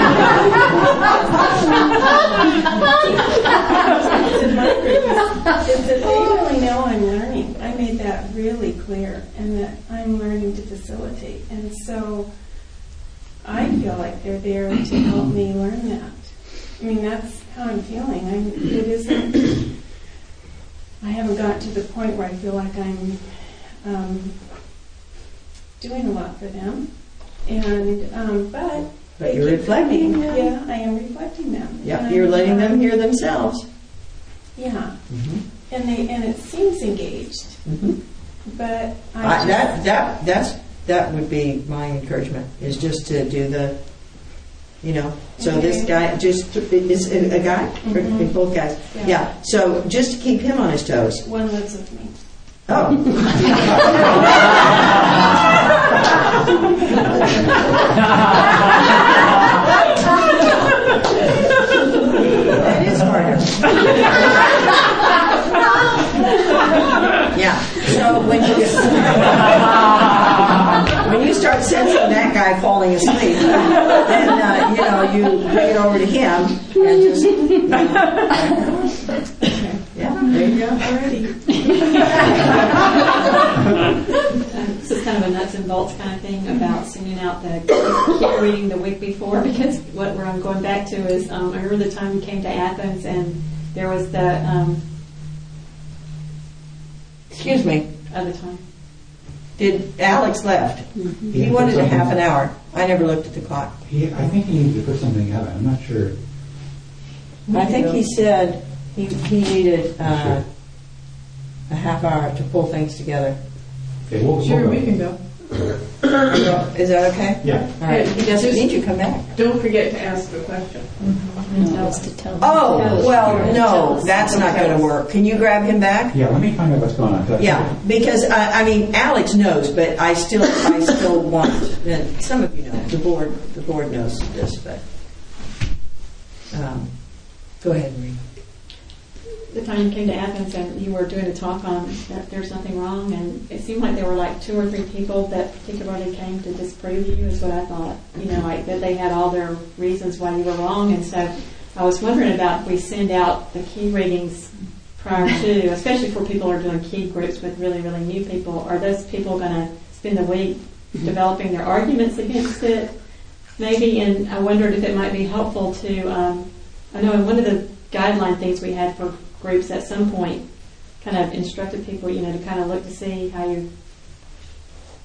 Is that they really know I'm learning. I made that really clear, and that I'm learning to facilitate. And so I feel like they're there to help me learn that. I mean, that's how I'm feeling. I haven't gotten to the point where I feel like I'm doing a lot for them. And but you're reflecting. Yeah, I am reflecting them. Yeah, you're letting them hear themselves. Yeah, mm-hmm. and it seems engaged. Mm-hmm. But that would be my encouragement, is just to do the, you know. So okay. This guy just is a guy, mm-hmm. or both guys. Yeah. So just to keep him on his toes. One lives with me. Oh. That is harder. Yeah. So when you start sensing that guy falling asleep, then you bring it over to him and just yeah, there you go. Already. This is kind of a nuts and bolts kind of thing about sending out the key reading the week before, because where I'm going back to is I remember the time we came to Athens and there was the excuse me. Other time. Did Alex left? Mm-hmm. He wanted a half an hour. I never looked at the clock. I think he needed to put something out. I'm not sure. I think he said he needed a half hour to pull things together. Okay, sure, we can go. Is that okay? Yeah. All right. He doesn't need you to come back. Don't forget to ask the question. Mm-hmm. That was to tell him. Oh, well, no, that's not going to work. Can you grab him back? Yeah, let me find out what's going on. Yeah, because Alex knows, but I still want. And some of you know, the board knows this, but go ahead, Marie. The time you came to Athens and you were doing a talk on that there's nothing wrong, and it seemed like there were like 2 or 3 people that particularly came to disprove you, is what I thought. You know, like that they had all their reasons why you were wrong, and so I was wondering about if we send out the key readings prior to, especially for people who are doing key groups with really, really new people. Are those people going to spend the week developing their arguments against it? Maybe, and I wondered if it might be helpful to, I know in one of the guideline things we had for groups at some point kind of instructed people, to kind of look to see how you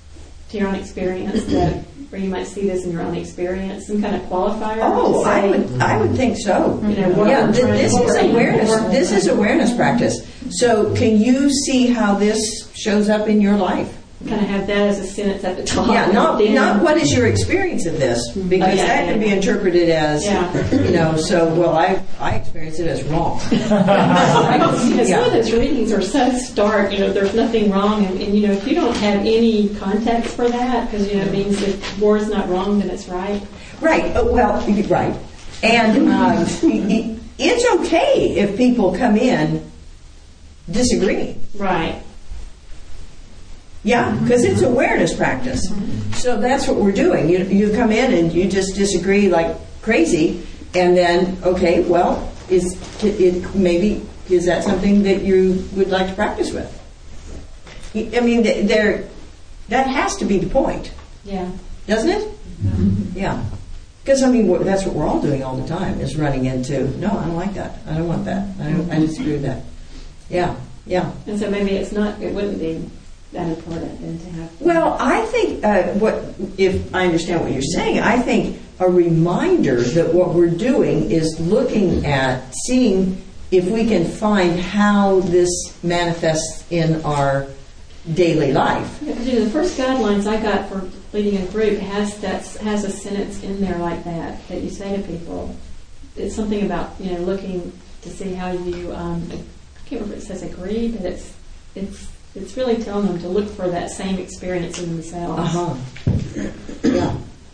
to your own experience that, or you might see this in your own experience, some kind of qualifier? Oh, to say, I would think so. You know, what Yeah, we're trying- this what is we're aiming awareness. for. This is awareness practice. So, can you see how this shows up in your life? Kind of have that as a sentence at the top. Yeah, not Then- not what is your experience of this, because Yeah, that can be yeah. interpreted as, Yeah. you know, so, well, I experience it as wrong. Because some of those readings are so stark, you know, there's nothing wrong, and you know, if you don't have any context for that, because, you know, it means if war is not wrong, then it's right. Right, well, right. And it's okay if people come in disagreeing. Right. Yeah, because it's awareness practice. So that's what we're doing. You come in and you just disagree like crazy, and then, okay, well, is that something that you would like to practice with? I mean, that has to be the point, Yeah. doesn't it? Yeah. Because, I mean, that's what we're all doing all the time, is running into, no, I don't like that. I don't want that. I disagree with that. Yeah, yeah. And so maybe it wouldn't be that important then to have. Well, I think if I understand what you're saying, I think a reminder that what we're doing is looking at, seeing if we can find how this manifests in our daily life. Yeah, 'cause, you know, the first guidelines I got for leading a group has a sentence in there like that you say to people. It's something about, you know, looking to see how you. I can't remember if it says agree, but it's really telling them to look for that same experience in themselves. Yeah.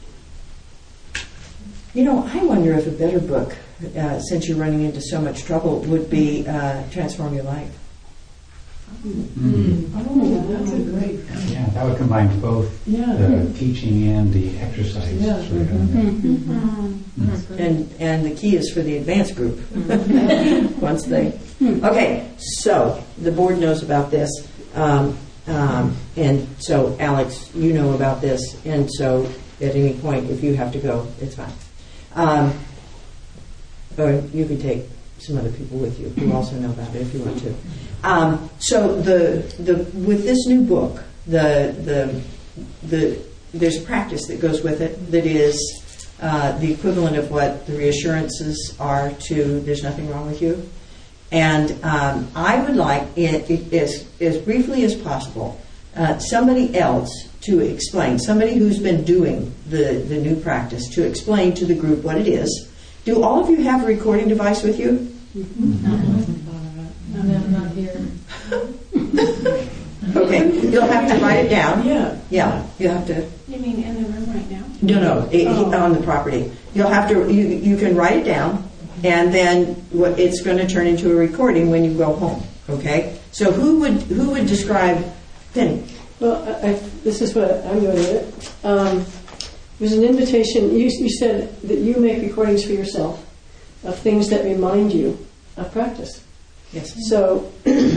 You know, I wonder if a better book, since you're running into so much trouble, would be Transform Your Life. Oh, that's a great. Yeah, that would combine both the teaching and the exercise. Yeah. And the key is for the advanced group. Once they. Okay, so the board knows about this. And so, Alex, you know about this, and so at any point, if you have to go, it's fine. Or you can take some other people with you who also know about it if you want to. So with this new book, there's a practice that goes with it that is the equivalent of what the reassurances are to "There's nothing wrong with you." And I would like, as briefly as possible, somebody else to explain, somebody who's been doing the new practice, to explain to the group what it is. Do all of you have a recording device with you? I'm not here. Okay, you'll have to write it down. Yeah, you have to. You mean in the room right now? No, on the property. You'll have to. You can write it down. And then it's going to turn into a recording when you go home. Okay. So who would describe Penny? Well, this is what I'm doing with it. There's an invitation. You said that you make recordings for yourself of things that remind you of practice. Yes. So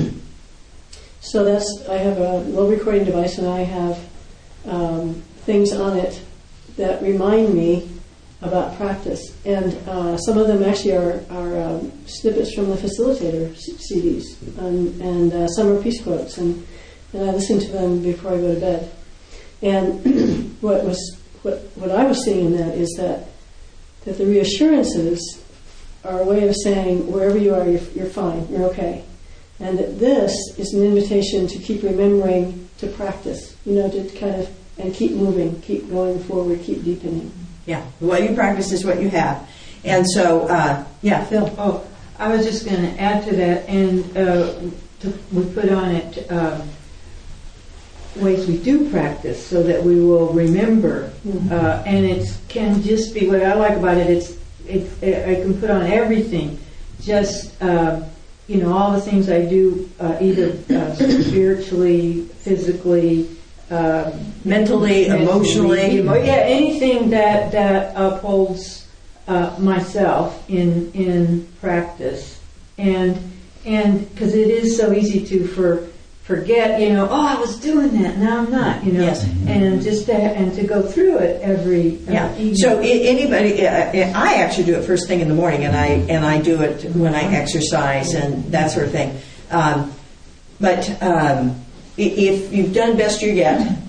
I have a little recording device, and I have things on it that remind me about practice, and some of them actually are snippets from the facilitator CDs, and some are piece quotes, and I listen to them before I go to bed. And what I was seeing in that is that the reassurances are a way of saying wherever you are, you're fine, you're okay, and that this is an invitation to keep remembering to practice, to kind of and keep moving, keep going forward, keep deepening. Yeah, what you practice is what you have. And so, Phil. Oh, I was just going to add to that, and we put on it ways we do practice so that we will remember. And it can just be, what I like about it, I can put on everything, just, all the things I do, either spiritually, physically, mentally, emotionally. Anything that upholds myself in practice, and because it is so easy to forget, I was doing that, now I'm not, Yes. and just to go through it every evening. So anybody, I actually do it first thing in the morning, and I do it when I exercise and that sort of thing. But if you've done best you get,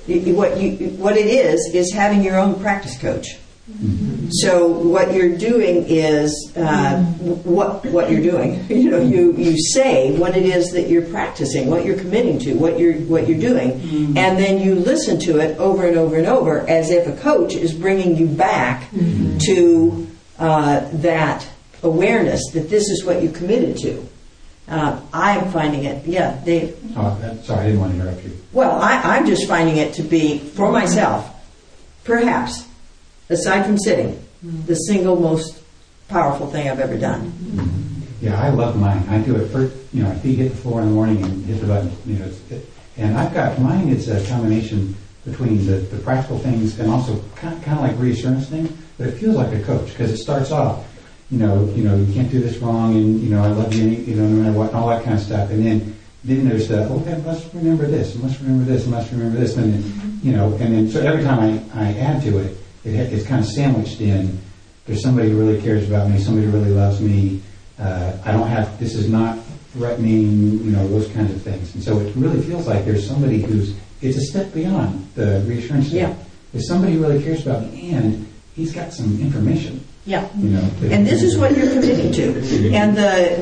What it is having your own practice coach. So what you're doing is what you're doing. You say what it is that you're practicing, what you're committing to, what you're doing, and then you listen to it over and over and over, as if a coach is bringing you back to that awareness that this is what you committed to. I'm finding it. Yeah, Dave. Sorry, I didn't want to interrupt you. Well, I'm just finding it to be, for myself, perhaps, aside from sitting, the single most powerful thing I've ever done. Yeah, I love mine. I do it first, feet hit the floor in the morning and hit the button. And I've got mine. It's a combination between the practical things and also kind of like reassurance thing, but it feels like a coach because it starts off, you can't do this wrong, and I love you, no matter what, and all that kind of stuff. And then there's the let's remember this, and let's remember this, and let's remember this, and then so every time I add to it, it's kind of sandwiched in. There's somebody who really cares about me, somebody who really loves me. This is not threatening, those kinds of things. And so it really feels like there's somebody it's a step beyond the reassurance step. Yeah. There's somebody who really cares about me, and he's got some information. Yeah. And this is what you're committing to. And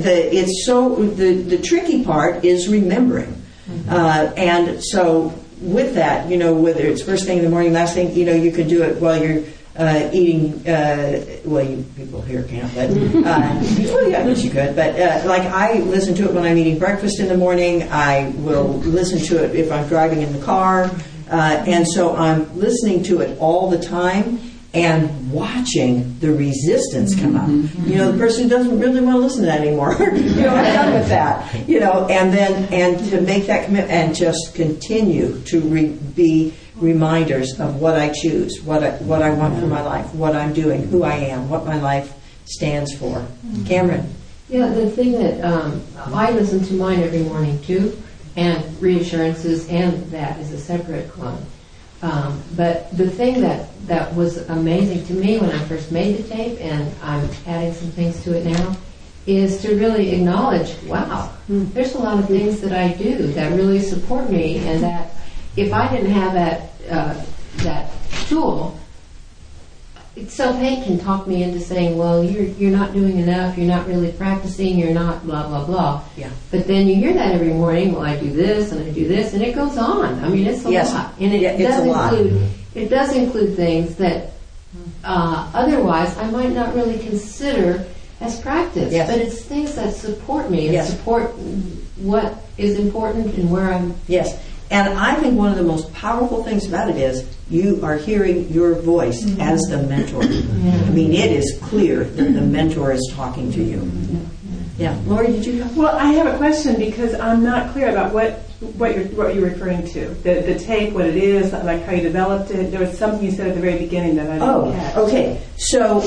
the tricky part is remembering. And so with that, whether it's first thing in the morning, last thing, you can do it while you're eating, you people here can't, but, I guess you could, but like I listen to it when I'm eating breakfast in the morning. I will listen to it if I'm driving in the car. And so I'm listening to it all the time and watching the resistance come up. The person who doesn't really want to listen to that anymore. I'm done with that. And to make that commitment and just continue to be reminders of what I choose, what I want for my life, what I'm doing, who I am, what my life stands for. Cameron. Yeah, the thing that I listen to mine every morning too, and reassurances, and that is a separate one. But the thing that was amazing to me when I first made the tape, and I'm adding some things to it now, is to really acknowledge, wow, there's a lot of things that I do that really support me, and that if I didn't have that tool, self-hate can talk me into saying, well, you're not doing enough, you're not really practicing, you're not blah, blah, blah. Yeah. But then you hear that every morning, well, I do this and I do this, and it goes on. I mean, it's a lot. And it does include things that otherwise I might not really consider as practice. Yes. But it's things that support me and support what is important and where I'm... Yes. And I think one of the most powerful things about it is you are hearing your voice as the mentor. I mean, it is clear that the mentor is talking to you. Yeah. Lori, did you have? Well, I have a question because I'm not clear about what you're referring to. The tape, what it is, like how you developed it. There was something you said at the very beginning that I didn't catch. Okay. So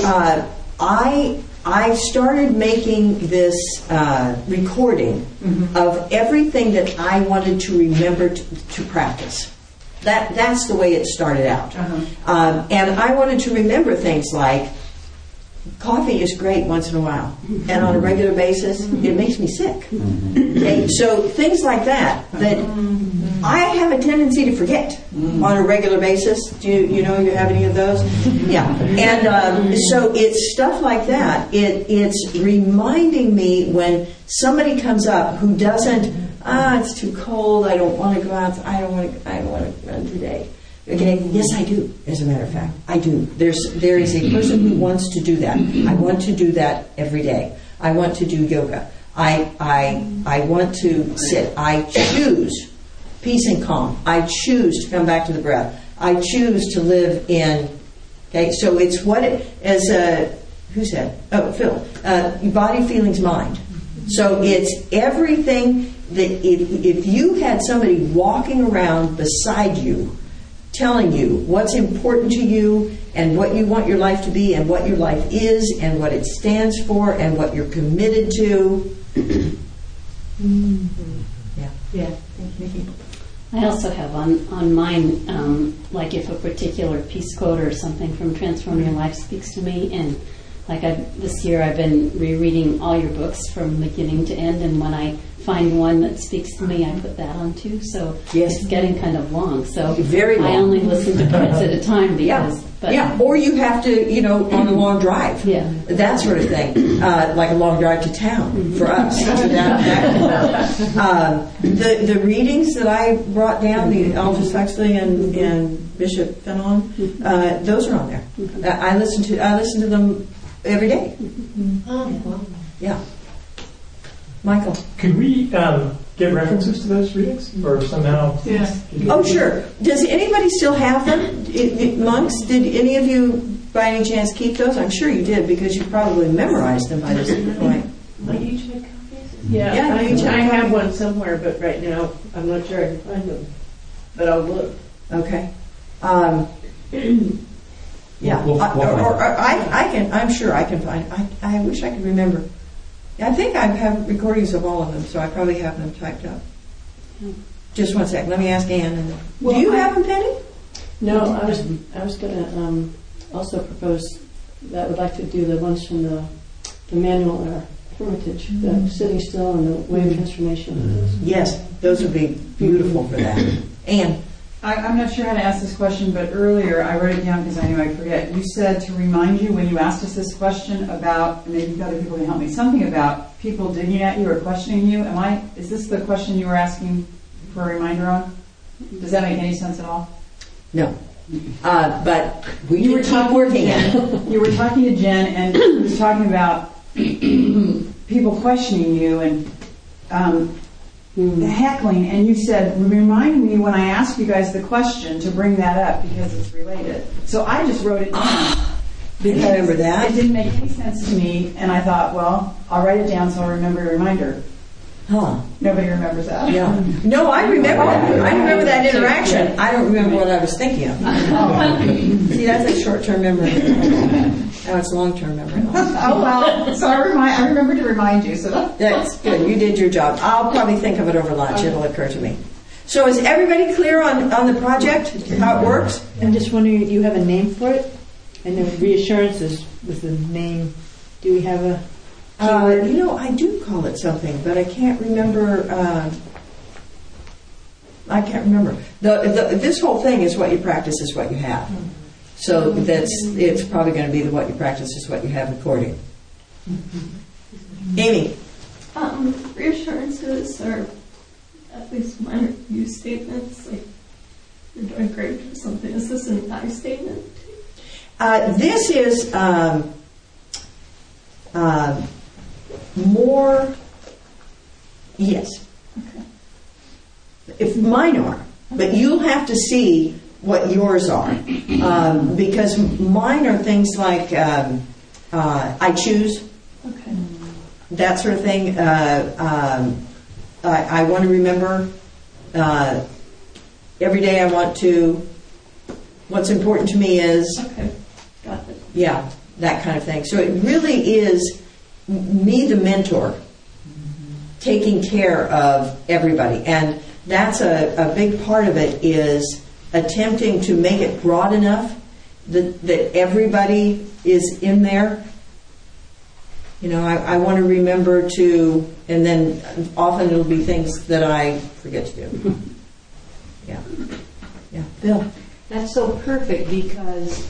I started making this recording of everything that I wanted to remember to practice. That's the way it started out. And I wanted to remember things like coffee is great once in a while, and on a regular basis, it makes me sick. Okay? So things like that I have a tendency to forget on a regular basis. Do you have any of those? Yeah. And so it's stuff like that. It's reminding me when somebody comes up who doesn't, it's too cold, I don't want to go out, I don't want to run today. Okay, yes, I do. As a matter of fact, I do. There is a person who wants to do that. I want to do that every day. I want to do yoga. I want to sit. I choose peace and calm. I choose to come back to the breath. I choose to live in. Okay, so it's what it as who said? Oh, Phil. Body, feelings, mind. So it's everything that if you had somebody walking around beside you, telling you what's important to you and what you want your life to be and what your life is and what it stands for and what you're committed to. Yeah. Thank you. I also have on mine, like if a particular piece quote or something from Transform Your Life speaks to me, and This year I've been rereading all your books from beginning to end, and when I find one that speaks to me, I put that on too. So it's getting kind of long. So very long. I only listen to parts at a time because. Or you have to, on a long drive. Yeah. That sort of thing, like a long drive to town for us. So the readings that I brought down, the Aldous Huxley and Bishop Fenelon, those are on there. I listen to them every day. Yeah. Michael. Could we get references to those readings or somehow? Yeah. Oh, sure. Does anybody still have them? Monks, did any of you by any chance keep those? I'm sure you did because you probably memorized them by this point. I each had copies? Yeah, I have one somewhere, but right now I'm not sure I can find them. But I'll look. Okay. Yeah. I can. I'm sure I can find. I wish I could remember. I think I have recordings of all of them, so I probably have them typed up. Just one sec. Let me ask Ann. Do you have them, Penny? No, I was going to also propose that I would like to do the ones from the manual or Hermitage, the Sitting Still and the Way of Transformation. Yes, those would be beautiful for that. Ann. I'm not sure how to ask this question, but earlier I wrote it down because I knew I'd forget. You said to remind you when you asked us this question about, and maybe other people can help me, something about people digging at you or questioning you. Is this the question you were asking for a reminder on? Does that make any sense at all? No. But you were working at it. You were talking to Jen, and you were talking about people questioning you and heckling, and you said, remind me when I ask you guys the question to bring that up because it's related. So I just wrote it down. Because I remember that. It didn't make any sense to me, and I thought, well, I'll write it down so I'll remember a reminder. Huh. Nobody remembers that. Yeah. No, I remember that. I remember that interaction. I don't remember what I was thinking of. See, that's a short-term memory. Now it's long-term memory. Oh, well, so I remember to remind you. So that's good. You did your job. I'll probably think of it over lunch. It'll occur to me. So is everybody clear on the project, how it works? I'm just wondering, you have a name for it? And the reassurances was the name. Do we have a... I do call it something, but I can't remember. This whole thing is what you practice is what you have. So it's probably going to be the what you practice is what you have recording. Amy. Reassurances are at least minor view statements, like you're doing great or something. Is this an I statement? This is more, yes. Okay. If mine are, but you'll have to see what yours are, because mine are things like I choose, okay, that sort of thing. I want to remember every day. I want to. What's important to me is. Okay, got it. Yeah, that kind of thing. So it really is me, the mentor, taking care of everybody. And that's a big part of it is attempting to make it broad enough that everybody is in there. I want to remember to, and then often it'll be things that I forget to do. Yeah. Bill. That's so perfect because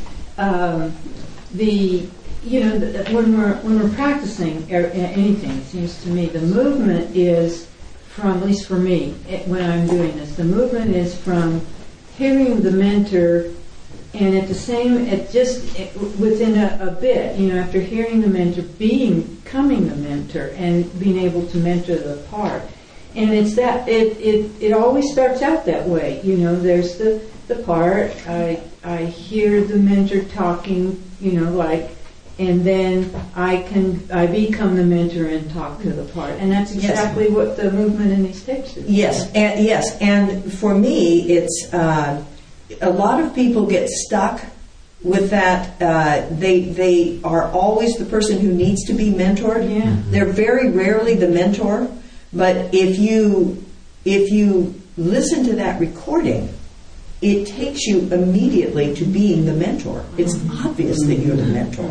when we're practicing anything, it seems to me the movement is from, at least for me, when I'm doing this, the movement is from hearing the mentor, and within a bit, after hearing the mentor, becoming the mentor and being able to mentor the part. And it's that it always starts out that way. There's the part, I hear the mentor talking, and then I become the mentor and talk to the part. And that's exactly what the movement in these tapes is. Yes, and for me, it's a lot of people get stuck with that. They are always the person who needs to be mentored. Yeah. They're very rarely the mentor. But if you listen to that recording, it takes you immediately to being the mentor. It's obvious that you're the mentor.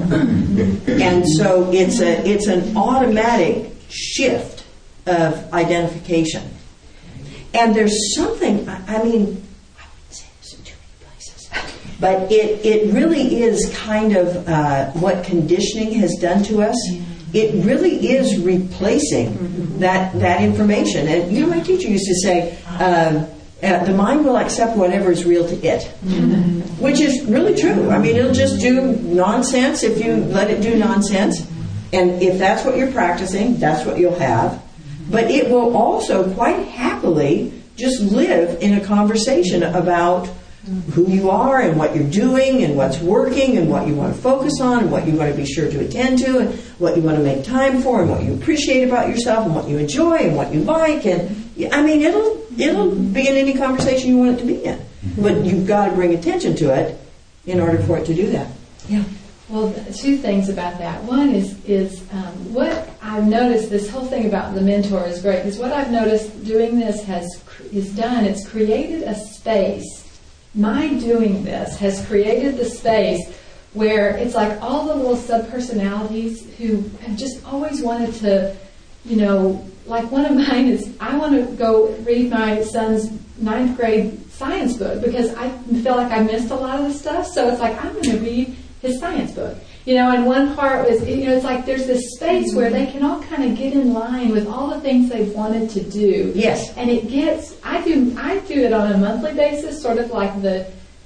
And so it's an automatic shift of identification. And there's something, I mean, I wouldn't say this in too many places, but it really is kind of what conditioning has done to us. It really is replacing that information. And you know, my teacher used to say, the mind will accept whatever is real to it, which is really true. I mean, it'll just do nonsense if you let it do nonsense. And if that's what you're practicing, that's what you'll have. But it will also quite happily just live in a conversation about who you are and what you're doing and what's working and what you want to focus on and what you want to be sure to attend to and what you want to make time for and what you appreciate about yourself and what you enjoy and what you like. And I mean, it'll be in any conversation you want it to be in. But you've got to bring attention to it in order for it to do that. Yeah. Well, two things about that. One is what I've noticed. This whole thing about the mentor is great, because what I've noticed doing this it's created a space. My doing this has created the space where it's like all the little subpersonalities who have just always wanted to, you know, like one of mine is I want to go read my son's 9th grade science book because I feel like I missed a lot of the stuff. So it's like I'm going to read his science book. You know, and one part was, you know, it's like there's this space where they can all kind of get in line with all the things they've wanted to do. Yes. And it gets, I do it on a monthly basis, sort of like the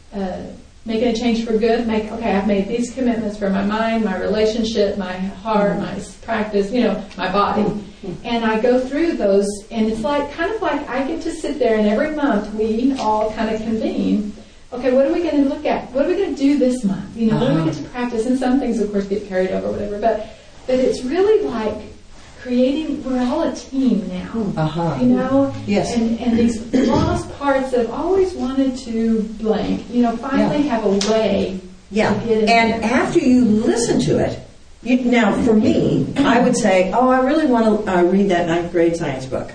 making a change for good. I've made these commitments for my mind, my relationship, my heart, my practice, you know, my body. And I go through those, and it's like, kind of like I get to sit there, and every month we all kind of convene. Okay, what are we going to look at? What are we going to do this month? You know, what do we get to practice? And some things, of course, get carried over, whatever. But it's really like creating. We're all a team now. You know, yes. And these lost parts that have always wanted to blank. You know, finally have a way. Yeah. To get in and there. After you listen to it, now for me, I would say, I really want to read that 9th grade science book.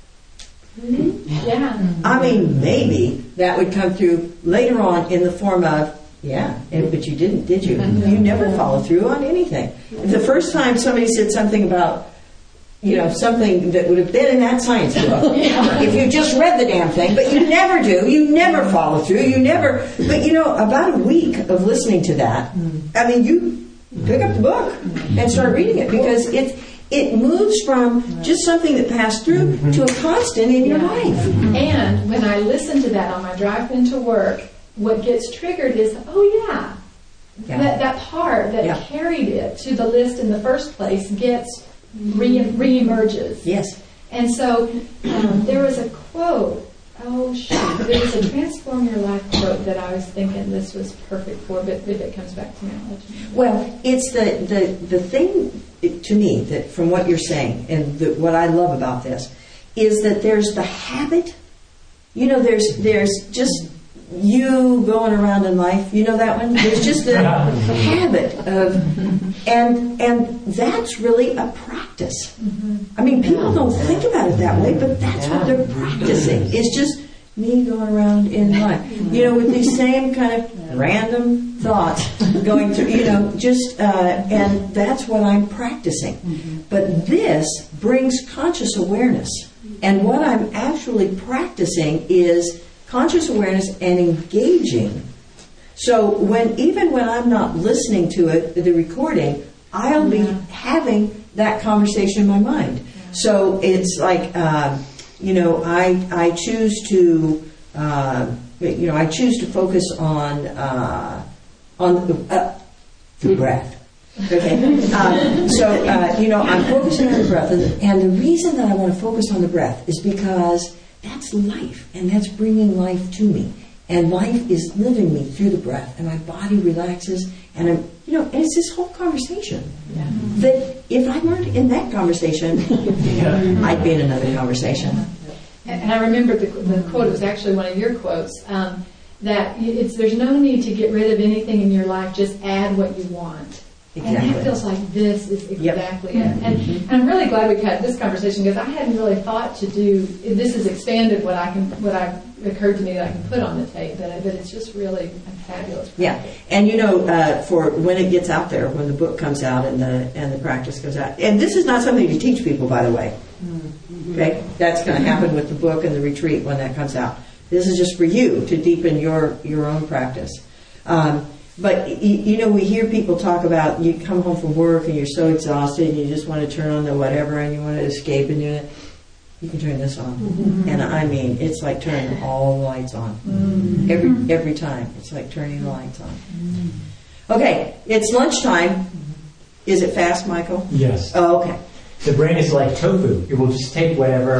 Mm-hmm. Yeah. I mean, maybe that would come through later on in the form of, but you didn't, did you? You never follow through on anything. The first time somebody said something about, you know, something that would have been in that science book, if you just read the damn thing, but you never do, you never follow through, but you know, about a week of listening to that, I mean, you pick up the book and start reading it because it moves from just something that passed through to a constant in your life. And when I listen to that on my drive into work, what gets triggered is, that part that carried it to the list in the first place gets re-emerges. Yes. And so there was a quote. There was a Transform Your Life quote that I was thinking this was perfect for, but if it comes back to me, I'll let you know. Well, it's the thing to me that from what you're saying and what I love about this is that there's the habit. You know, there's just you going around in life. You know that one? There's just the habit of, and that's really a practice. I mean, people don't think about it that way, but that's what they're practicing. It's just me going around in life. You know, with these same kind of random thoughts going through, you know, just, and that's what I'm practicing. But this brings conscious awareness. And what I'm actually practicing is conscious awareness and engaging. So even when I'm not listening to it, the recording, I'll be having that conversation in my mind. So it's like, you know, I choose to, I choose to focus on the breath. Okay. You know, I'm focusing on the breath, and the reason that I want to focus on the breath is because that's life, and that's bringing life to me. And life is living me through the breath, and my body relaxes, and I'm, you know, and it's this whole conversation that if I weren't in that conversation, I'd be in another conversation. And I remember the quote, it was actually one of your quotes, that there's no need to get rid of anything in your life, just add what you want. And Exactly. that feels like this is exactly it. And I'm really glad we've had this conversation because I hadn't really thought to do, this has expanded what occurred to me that I can put on the tape, but it's just really a fabulous practice. Yeah, and for when it gets out there, when the book comes out and the practice goes out, and this is not something to teach people, by the way. Okay, that's going to happen with the book and the retreat when that comes out. This is just for you to deepen your own practice. But we hear people talk about you come home from work and you're so exhausted and you just want to turn on the whatever and you want to escape and you can turn this on. And I mean, it's like turning all the lights on. Every time. It's like turning the lights on. Okay, it's lunchtime. Is it fast, Michael? Yes. Oh, okay. The brain is like tofu. It will just take whatever.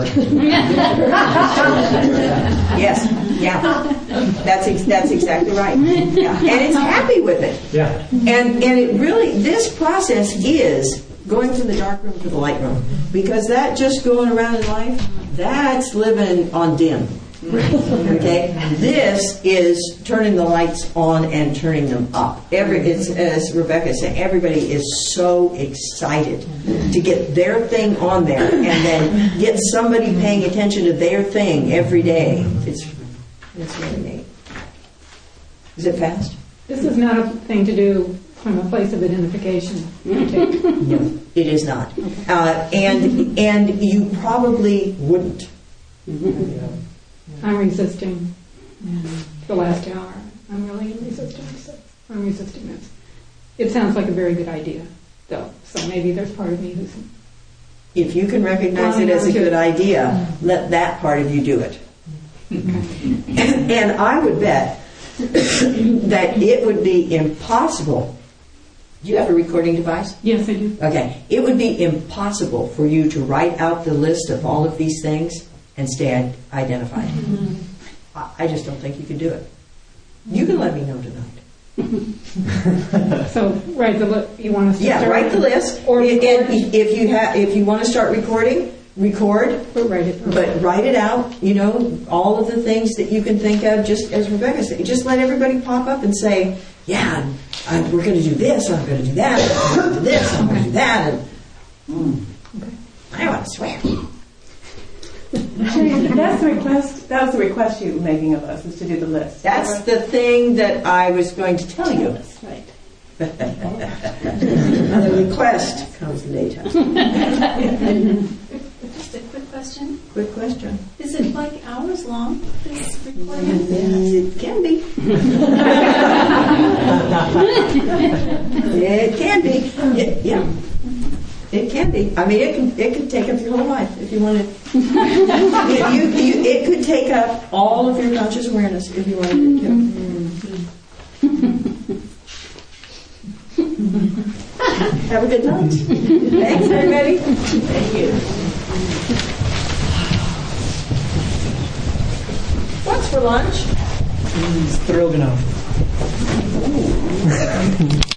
Yes. Yeah. That's exactly right. Yeah. And it's happy with it. Yeah. And it really, this process is going from the dark room to the light room. Because that just going around in life, that's living on dim. Okay? This is turning the lights on and turning them up. It's, as Rebecca is saying, everybody is so excited to get their thing on there and then get somebody paying attention to their thing every day. It's really neat. Is it fast? This is not a thing to do from a place of identification. No, it is not. And you probably wouldn't. I'm resisting the last hour. I'm really resisting this. It sounds like a very good idea, though. So maybe there's part of me who's... If you can recognize it as a good idea, let that part of you do it. And I would bet that it would be impossible. Do you have a recording device? Yes, I do. Okay. It would be impossible for you to write out the list of all of these things and stay identified. I just don't think you can do it. You can let me know tonight. So write the list. You want us to start? Write the list. Or if you want to start recording, record. But write it. But write it out. All of the things that you can think of. Just as Rebecca said, just let everybody pop up and say, "Yeah, we're going to do this. I'm going to do that. I'm going to do this. I'm going to do that." And I want to swear. That's the request. That was the request you were making of us, is to do the list. That's the thing that I was going to tell you. That's right. The request comes in the daytime. Just a quick question. Quick question. Is it like hours long, this recording? It can be. It can be. Yeah. It can be. I mean, it could take up your whole life if you wanted. It could take up all of your conscious awareness if you wanted it to. Have a good night. Thanks, everybody. Thank you. What's for lunch? Stroganoff.